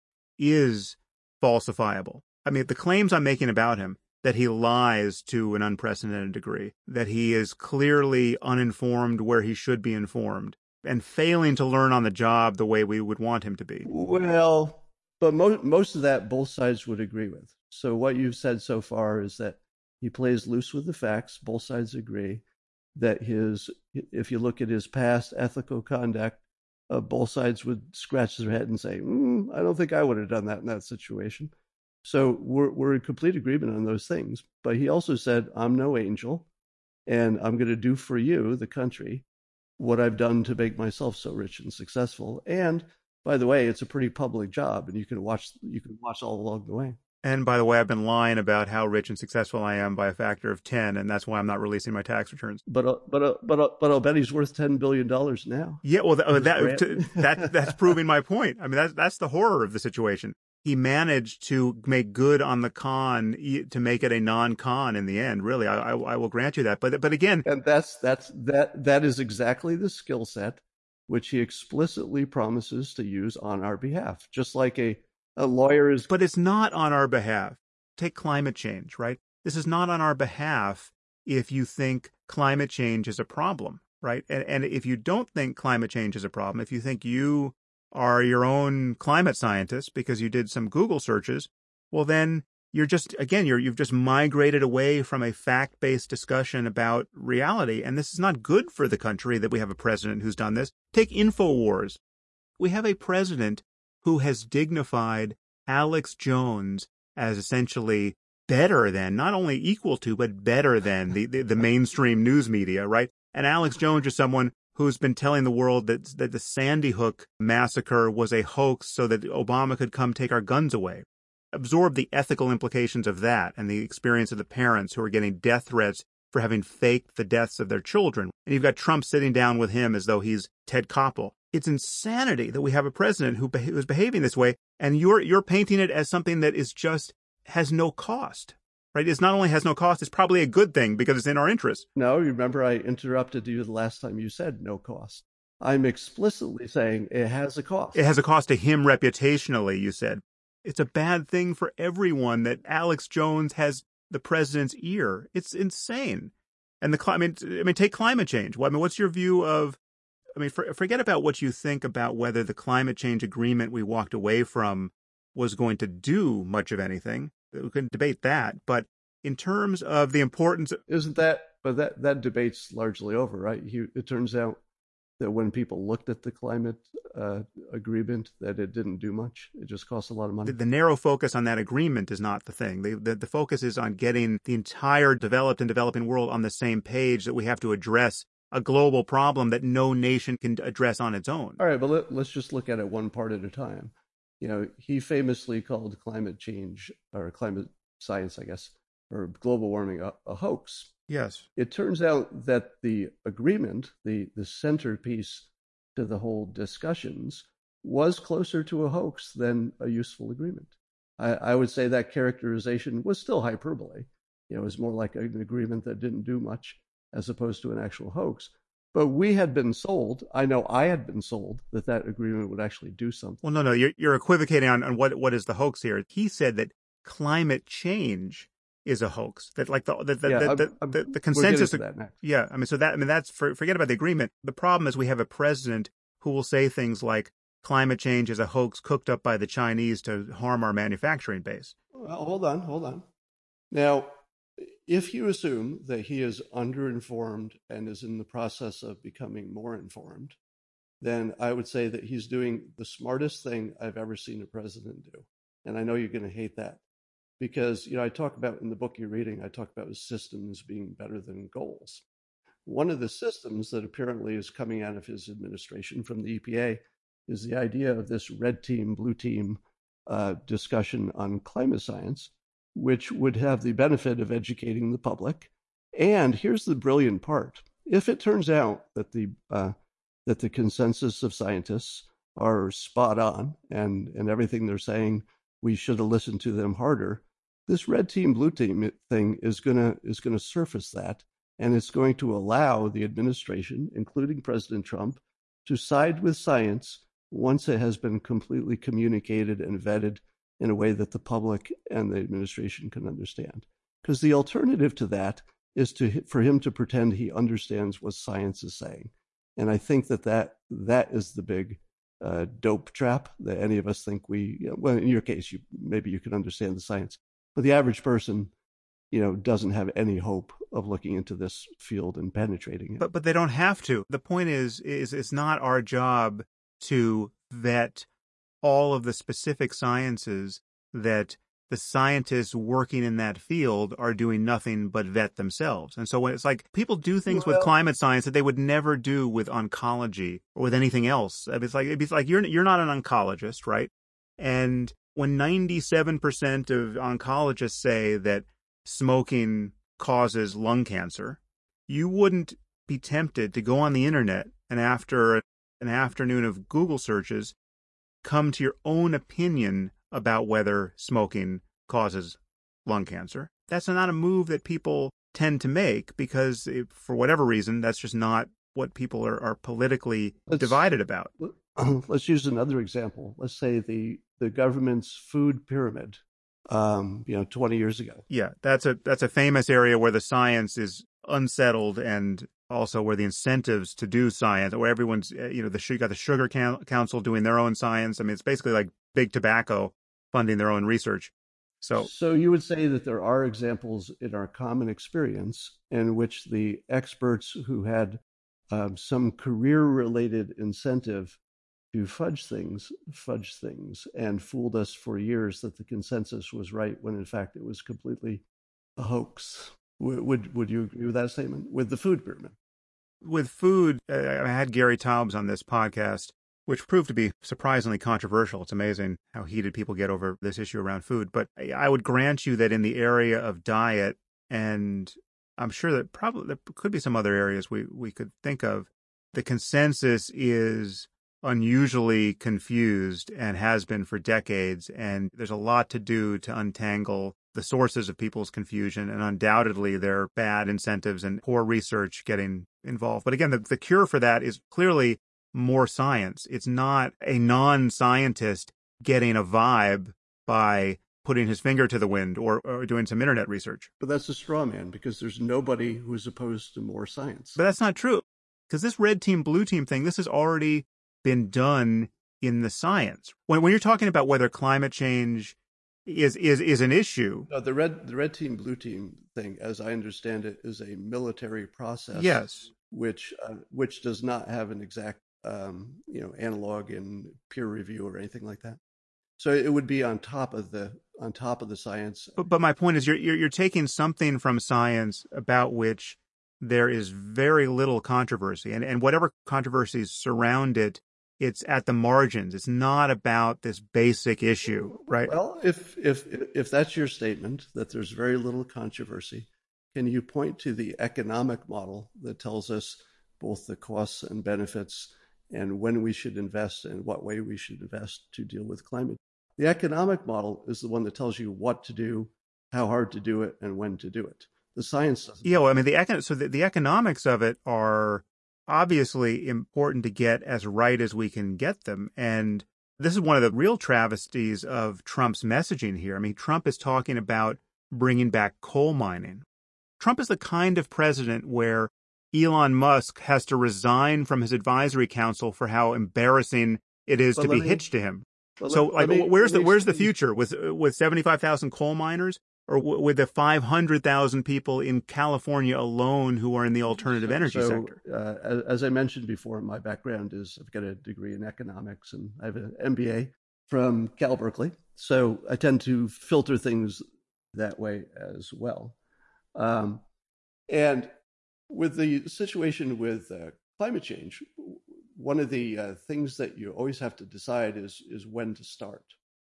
is falsifiable. I mean, the claims I'm making about him, that he lies to an unprecedented degree, that he is clearly uninformed where he should be informed, and failing to learn on the job the way we would want him to be. Well, but mo- most of that both sides would agree with. So what you've said so far is that he plays loose with the facts. Both sides agree that his, if you look at his past ethical conduct, uh, both sides would scratch their head and say, mm, I don't think I would have done that in that situation. So we're we're in complete agreement on those things. But he also said, I'm no angel, and I'm going to do for you, the country, what I've done to make myself so rich and successful. And by the way, it's a pretty public job, and you can watch you can watch all along the way. And by the way, I've been lying about how rich and successful I am by a factor of ten, and that's why I'm not releasing my tax returns. But uh, but uh, but uh, but I'll bet he's worth ten billion dollars now. Yeah, well, th- that to, that that's proving my point. I mean, that's that's the horror of the situation. He managed to make good on the con to make it a non-con in the end. Really, I, I, I will grant you that. But but again, and that's that's that that is exactly the skill set which he explicitly promises to use on our behalf, just like a a lawyer is. But it's not on our behalf. Take climate change, right? This is not on our behalf if you think climate change is a problem, right? And and if you don't think climate change is a problem, if you think you are your own climate scientist because you did some Google searches, well, then you're just, again, you're, you've just migrated away from a fact-based discussion about reality. And this is not good for the country that we have a president who's done this. Take InfoWars. We have a president who has dignified Alex Jones as essentially better than, not only equal to, but better than the, the, the mainstream news media, right? And Alex Jones is someone who's been telling the world that that the Sandy Hook massacre was a hoax so that Obama could come take our guns away. Absorb the ethical implications of that and the experience of the parents who are getting death threats for having faked the deaths of their children. And you've got Trump sitting down with him as though he's Ted Koppel. It's insanity that we have a president who who is behaving this way, and you're you're painting it as something that is just has no cost. Right? It's not only has no cost, it's probably a good thing because it's in our interest. No, remember I interrupted you the last time you said no cost. I'm explicitly saying it has a cost. It has a cost to him reputationally, you said. It's a bad thing for everyone that Alex Jones has the president's ear. It's insane. And the climate, I mean, take climate change. Well, I mean, what's your view of, I mean, for, forget about what you think about whether the climate change agreement we walked away from was going to do much of anything. We couldn't debate that. But in terms of the importance of, isn't that, but that, that debate's largely over, right? He, it turns out that when people looked at the climate uh, agreement, that it didn't do much. It just cost a lot of money. the, the narrow focus on that agreement is not the thing. The, the, the focus is on getting the entire developed and developing world on the same page, that we have to address a global problem that no nation can address on its own. All right, but let, let's just look at it one part at a time. You know, he famously called climate change, or climate science, I guess, or global warming a, a hoax. Yes. It turns out that the agreement, the, the centerpiece to the whole discussions, was closer to a hoax than a useful agreement. I, I would say that characterization was still hyperbole. You know, it was more like an agreement that didn't do much as opposed to an actual hoax. But we had been sold, I know I had been sold, that that agreement would actually do something. Well, no, no, you're, you're equivocating on, on what, what is the hoax here. He said that climate change is a hoax. That like the the the, Yeah, the, I'm- the, I'm- the, the We'll consensus. get into that next. Yeah, I mean, so that I mean that's for, forget about the agreement. The problem is we have a president who will say things like climate change is a hoax cooked up by the Chinese to harm our manufacturing base. Well, hold on, hold on. Now, if you assume that he is underinformed and is in the process of becoming more informed, then I would say that he's doing the smartest thing I've ever seen a president do. And I know you're going to hate that because, you know, I talk about in the book you're reading, I talk about systems being better than goals. One of the systems that apparently is coming out of his administration from the E P A is the idea of this red team, blue team uh, discussion on climate science, which would have the benefit of educating the public. And here's the brilliant part. If it turns out that the uh, that the consensus of scientists are spot on and, and everything they're saying, we should have listened to them harder, this red team, blue team thing is gonna is gonna surface that, and it's going to allow the administration, including President Trump, to side with science once it has been completely communicated and vetted in a way that the public and the administration can understand. Because the alternative to that is to for him to pretend he understands what science is saying. And I think that that, that is the big uh, dope trap that any of us think we, you know, well, in your case, you maybe you can understand the science, but the average person, you know, doesn't have any hope of looking into this field and penetrating it. But but they don't have to. The point is is it's not our job to vet all of the specific sciences that the scientists working in that field are doing nothing but vet themselves. And so when it's like people do things Well, with climate science that they would never do with oncology or with anything else. I mean, It's like it's like you're you're not an oncologist, right? And when ninety-seven percent of oncologists say that smoking causes lung cancer, you wouldn't be tempted to go on the internet and after an afternoon of Google searches, come to your own opinion about whether smoking causes lung cancer. That's not a move that people tend to make because, it, for whatever reason, that's just not what people are, are politically Let's- divided about. Let's use another example. Let's say the, the government's food pyramid, um, you know, twenty years ago. Yeah, that's a that's a famous area where the science is unsettled and also where the incentives to do science, where everyone's, you know, the you got the Sugar Council doing their own science. I mean, it's basically like big tobacco funding their own research. So, So you would say that there are examples in our common experience in which the experts who had um, some career-related incentive to fudge things, fudge things, and fooled us for years that the consensus was right when in fact it was completely a hoax. Would would, would you agree with that statement? With the food pyramid? with food, uh, I had Gary Taubes on this podcast, which proved to be surprisingly controversial. It's amazing how heated people get over this issue around food. But I would grant you that in the area of diet, and I'm sure that probably there could be some other areas we, we could think of, the consensus is unusually confused and has been for decades. And there's a lot to do to untangle the sources of people's confusion. And undoubtedly, there are bad incentives and poor research getting involved. But again, the, the cure for that is clearly more science. It's not a non-scientist getting a vibe by putting his finger to the wind or, or doing some internet research. But that's a straw man because there's nobody who's opposed to more science. But that's not true. Because this red team, blue team thing, this has already been done in the science. When, when you're talking about whether climate change is is is an issue. No, the red the red team blue team thing, as I understand it, is a military process Yes. which uh, which does not have an exact um, you know analog in peer review or anything like that. So it would be on top of the on top of the science. But but my point is you're you're, you're taking something from science about which there is very little controversy, and and whatever controversies surround it, it's at the margins. It's not about this basic issue, right? Well, if if if that's your statement that there's very little controversy, can you point to the economic model that tells us both the costs and benefits and when we should invest and what way we should invest to deal with climate? The economic model is the one that tells you what to do, how hard to do it, and when to do it. The science doesn't. Yeah, well, I mean, the econ- so the, the economics of it are obviously important to get as right as we can get them. And this is one of the real travesties of Trump's messaging here. I mean, Trump is talking about bringing back coal mining. Trump is the kind of president where Elon Musk has to resign from his advisory council for how embarrassing it is But to let be me- hitched to him. Well, So, let- like, let me- where's let the me where's the explain. future with with seventy-five thousand coal miners, or w- with the five hundred thousand people in California alone who are in the alternative energy so, sector? Uh, as, as I mentioned before, my background is I've got a degree in economics and I have an M B A from Cal Berkeley. So I tend to filter things that way as well. Um, and with the situation with uh, climate change, one of the uh, things that you always have to decide is is when to start.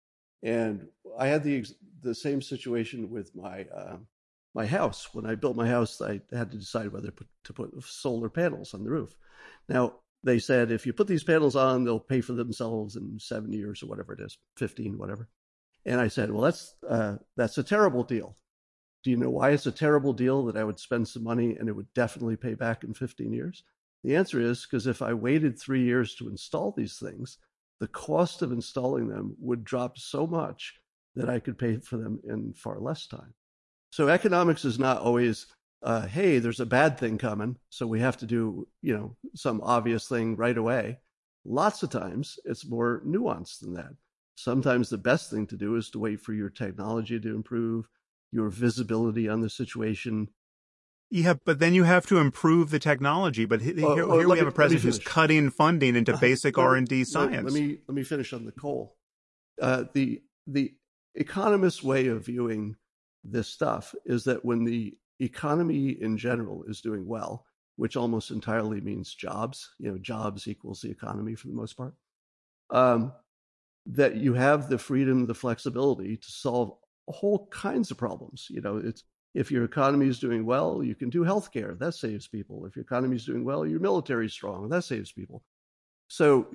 And I had the the same situation with my uh, my house. When I built my house, I had to decide whether to put, to put solar panels on the roof. Now, they said if you put these panels on, they'll pay for themselves in seven years or whatever it is, fifteen, whatever. And I said, well, that's uh, that's a terrible deal. Do you know why it's a terrible deal that I would spend some money and it would definitely pay back in fifteen years? The answer is because if I waited three years to install these things, the cost of installing them would drop so much that I could pay for them in far less time. So economics is not always, uh, hey, there's a bad thing coming, so we have to do, you know, some obvious thing right away. Lots of times it's more nuanced than that. Sometimes the best thing to do is to wait for your technology to improve, your visibility on the situation. Yeah, but then you have to improve the technology. But he- Oh, here, oh, here let we have me- a president let me who's finish. cutting funding into basic Let me- R and D let- science. Let me let me finish on the coal. Uh, the the economist way of viewing this stuff is that when the economy in general is doing well, which almost entirely means jobs, you know, jobs equals the economy for the most part, um, that you have the freedom, the flexibility to solve whole kinds of problems. You know, it's if your economy is doing well, you can do healthcare. That saves people. If your economy is doing well, your military is strong. That saves people. So,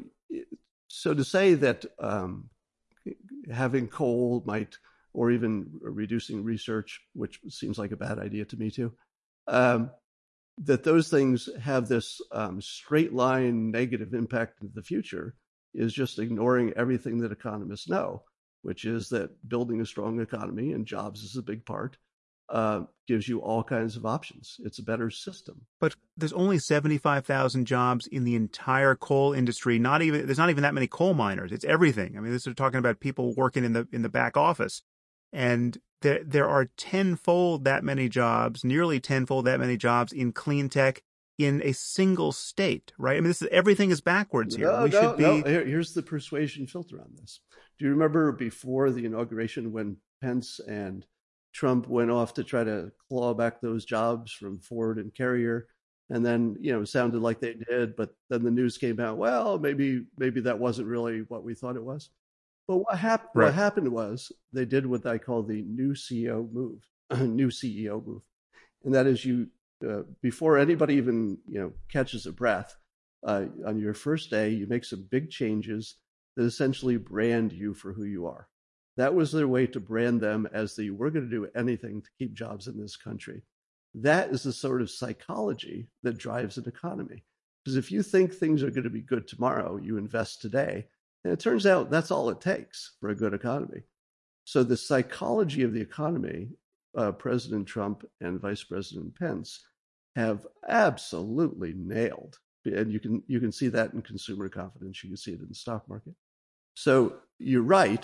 so to say that um, having coal might, or even reducing research, which seems like a bad idea to me too, um, that those things have this um, straight line negative impact in the future is just ignoring everything that economists know, which is that building a strong economy, and jobs is a big part, uh, gives you all kinds of options. It's a better system. But there's only seventy-five thousand jobs in the entire coal industry. Not even there's not even that many coal miners. It's everything. I mean, this is talking about people working in the in the back office, and there there are tenfold that many jobs, nearly tenfold that many jobs in clean tech in a single state, right? I mean, this is everything is backwards here. No, we no, should be. no. Here, here's the persuasion filter on this. Do you remember before the inauguration when Pence and Trump went off to try to claw back those jobs from Ford and Carrier? And then, you know, it sounded like they did, but then the news came out, well, maybe maybe that wasn't really what we thought it was. But what, hap- Right. what happened was they did what I call the new C E O move, new C E O move. And that is you, uh, before anybody even, you know, catches a breath, uh, on your first day, you make some big changes that essentially brand you for who you are. That was their way to brand them as the, we're going to do anything to keep jobs in this country. That is the sort of psychology that drives an economy. Because if you think things are going to be good tomorrow, you invest today. And it turns out that's all it takes for a good economy. So the psychology of the economy, uh, President Trump and Vice President Pence have absolutely nailed. And you can you can see that in consumer confidence. You can see it in the stock market. So you're right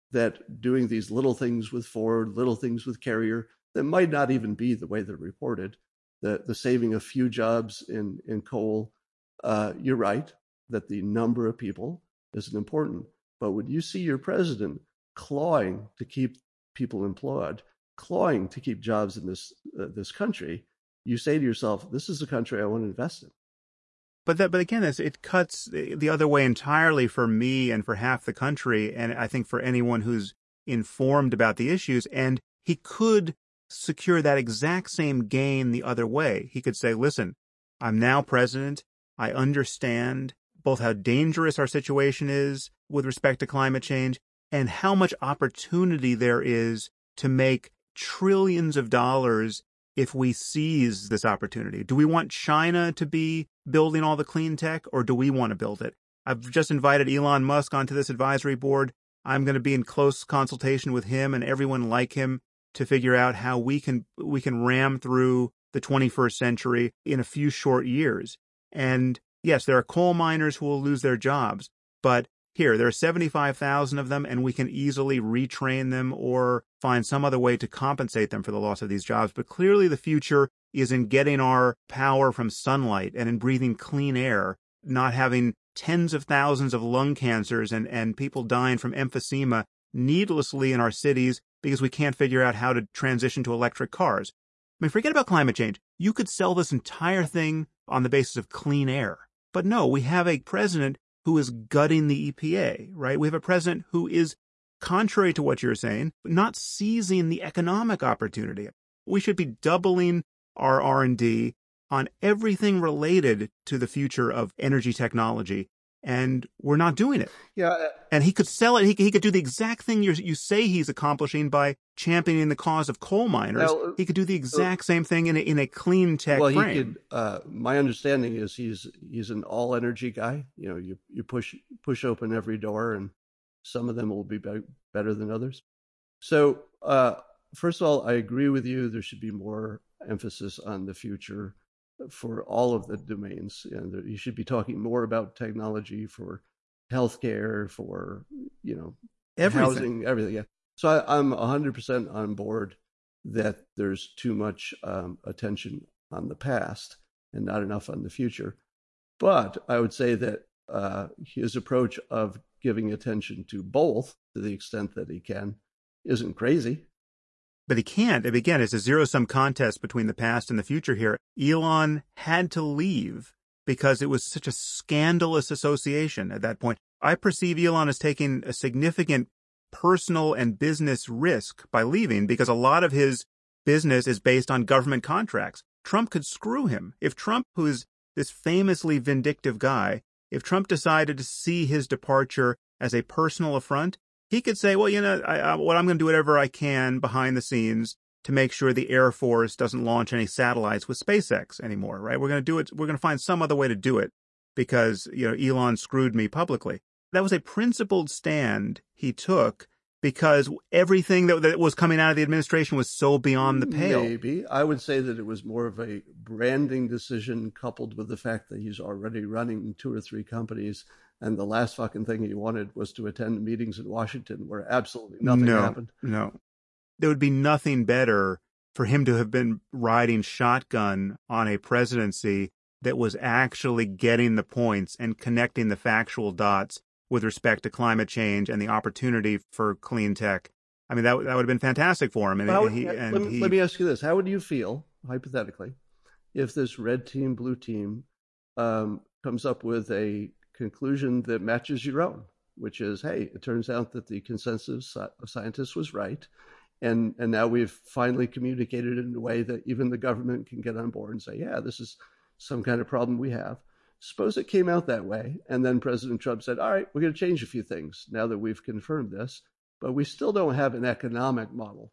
that doing these little things with Ford, little things with Carrier, that might not even be the way they're reported, the, the saving a few jobs in, in coal, uh, you're right that the number of people isn't important. But when you see your president clawing to keep people employed, clawing to keep jobs in this uh, this country, you say to yourself, this is a country I want to invest in. But that, but again, it cuts the other way entirely for me and for half the country, and I think for anyone who's informed about the issues. And he could secure that exact same gain the other way. He could say, listen, I'm now president. I understand both how dangerous our situation is with respect to climate change and how much opportunity there is to make trillions of dollars if we seize this opportunity. Do we want China to be building all the clean tech, or do we want to build it? I've just invited Elon Musk onto this advisory board. I'm going to be in close consultation with him and everyone like him to figure out how we can we can ram through the twenty-first century in a few short years. And yes, there are coal miners who will lose their jobs, but here, there are seventy-five thousand of them, and we can easily retrain them or find some other way to compensate them for the loss of these jobs. But clearly the future is in getting our power from sunlight and in breathing clean air, not having tens of thousands of lung cancers and, and people dying from emphysema needlessly in our cities because we can't figure out how to transition to electric cars. I mean, forget about climate change. You could sell this entire thing on the basis of clean air. But no, we have a president who is gutting the E P A, right? We have a president who is, contrary to what you're saying, not seizing the economic opportunity. We should be doubling our R and D on everything related to the future of energy technology, and we're not doing it. Yeah, uh, and he could sell it. He, he could do the exact thing you're, you say he's accomplishing by championing the cause of coal miners. Now, he could do the exact uh, same thing in a, in a clean tech well, frame. He could. Uh, my understanding is he's he's an all energy guy. You know, you you push push open every door, and some of them will be, be better than others. So, uh, first of all, I agree with you. There should be more emphasis on the future for all of the domains, and you should be talking more about technology for healthcare, for, you know, everything. housing, everything. Yeah. So I, I'm one hundred percent on board that there's too much um, attention on the past and not enough on the future. But I would say that uh, his approach of giving attention to both, to the extent that he can, isn't crazy. But he can't. And again, it's a zero-sum contest between the past and the future here. Elon had to leave because it was such a scandalous association at that point. I perceive Elon as taking a significant personal and business risk by leaving because a lot of his business is based on government contracts. Trump could screw him. If Trump, who is this famously vindictive guy, if Trump decided to see his departure as a personal affront, he could say, well, you know, I, I, what I'm going to do whatever I can behind the scenes to make sure the Air Force doesn't launch any satellites with SpaceX anymore, right? We're going to do it. We're going to find some other way to do it because, you know, Elon screwed me publicly. That was a principled stand he took because everything that, that was coming out of the administration was so beyond the pale. Maybe. I would say that it was more of a branding decision coupled with the fact that he's already running two or three companies. And the last fucking thing he wanted was to attend meetings in Washington where absolutely nothing no, happened. No, there would be nothing better for him to have been riding shotgun on a presidency that was actually getting the points and connecting the factual dots with respect to climate change and the opportunity for clean tech. I mean, that, that would have been fantastic for him. And, How, he, and let, me, he, let me ask you this. How would you feel, hypothetically, if this red team, blue team um, comes up with a conclusion that matches your own, which is, hey, it turns out that the consensus of scientists was right. And, and now we've finally communicated it in a way that even the government can get on board and say, yeah, this is some kind of problem we have. Suppose it came out that way. And then President Trump said, all right, we're going to change a few things now that we've confirmed this, but we still don't have an economic model.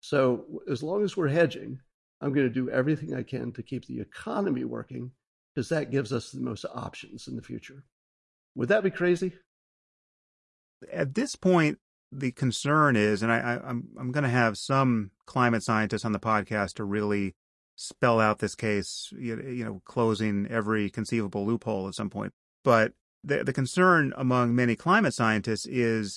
So as long as we're hedging, I'm going to do everything I can to keep the economy working because that gives us the most options in the future. Would that be crazy? At this point, the concern is, and I, I, I'm I'm going to have some climate scientists on the podcast to really spell out this case, you, you know, closing every conceivable loophole at some point. But the the concern among many climate scientists is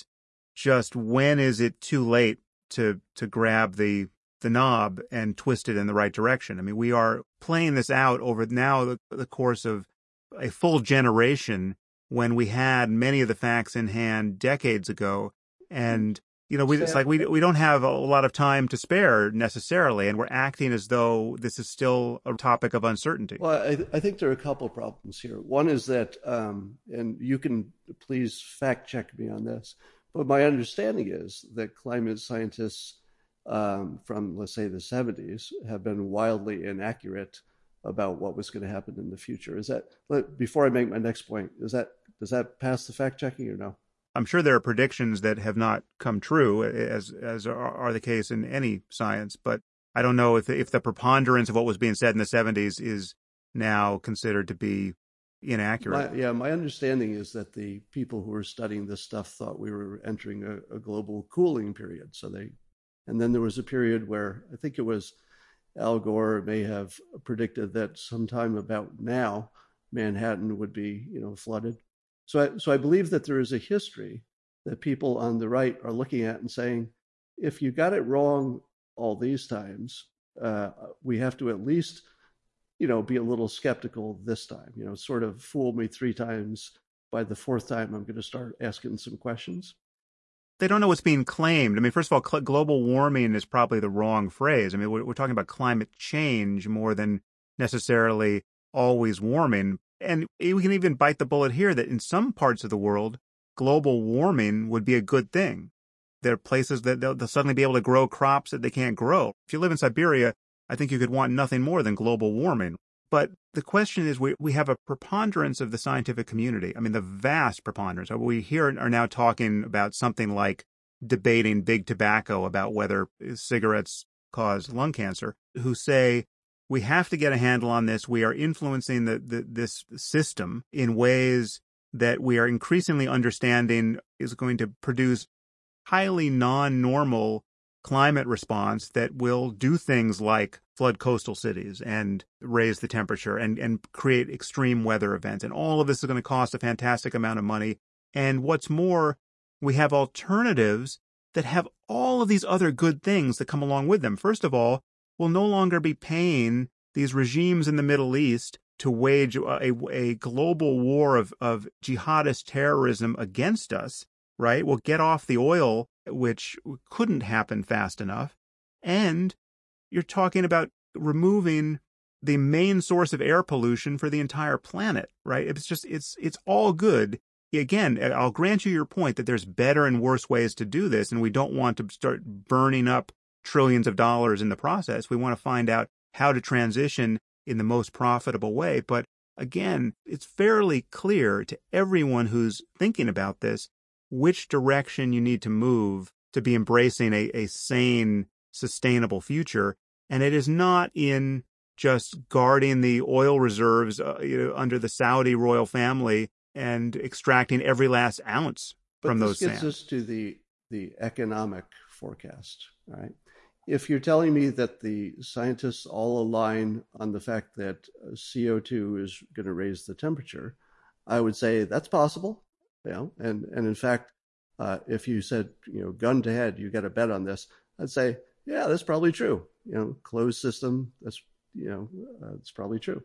just when is it too late to to grab the the knob and twist it in the right direction. I mean, we are playing this out over now the, the course of a full generation when we had many of the facts in hand decades ago. And, you know, we, it's like we we don't have a lot of time to spare necessarily, and we're acting as though this is still a topic of uncertainty. Well, I, I think there are a couple of problems here. One is that, um, and you can please fact check me on this, but my understanding is that climate scientists um, from, let's say, the seventies have been wildly inaccurate about what was going to happen in the future. Is that, before I make my next point, is that, does that pass the fact checking or no? I'm sure there are predictions that have not come true, as as are, are the case in any science, but I don't know if if the preponderance of what was being said in the seventies is now considered to be inaccurate. My, yeah, my understanding is that the people who were studying this stuff thought we were entering a, a global cooling period. So they, and then there was a period where I think it was Al Gore may have predicted that sometime about now Manhattan would be, you know, flooded. So I, so I believe that there is a history that people on the right are looking at and saying, if you got it wrong all these times, uh, we have to at least, you know, be a little skeptical this time. You know, sort of fool me three times. By the fourth time, I'm going to start asking some questions. They don't know what's being claimed. I mean, first of all, cl- global warming is probably the wrong phrase. I mean, we're, we're talking about climate change more than necessarily always warming. And we can even bite the bullet here that in some parts of the world, global warming would be a good thing. There are places that they'll, they'll suddenly be able to grow crops that they can't grow. If you live in Siberia, I think you could want nothing more than global warming. But the question is, we, we have a preponderance of the scientific community. I mean, the vast preponderance. We here are now talking about something like debating big tobacco about whether cigarettes cause lung cancer, who say, we have to get a handle on this. We are influencing the, the, this system in ways that we are increasingly understanding is going to produce highly non-normal climate response that will do things like flood coastal cities and raise the temperature and, and create extreme weather events. And all of this is going to cost a fantastic amount of money. And what's more, we have alternatives that have all of these other good things that come along with them. First of all, we'll no longer be paying these regimes in the Middle East to wage a, a, a global war of, of jihadist terrorism against us, right? We'll get off the oil, which couldn't happen fast enough. And you're talking about removing the main source of air pollution for the entire planet, right? It's just, it's, it's all good. Again, I'll grant you your point that there's better and worse ways to do this, and we don't want to start burning up trillions of dollars in the process. We want to find out how to transition in the most profitable way. But again, it's fairly clear to everyone who's thinking about this which direction you need to move to be embracing a, a sane, sustainable future. And it is not in just guarding the oil reserves uh, you know, under the Saudi royal family and extracting every last ounce but from those sands. This gets us to the, the economic forecast, right? If you're telling me that the scientists all align on the fact that C O two is going to raise the temperature, I would say that's possible. You know, and, and in fact, uh, if you said, you know, gun to head, you got to bet on this, I'd say, yeah, that's probably true. You know, closed system, that's, you know, uh, it's probably true.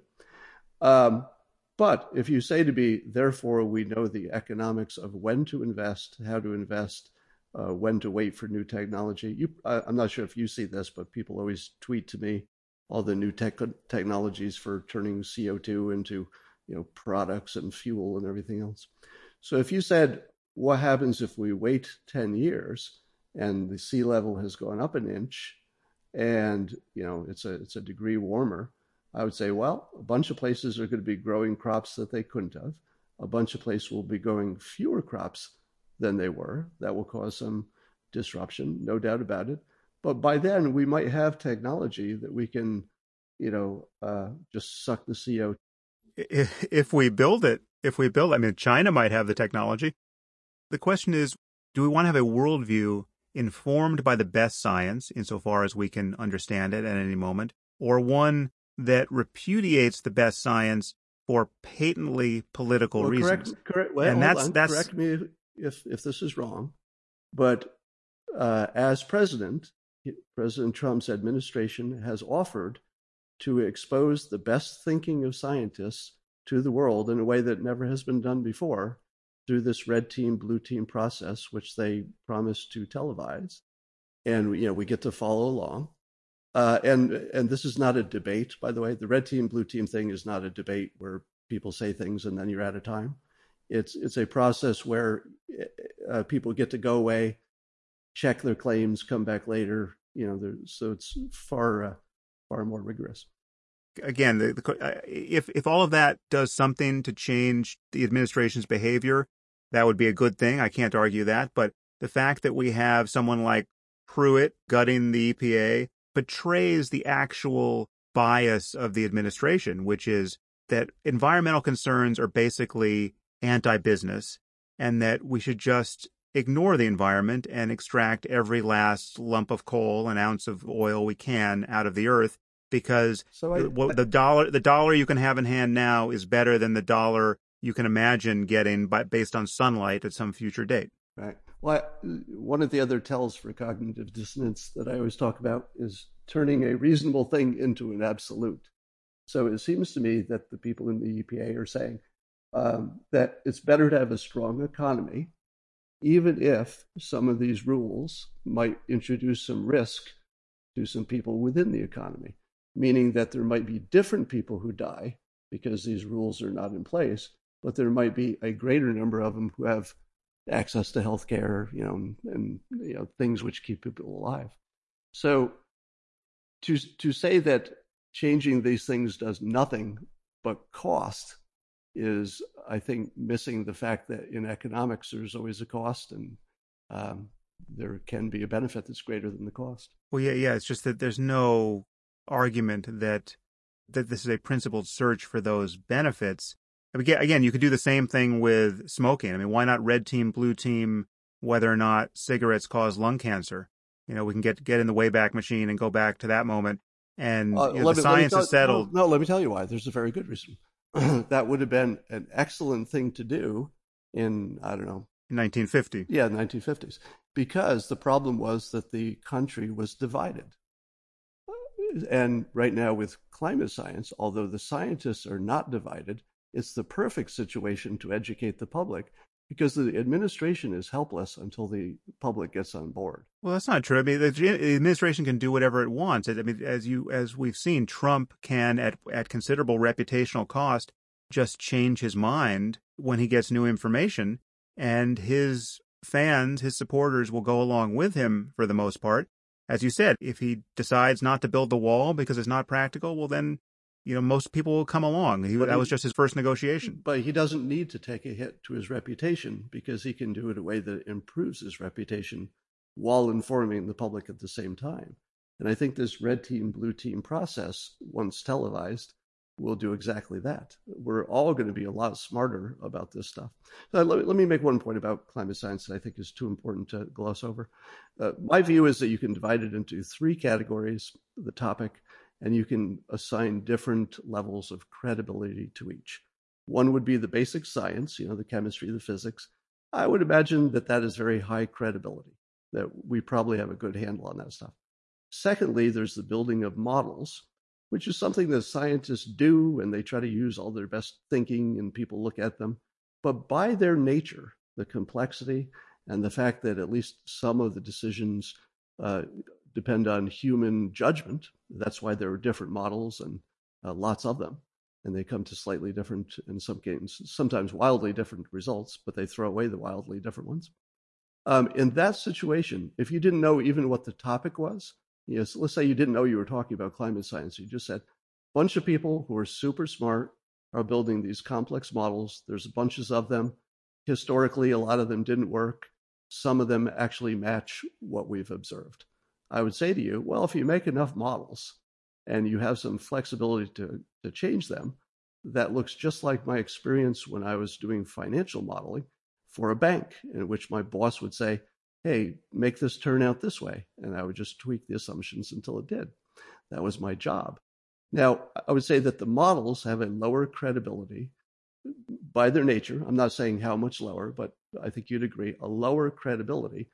Um, but if you say to me, therefore, we know the economics of when to invest, how to invest, Uh, when to wait for new technology. You, I, I'm not sure if you see this, but people always tweet to me all the new tech technologies for turning C O two into, you know, products and fuel and everything else. So if you said, what happens if we wait ten years and the sea level has gone up an inch and, you know, it's a, it's a degree warmer, I would say, well, a bunch of places are going to be growing crops that they couldn't have. A bunch of places will be growing fewer crops than they were. That will cause some disruption, no doubt about it. But by then, we might have technology that we can, you know, uh, just suck the C O two. If we build it, if we build, I mean, China might have the technology. The question is, do we want to have a worldview informed by the best science, insofar as we can understand it at any moment, or one that repudiates the best science for patently political well, reasons? Correct, correct. Well, and that's, on. that's, correct me if if this is wrong, But uh, as president, President Trump's administration has offered to expose the best thinking of scientists to the world in a way that never has been done before through this red team, blue team process, which they promised to televise. And, you know, we get to follow along. Uh, and and this is not a debate, by the way. The red team, blue team thing is not a debate where people say things and then you're out of time. It's it's a process where uh, people get to go away, check their claims, come back later. You know, so it's far uh, far more rigorous. Again, the, the, if if all of that does something to change the administration's behavior, that would be a good thing. I can't argue that. But the fact that we have someone like Pruitt gutting the E P A betrays the actual bias of the administration, which is that environmental concerns are basically anti-business and that we should just ignore the environment and extract every last lump of coal and ounce of oil we can out of the earth because so I, the, the dollar the dollar you can have in hand now is better than the dollar you can imagine getting by, based on sunlight at some future date. Right. Well, I, one of the other tells for cognitive dissonance that I always talk about is turning a reasonable thing into an absolute. So it seems to me that the people in the E P A are saying um, that it's better to have a strong economy, even if some of these rules might introduce some risk to some people within the economy, meaning that there might be different people who die because these rules are not in place, but there might be a greater number of them who have access to health care, you know, and you know, things which keep people alive. So to to say that changing these things does nothing but cost is, I think, missing the fact that in economics there's always a cost, and um, there can be a benefit that's greater than the cost. Well, yeah, yeah. It's just that there's no argument that that this is a principled search for those benefits. Again, you could do the same thing with smoking. I mean, why not red team, blue team, whether or not cigarettes cause lung cancer? You know, we can get get in the Wayback Machine and go back to that moment. And uh, you know, the me, science tell, is settled. No, no, let me tell you why. There's a very good reason. That would have been an excellent thing to do in, I don't know. nineteen fifty. Yeah, nineteen fifties. Because the problem was that the country was divided. And right now with climate science, although the scientists are not divided, it's the perfect situation to educate the public because the administration is helpless until the public gets on board. Well, that's not true. I mean, the, the administration can do whatever it wants. I mean, as you as we've seen, Trump can, at at considerable reputational cost, just change his mind when he gets new information, and his fans, his supporters, will go along with him for the most part. As you said, if he decides not to build the wall because it's not practical, well, then, you know, most people will come along. He, that was just his first negotiation. But he doesn't need to take a hit to his reputation because he can do it in a way that improves his reputation while informing the public at the same time. And I think this red team, blue team process, once televised, will do exactly that. We're all going to be a lot smarter about this stuff. So let, let me make one point about climate science that I think is too important to gloss over. Uh, my view is that you can divide it into three categories, the topic, and you can assign different levels of credibility to each. One would be the basic science, you know, the chemistry, the physics. I would imagine that that is very high credibility, that we probably have a good handle on that stuff. Secondly, there's the building of models, which is something that scientists do, and they try to use all their best thinking, and people look at them. But by their nature, the complexity and the fact that at least some of the decisions uh, depend on human judgment, that's why there are different models and uh, lots of them. And they come to slightly different, in some cases, sometimes wildly different results, but they throw away the wildly different ones. Um, in that situation, if you didn't know even what the topic was, yes, let's say you didn't know you were talking about climate science. You just said, a bunch of people who are super smart are building these complex models. There's bunches of them. Historically, a lot of them didn't work. Some of them actually match what we've observed. I would say to you, well, if you make enough models and you have some flexibility to, to change them, that looks just like my experience when I was doing financial modeling for a bank, in which my boss would say, hey, make this turn out this way. And I would just tweak the assumptions until it did. That was my job. Now, I would say that the models have a lower credibility by their nature. I'm not saying how much lower, but I think you'd agree, a lower credibility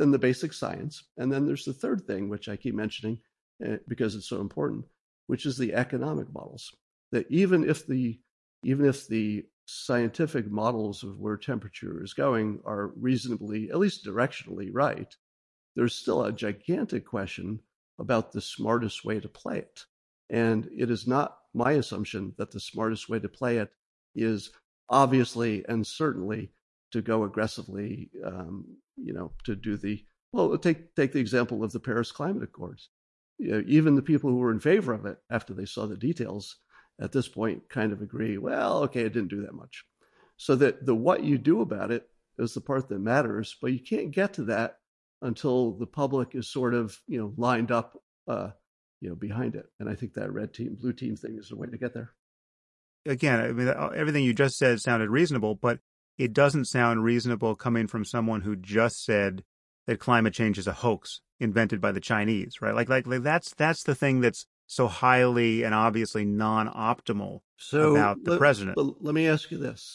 then the basic science, and then there's the third thing, which I keep mentioning uh, because it's so important, which is the economic models. That even if the even if the scientific models of where temperature is going are reasonably, at least directionally right, there's still a gigantic question about the smartest way to play it. And it is not my assumption that the smartest way to play it is obviously and certainly to go aggressively, um, you know, to do the, well, take take the example of the Paris Climate Accords. You know, even the people who were in favor of it, after they saw the details, at this point kind of agree, well, okay, it didn't do that much. So that the what you do about it is the part that matters, but you can't get to that until the public is sort of, you know, lined up, uh, you know, behind it. And I think that red team, blue team thing is the way to get there. Again, I mean, everything you just said sounded reasonable, but it doesn't sound reasonable coming from someone who just said that climate change is a hoax invented by the Chinese, right? Like, like, like that's that's the thing that's so highly and obviously non-optimal so about the let, president. Let me ask you this.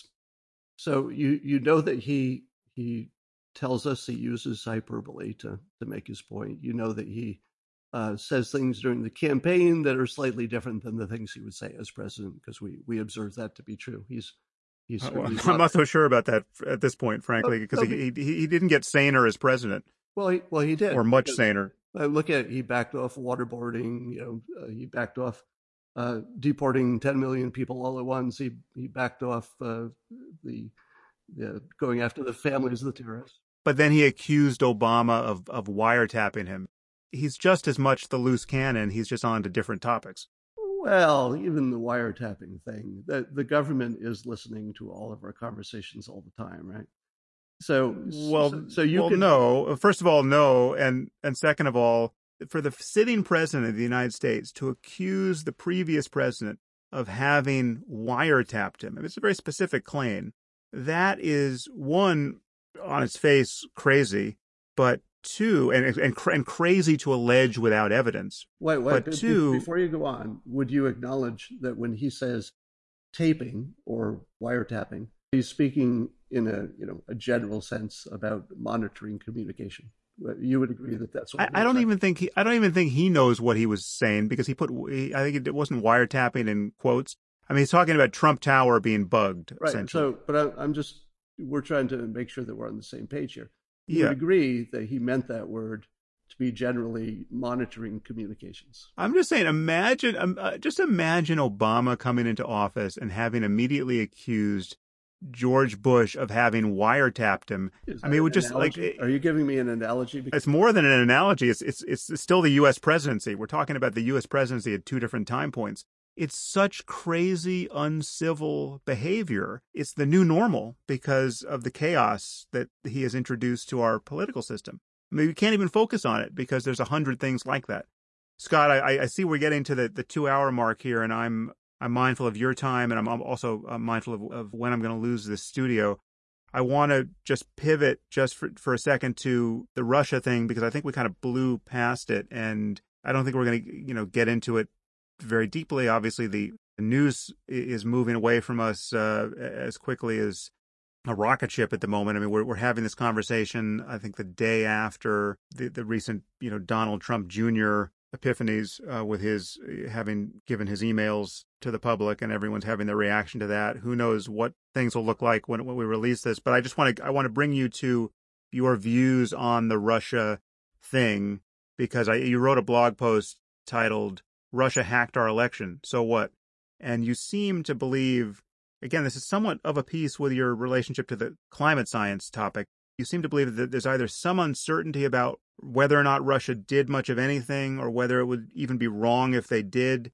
So you you know that he he tells us he uses hyperbole to to make his point. You know that he uh, says things during the campaign that are slightly different than the things he would say as president, because we we observe that to be true. He's he's. Uh, well, I'm not so sure about that at this point, frankly, because oh, he, he he didn't get saner as president. Well, he, well, he did, or much saner. I look at it, he backed off waterboarding. You know, uh, he backed off uh, deporting ten million people all at once. He he backed off uh, the, the going after the families of the terrorists. But then he accused Obama of of wiretapping him. He's just as much the loose cannon. He's just on to different topics. Well, even the wiretapping thing, the, the government is listening to all of our conversations all the time, right? So, well, so, so you well, could... no. First of all, no, and and second of all, for the sitting president of the United States to accuse the previous president of having wiretapped him, I mean, it's a very specific claim. That is, one, on its face, crazy, but two, and and, and crazy to allege without evidence. Wait, wait, but two, before you go on, would you acknowledge that when he says taping or wiretapping, he's speaking in a you know a general sense about monitoring communication? You would agree that that's what I, I don't even think he I don't even think he knows what he was saying, because he put he, I think it wasn't wiretapping in quotes. I mean, he's talking about Trump Tower being bugged, right? Essentially. So, but I, I'm just we're trying to make sure that we're on the same page here. You yeah. would agree that he meant that word to be generally monitoring communications. I'm just saying, imagine, um, uh, just imagine Obama coming into office and having immediately accused George Bush of having wiretapped him. I mean, it would just analogy? like. Are you giving me an analogy? Because... It's more than an analogy. It's, it's it's still the U S presidency. We're talking about the U S presidency at two different time points. It's such crazy, uncivil behavior. It's the new normal because of the chaos that he has introduced to our political system. I mean, we can't even focus on it because there's a hundred things like that. Scott, I, I see we're getting to the, the two-hour mark here, and I'm I'm mindful of your time, and I'm also mindful of, of when I'm going to lose this studio. I want to just pivot just for, for a second to the Russia thing, because I think we kind of blew past it, and I don't think we're going to you know get into it very deeply. Obviously, the, the news is moving away from us uh, as quickly as a rocket ship at the moment. I mean, we're we're having this conversation, I think, the day after the, the recent, you know, Donald Trump Junior epiphanies uh, with his having given his emails to the public, and everyone's having their reaction to that. Who knows what things will look like when when we release this? But I just want to I want to bring you to your views on the Russia thing, because I you wrote a blog post titled "Russia Hacked Our Election, So What?" And you seem to believe, again, this is somewhat of a piece with your relationship to the climate science topic. You seem to believe that there's either some uncertainty about whether or not Russia did much of anything, or whether it would even be wrong if they did.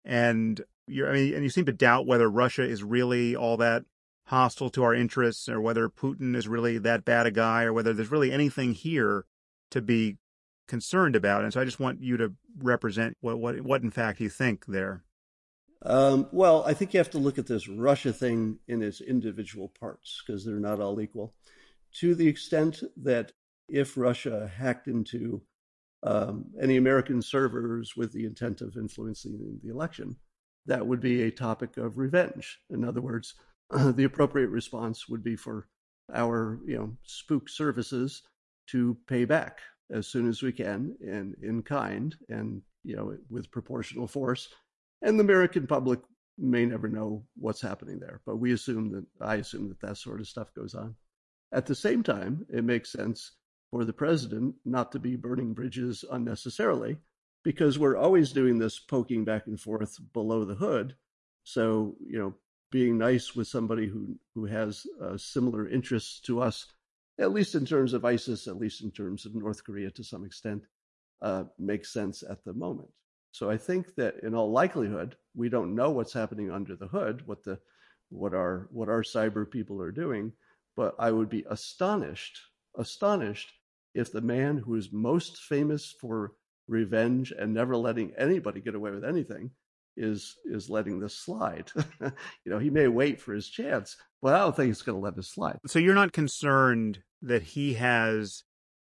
And you're, I mean, and you seem to doubt whether Russia is really all that hostile to our interests, or whether Putin is really that bad a guy, or whether there's really anything here to be concerned about. And so I just want you to represent what, what, what in fact you think there. Um, well, I think you have to look at this Russia thing in its individual parts, because they're not all equal. To the extent that if Russia hacked into um, any American servers with the intent of influencing the election, that would be a topic of revenge. In other words, uh, the appropriate response would be for our, you know, spook services to pay back as soon as we can and in kind and, you know, with proportional force. And the American public may never know what's happening there, but we assume that, I assume that that sort of stuff goes on. At the same time, it makes sense for the president not to be burning bridges unnecessarily, because we're always doing this poking back and forth below the hood. So, you know, being nice with somebody who, who has uh, similar interests to us, at least in terms of ISIS, at least in terms of North Korea to some extent, uh, makes sense at the moment. So I think that in all likelihood, we don't know what's happening under the hood, what the what our what our cyber people are doing, but I would be astonished, astonished if the man who is most famous for revenge and never letting anybody get away with anything is is letting this slide. You know, he may wait for his chance, but I don't think he's going to let this slide. So you're not concerned that he has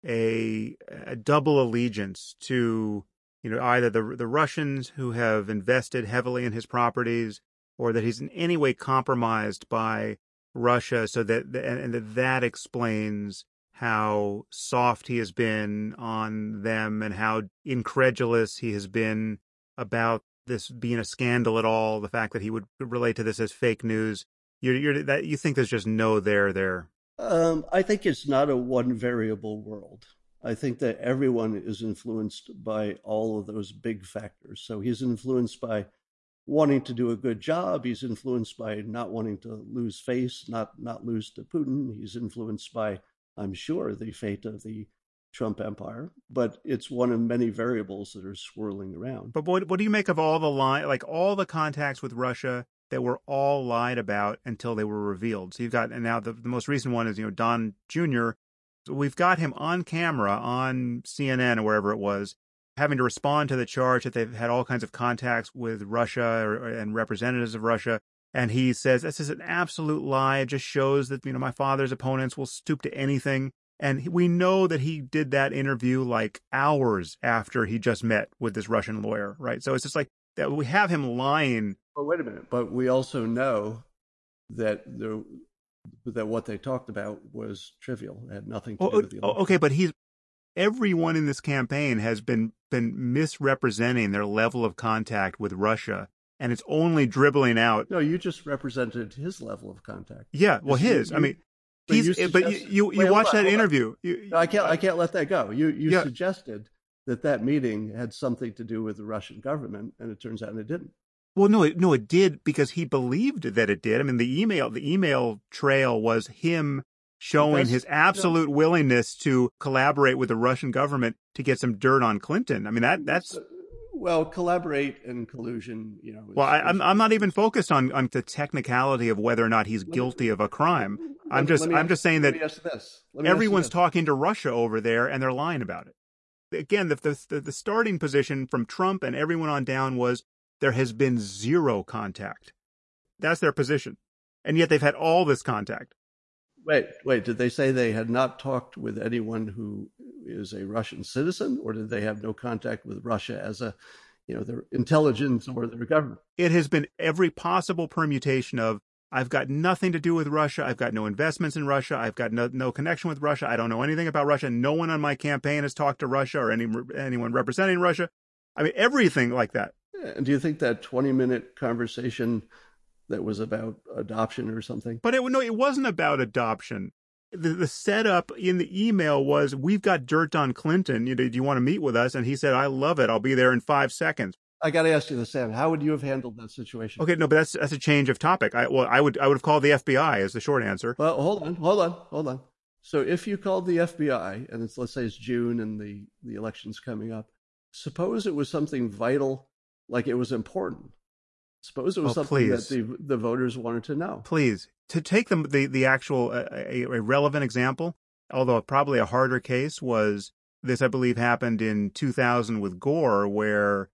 a, a double allegiance to, you know, either the the Russians who have invested heavily in his properties, or that he's in any way compromised by Russia, so that and, and that that explains how soft he has been on them and how incredulous he has been about this being a scandal at all, the fact that he would relate to this as fake news. You're, you're, that, you think there's just no there there? Um, I think it's not a one variable world. I think that everyone is influenced by all of those big factors. So he's influenced by wanting to do a good job. He's influenced by not wanting to lose face, not not lose to Putin. He's influenced by, I'm sure, the fate of the Trump empire, but it's one of many variables that are swirling around. But what, what do you make of all the lie, like all the contacts with Russia that were all lied about until they were revealed? So you've got, and now the, the most recent one is, you know, Don Junior So we've got him on camera on C N N or wherever it was, having to respond to the charge that they've had all kinds of contacts with Russia or, and representatives of Russia. And he says, this is an absolute lie. It just shows that, you know, my father's opponents will stoop to anything. And we know that he did that interview like hours after he just met with this Russian lawyer, right? So it's just like that we have him lying. But wait a minute. But we also know that the that what they talked about was trivial. It had nothing to oh, do with the election. Okay, but he's everyone in this campaign has been been misrepresenting their level of contact with Russia, and it's only dribbling out. No, you just represented his level of contact. Yeah, well, his. You, I mean. But He's, you but you you, you wait, watch on, that interview. You, no, I can't I can't let that go. You you yeah. suggested that that meeting had something to do with the Russian government, and it turns out it didn't. Well, no, it, no, it did because he believed that it did. I mean, the email the email trail was him showing That's, his absolute you know, willingness to collaborate with the Russian government to get some dirt on Clinton. I mean, that that's. Well, collaborate and collusion, you know. Is, well, I, is, I'm I'm not even focused on, on the technicality of whether or not he's guilty me, of a crime. Let, I'm just I'm ask, just saying that everyone's talking to Russia over there and they're lying about it. Again, the, the the starting position from Trump and everyone on down was there has been zero contact. That's their position, and yet they've had all this contact. Wait, wait. Did they say they had not talked with anyone who is a Russian citizen, or did they have no contact with Russia as a, you know, their intelligence or their government? It has been every possible permutation of, I've got nothing to do with Russia. I've got no investments in Russia. I've got no, no connection with Russia. I don't know anything about Russia. No one on my campaign has talked to Russia or any anyone representing Russia. I mean, everything like that. And do you think that twenty-minute conversation that was about adoption or something? But it, no, it wasn't about adoption. The, the setup in the email was, we've got dirt on Clinton. You know, do you want to meet with us? And he said, I love it. I'll be there in five seconds. I got to ask you this, Sam. How would you have handled that situation? Okay, no, but that's that's a change of topic. I well, I would I would have called the F B I as the short answer. Well, hold on, hold on, hold on. So if you called the F B I, and it's, let's say it's June and the, the election's coming up, suppose it was something vital, like it was important. Suppose it was oh, something please. that the the voters wanted to know. Please, to take the the, the actual uh, a, a relevant example, although probably a harder case, was this, I believe, happened in two thousand with Gore, where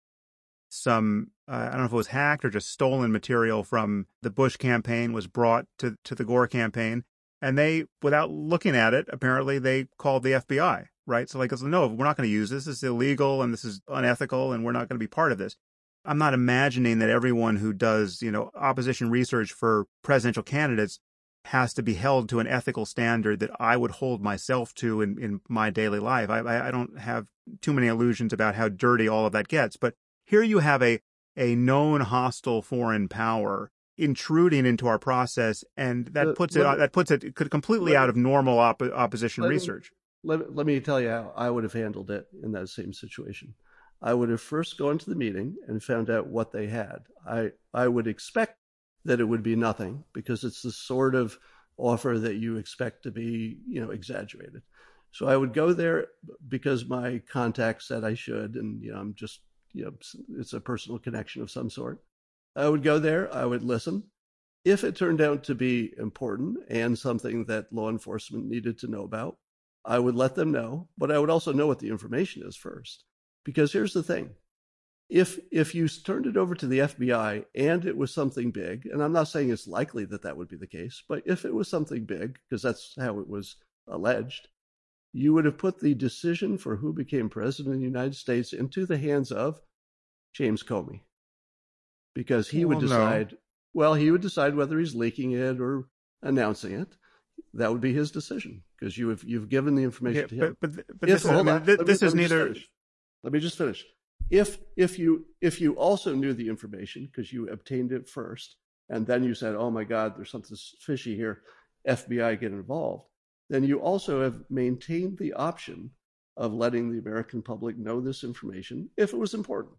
some, uh, I don't know if it was hacked or just stolen material from the Bush campaign was brought to, to the Gore campaign. And they, without looking at it, apparently they called the F B I, right? So like, no, we're not going to use this. This is illegal and this is unethical and we're not going to be part of this. I'm not imagining that everyone who does, you know, opposition research for presidential candidates has to be held to an ethical standard that I would hold myself to in, in my daily life. I, I don't have too many illusions about how dirty all of that gets. But here you have a, a known hostile foreign power intruding into our process, and that Uh, puts it let me- that puts it could completely let- out of normal op- opposition let me- research. Let, let me tell you how I would have handled it in that same situation. I would have first gone to the meeting and found out what they had. I, I would expect that it would be nothing, because it's the sort of offer that you expect to be, you know, exaggerated. So I would go there because my contact said I should, and, you know, I'm just, you know, it's a personal connection of some sort. I would go there, I would listen. If it turned out to be important and something that law enforcement needed to know about, I would let them know, but I would also know what the information is first. Because here's the thing. If if you turned it over to the F B I and it was something big, and I'm not saying it's likely that that would be the case, but if it was something big, because that's how it was alleged, you would have put the decision for who became president of the United States into the hands of James Comey. Because he would Well, no. decide, well, he would decide whether he's leaking it or announcing it. That would be his decision, because you have you've given the information Yeah, to him. but but, but If- this, is, I hold mean, on, th- let me- this let is me just neither. finish. Let me just finish. If if you if you also knew the information because you obtained it first, and then you said, "Oh my God, there's something fishy here," F B I get involved, then you also have maintained the option of letting the American public know this information if it was important.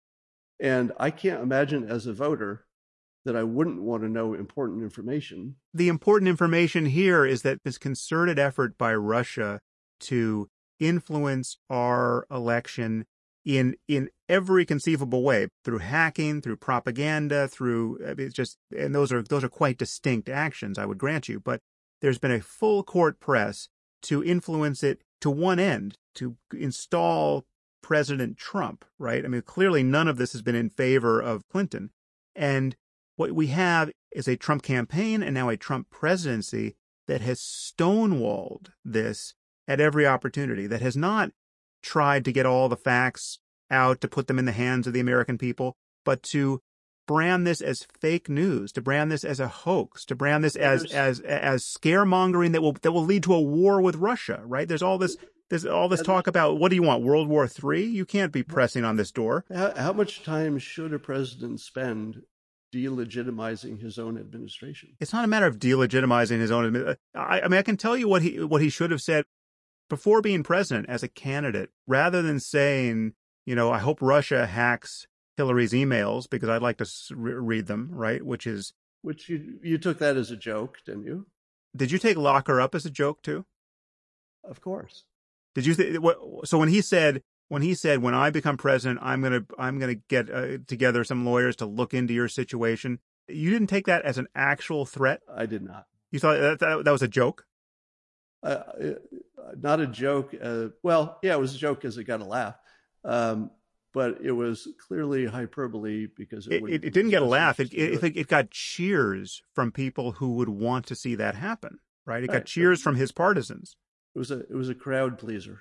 And I can't imagine as a voter that I wouldn't want to know important information. The important information here is that this concerted effort by Russia to influence our election in in every conceivable way, through hacking, through propaganda, through I mean, it's just and those are those are quite distinct actions, I would grant you, but there's been a full court press to influence it to one end, to install President Trump, right? I mean, clearly none of this has been in favor of Clinton. And what we have is a Trump campaign and now a Trump presidency that has stonewalled this at every opportunity, that has not tried to get all the facts out to put them in the hands of the American people, but to brand this as fake news, to brand this as a hoax, to brand this as as as scaremongering that will that will lead to a war with Russia, right? There's all this there's all this talk about, what do you want, World War Three? You can't be pressing on this door. How, how much time should a president spend delegitimizing his own administration? It's not a matter of delegitimizing his own. admi- I, I mean, I can tell you what he what he should have said before being president as a candidate, rather than saying, you know, I hope Russia hacks Hillary's emails because I'd like to s- re- read them, right? Which is, Which you you took that as a joke, didn't you? did you take lock her up as a joke too? Of course. Did you? Th- what, so when he said when he said when I become president, I'm gonna I'm gonna get uh, together some lawyers to look into your situation. You didn't take that as an actual threat. I did not. You thought that that, that was a joke. Uh, uh, not a joke. Uh, well, yeah, it was a joke because it got a laugh. Um, but it was clearly hyperbole because it It, wouldn't it, it didn't get a laugh. It, to do it, it, it got cheers from people who would want to see that happen, right? It got Right. cheers from his partisans. It was a it was a crowd pleaser.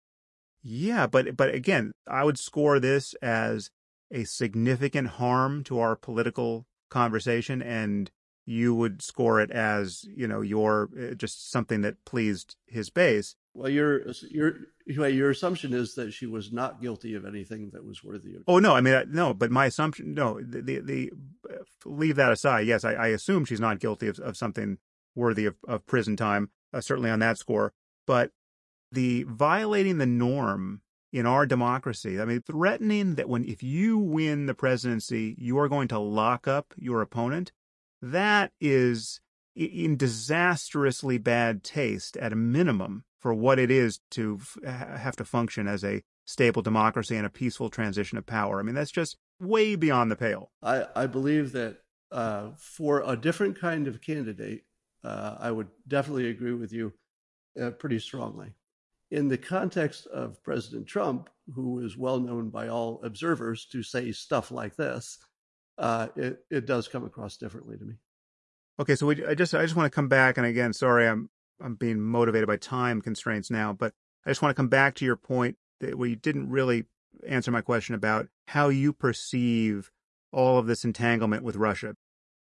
Yeah, but but again, I would score this as a significant harm to our political conversation, and you would score it as, you know, your uh, just something that pleased his base. Well, your your your assumption is that she was not guilty of anything that was worthy of. Oh no, I mean I- no, but my assumption, no, the the, the uh, leave that aside. Yes, I, I assume she's not guilty of, of something worthy of, of prison time, uh, certainly on that score. But the violating the norm in our democracy, I mean, threatening that when if you win the presidency, you are going to lock up your opponent, that is in disastrously bad taste at a minimum for what it is to f- have to function as a stable democracy and a peaceful transition of power. I mean, that's just way beyond the pale. I I believe that uh, for a different kind of candidate, uh, I would definitely agree with you uh, pretty strongly. In the context of President Trump, who is well known by all observers to say stuff like this, uh, it, it does come across differently to me. Okay, so we, I just I just want to come back, and again, sorry, I'm I'm being motivated by time constraints now, but I just want to come back to your point that where you didn't really answer my question about how you perceive all of this entanglement with Russia.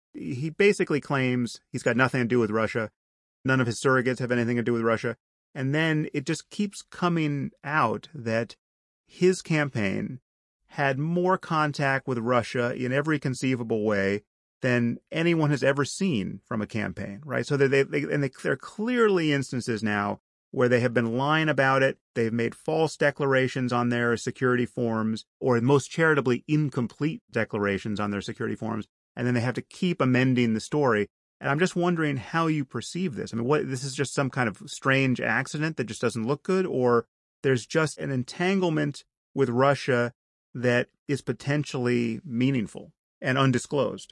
he basically claims he's got nothing to do with Russia. None of his surrogates have anything to do with Russia. And then it just keeps coming out that his campaign had more contact with Russia in every conceivable way than anyone has ever seen from a campaign, right? So they, they and they, there are clearly instances now where they have been lying about it. They've made false declarations on their security forms, or most charitably incomplete declarations on their security forms, and then they have to keep amending the story. And I'm just wondering how you perceive this. I mean, what this is just some kind of strange accident that just doesn't look good, or there's just an entanglement with Russia that is potentially meaningful and undisclosed.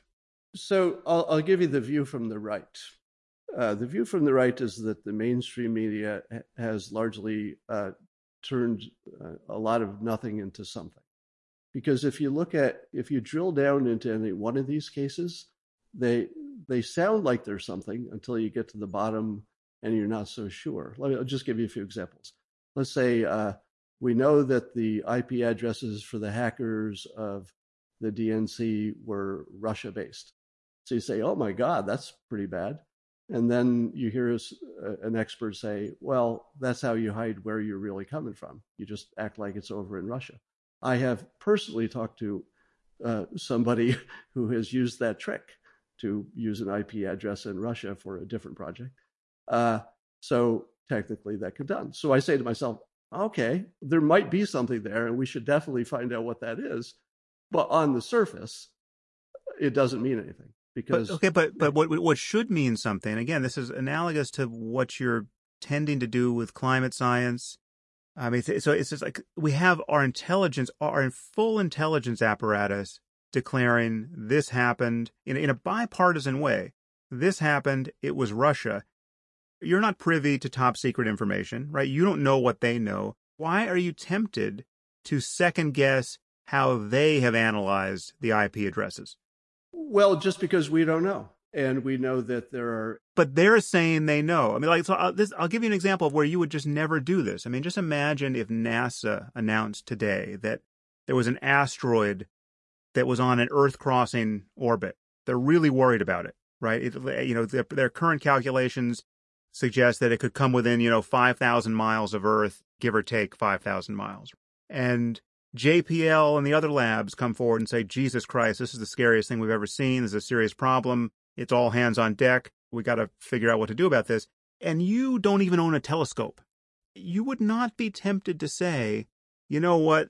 So I'll, I'll give you the view from the right. Uh, the view from the right is that the mainstream media has largely uh, turned uh, a lot of nothing into something. Because if you look at, if you drill down into any one of these cases, they they sound like they're something until you get to the bottom and you're not so sure. Let me, I'll just give you a few examples. Let's say uh, we know that the I P addresses for the hackers of the D N C were Russia-based. So you say, oh my God, that's pretty bad. And then you hear an expert say, well, that's how you hide where you're really coming from. You just act like it's over in Russia. I have personally talked to uh, somebody who has used that trick to use an I P address in Russia for a different project. Uh, so technically that could be done. So I say to myself, okay, there might be something there and we should definitely find out what that is. But on the surface, it doesn't mean anything. Because, but, okay, but but what what should mean something, again, this is analogous to what you're tending to do with climate science. I mean, so it's just like we have our intelligence, our full intelligence apparatus declaring this happened in, in a bipartisan way. This happened. It was Russia. You're not privy to top secret information, right? You don't know what they know. Why are you tempted to second guess how they have analyzed the I P addresses? Well, just because we don't know. And we know that there are... But they're saying they know. I mean, like, so I'll, this, I'll give you an example of where you would just never do this. I mean, just imagine if NASA announced today that there was an asteroid that was on an Earth-crossing orbit. They're really worried about it, right? It, you know, their, their current calculations suggest that it could come within, you know, five thousand miles of Earth, give or take five thousand miles. And J P L and the other labs come forward and say, Jesus Christ, this is the scariest thing we've ever seen. This is a serious problem. It's all hands on deck. We got to figure out what to do about this. And you don't even own a telescope. You would not be tempted to say, you know what,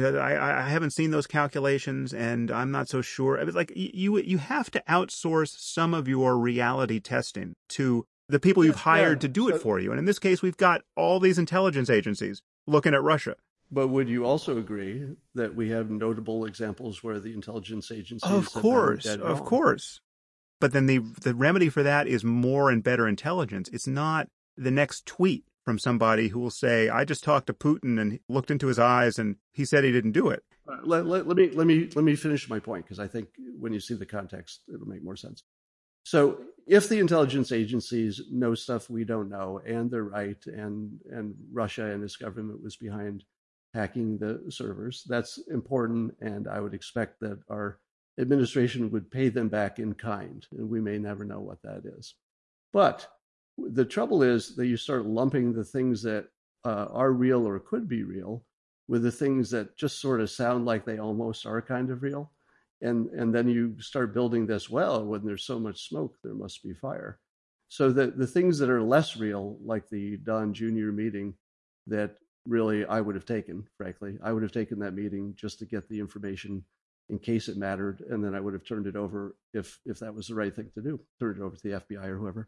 I, I haven't seen those calculations and I'm not so sure. It's like you, you have to outsource some of your reality testing to the people you've hired yeah, to do it for you. And in this case, we've got all these intelligence agencies looking at Russia. But would you also agree that we have notable examples where the intelligence agencies of course, have been dead of wrong? course. But then the the remedy for that is more and better intelligence. It's not the next tweet from somebody who will say, I just talked to Putin and looked into his eyes and he said he didn't do it. Uh, let, let, let me let me let me finish my point, because I think when you see the context, it'll make more sense. So if the intelligence agencies know stuff we don't know, and they're right, and and Russia and its government was behind hacking the servers, that's important, and I would expect that our administration would pay them back in kind, and we may never know what that is. But the trouble is that you start lumping the things that uh, are real or could be real with the things that just sort of sound like they almost are kind of real. And, and then you start building this, well, when there's so much smoke, there must be fire. So the, the things that are less real, like the Don Junior meeting that really I would have taken, frankly, I would have taken that meeting just to get the information in case it mattered. And then I would have turned it over if, if that was the right thing to do, turned it over to the F B I or whoever.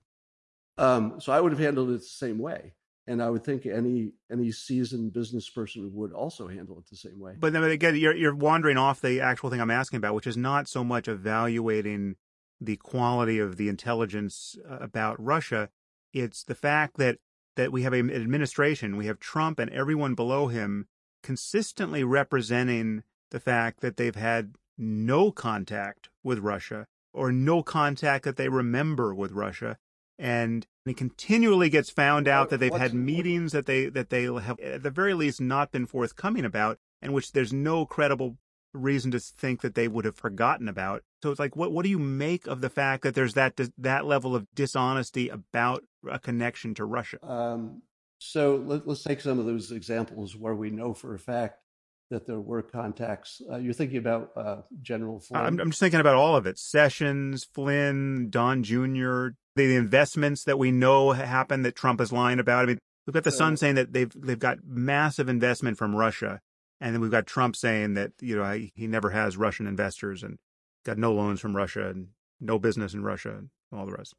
Um, so I would have handled it the same way. And I would think any any seasoned business person would also handle it the same way. But then again, you're you're wandering off the actual thing I'm asking about, which is not so much evaluating the quality of the intelligence about Russia. It's the fact that that we have an administration, we have Trump and everyone below him consistently representing the fact that they've had no contact with Russia, or no contact that they remember with Russia. And it continually gets found out that they've had meetings that they that they have at the very least not been forthcoming about, and which there's no credible reason to think that they would have forgotten about. So it's like, what what do you make of the fact that there's that that level of dishonesty about a connection to Russia? Um, so let, let's take some of those examples where we know for a fact that there were contacts. Uh, you're thinking about uh, General Flynn? I'm, I'm just thinking about all of it. Sessions, Flynn, Don Junior, the, the investments that we know happened that Trump is lying about. I mean, we've got the Sun uh, saying that they've they've got massive investment from Russia. And then we've got Trump saying that, you know, he, he never has Russian investors and got no loans from Russia and no business in Russia and all the rest.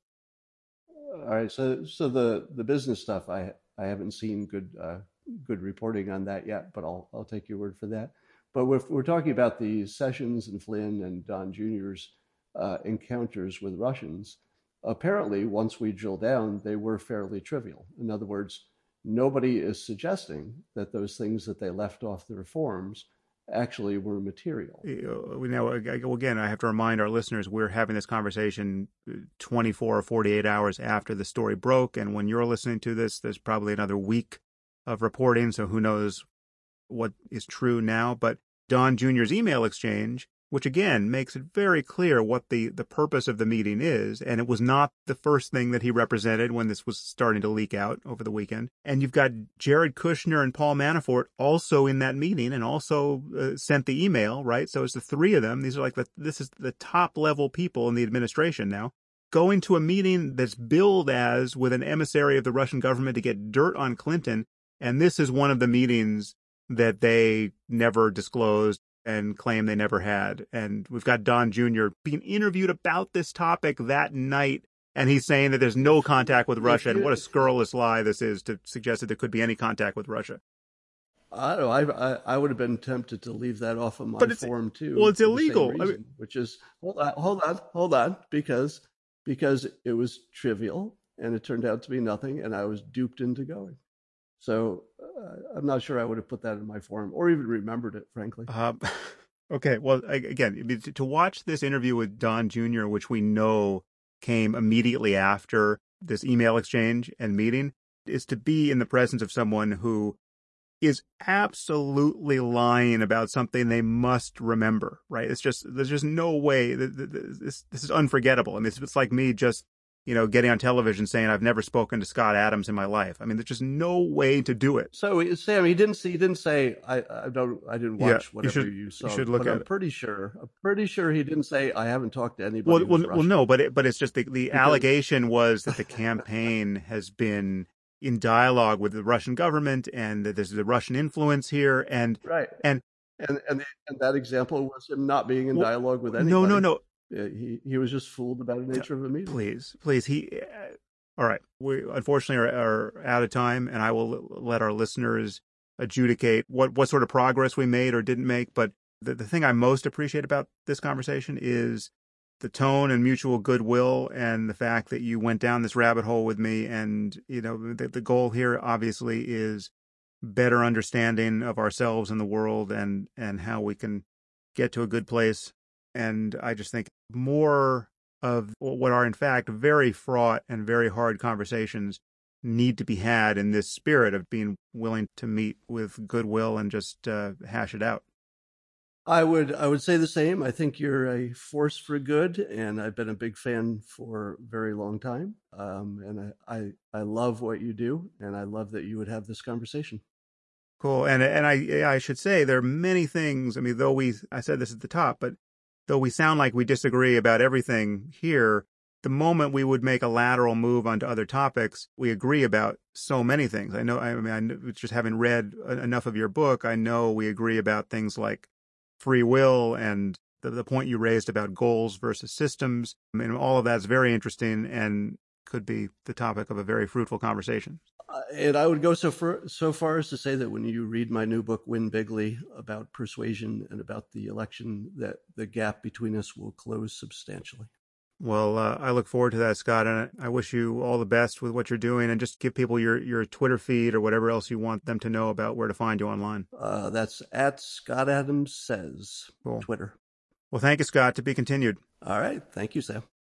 All right. So so the, the business stuff, I I haven't seen good uh, good reporting on that yet, but I'll I'll take your word for that. But we're we're talking about the Sessions and Flynn and Don Junior's uh, encounters with Russians. Apparently, once we drill down, they were fairly trivial. In other words, nobody is suggesting that those things that they left off their forms actually were material. You know, again, I have to remind our listeners, we're having this conversation twenty-four or forty-eight hours after the story broke. And when you're listening to this, there's probably another week of reporting. So who knows what is true now. But Don Junior's email exchange, which again makes it very clear what the, the purpose of the meeting is. And it was not the first thing that he represented when this was starting to leak out over the weekend. And you've got Jared Kushner and Paul Manafort also in that meeting and also uh, sent the email, right? So it's the three of them. These are like the, this is the top level people in the administration now. Going to a meeting that's billed as with an emissary of the Russian government to get dirt on Clinton. And this is one of the meetings that they never disclosed and claim they never had. And we've got Don Junior being interviewed about this topic that night, and he's saying that there's no contact with Russia, and what a scurrilous lie this is to suggest that there could be any contact with Russia. I don't know. I, I, I would have been tempted to leave that off of my but it's, form too. Well, it's illegal. Reason, I mean, which is, hold on, hold on, hold on, because because it was trivial, and it turned out to be nothing, and I was duped into going. So uh, I'm not sure I would have put that in my form or even remembered it, frankly. Um, okay. Well, again, to watch this interview with Don Junior, which we know came immediately after this email exchange and meeting, is to be in the presence of someone who is absolutely lying about something they must remember, right? It's just, there's just no way that this, this is unforgettable. I mean, it's, it's like me just, you know, getting on television saying I've never spoken to Scott Adams in my life. I mean, there's just no way to do it. So, Sam, he didn't see, he didn't say, I, I don't, I didn't watch yeah, whatever you, should, you saw. You should look but at I'm it. pretty sure, I'm pretty sure he didn't say, I haven't talked to anybody. Well, well, well no, but it, but it's just the, the because... allegation was that the campaign has been in dialogue with the Russian government and that there's the Russian influence here. And, right. And, and, and, and that example was him not being in well, dialogue with anybody. No, no, no. He he was just fooled about the nature of the meeting. Please, please. He, uh, all right. We unfortunately are, are out of time, and I will let our listeners adjudicate what, what sort of progress we made or didn't make. But the, the thing I most appreciate about this conversation is the tone and mutual goodwill and the fact that you went down this rabbit hole with me. And, you know, the, the goal here obviously is better understanding of ourselves and the world and, and how we can get to a good place. And I just think more of what are in fact very fraught and very hard conversations need to be had in this spirit of being willing to meet with goodwill and just uh, hash it out. I would I would say the same. I think you're a force for good, and I've been a big fan for a very long time. Um, and I, I I love what you do, and I love that you would have this conversation. Cool. And and I I should say there are many things. I mean, though we I said this at the top, but though we sound like we disagree about everything here, the moment we would make a lateral move onto other topics, we agree about so many things. I know. I mean, I know, just having read enough of your book, I know we agree about things like free will and the, the point you raised about goals versus systems. I mean, all of that's very interesting and could be the topic of a very fruitful conversation. Uh, and I would go so far, so far as to say that when you read my new book, Win Bigly, about persuasion and about the election, that the gap between us will close substantially. Well, uh, I look forward to that, Scott, and I wish you all the best with what you're doing, and just give people your, your Twitter feed or whatever else you want them to know about where to find you online. Uh, that's at Scott Adams Says, cool. Twitter. Well, thank you, Scott. To be continued. All right. Thank you, Sam.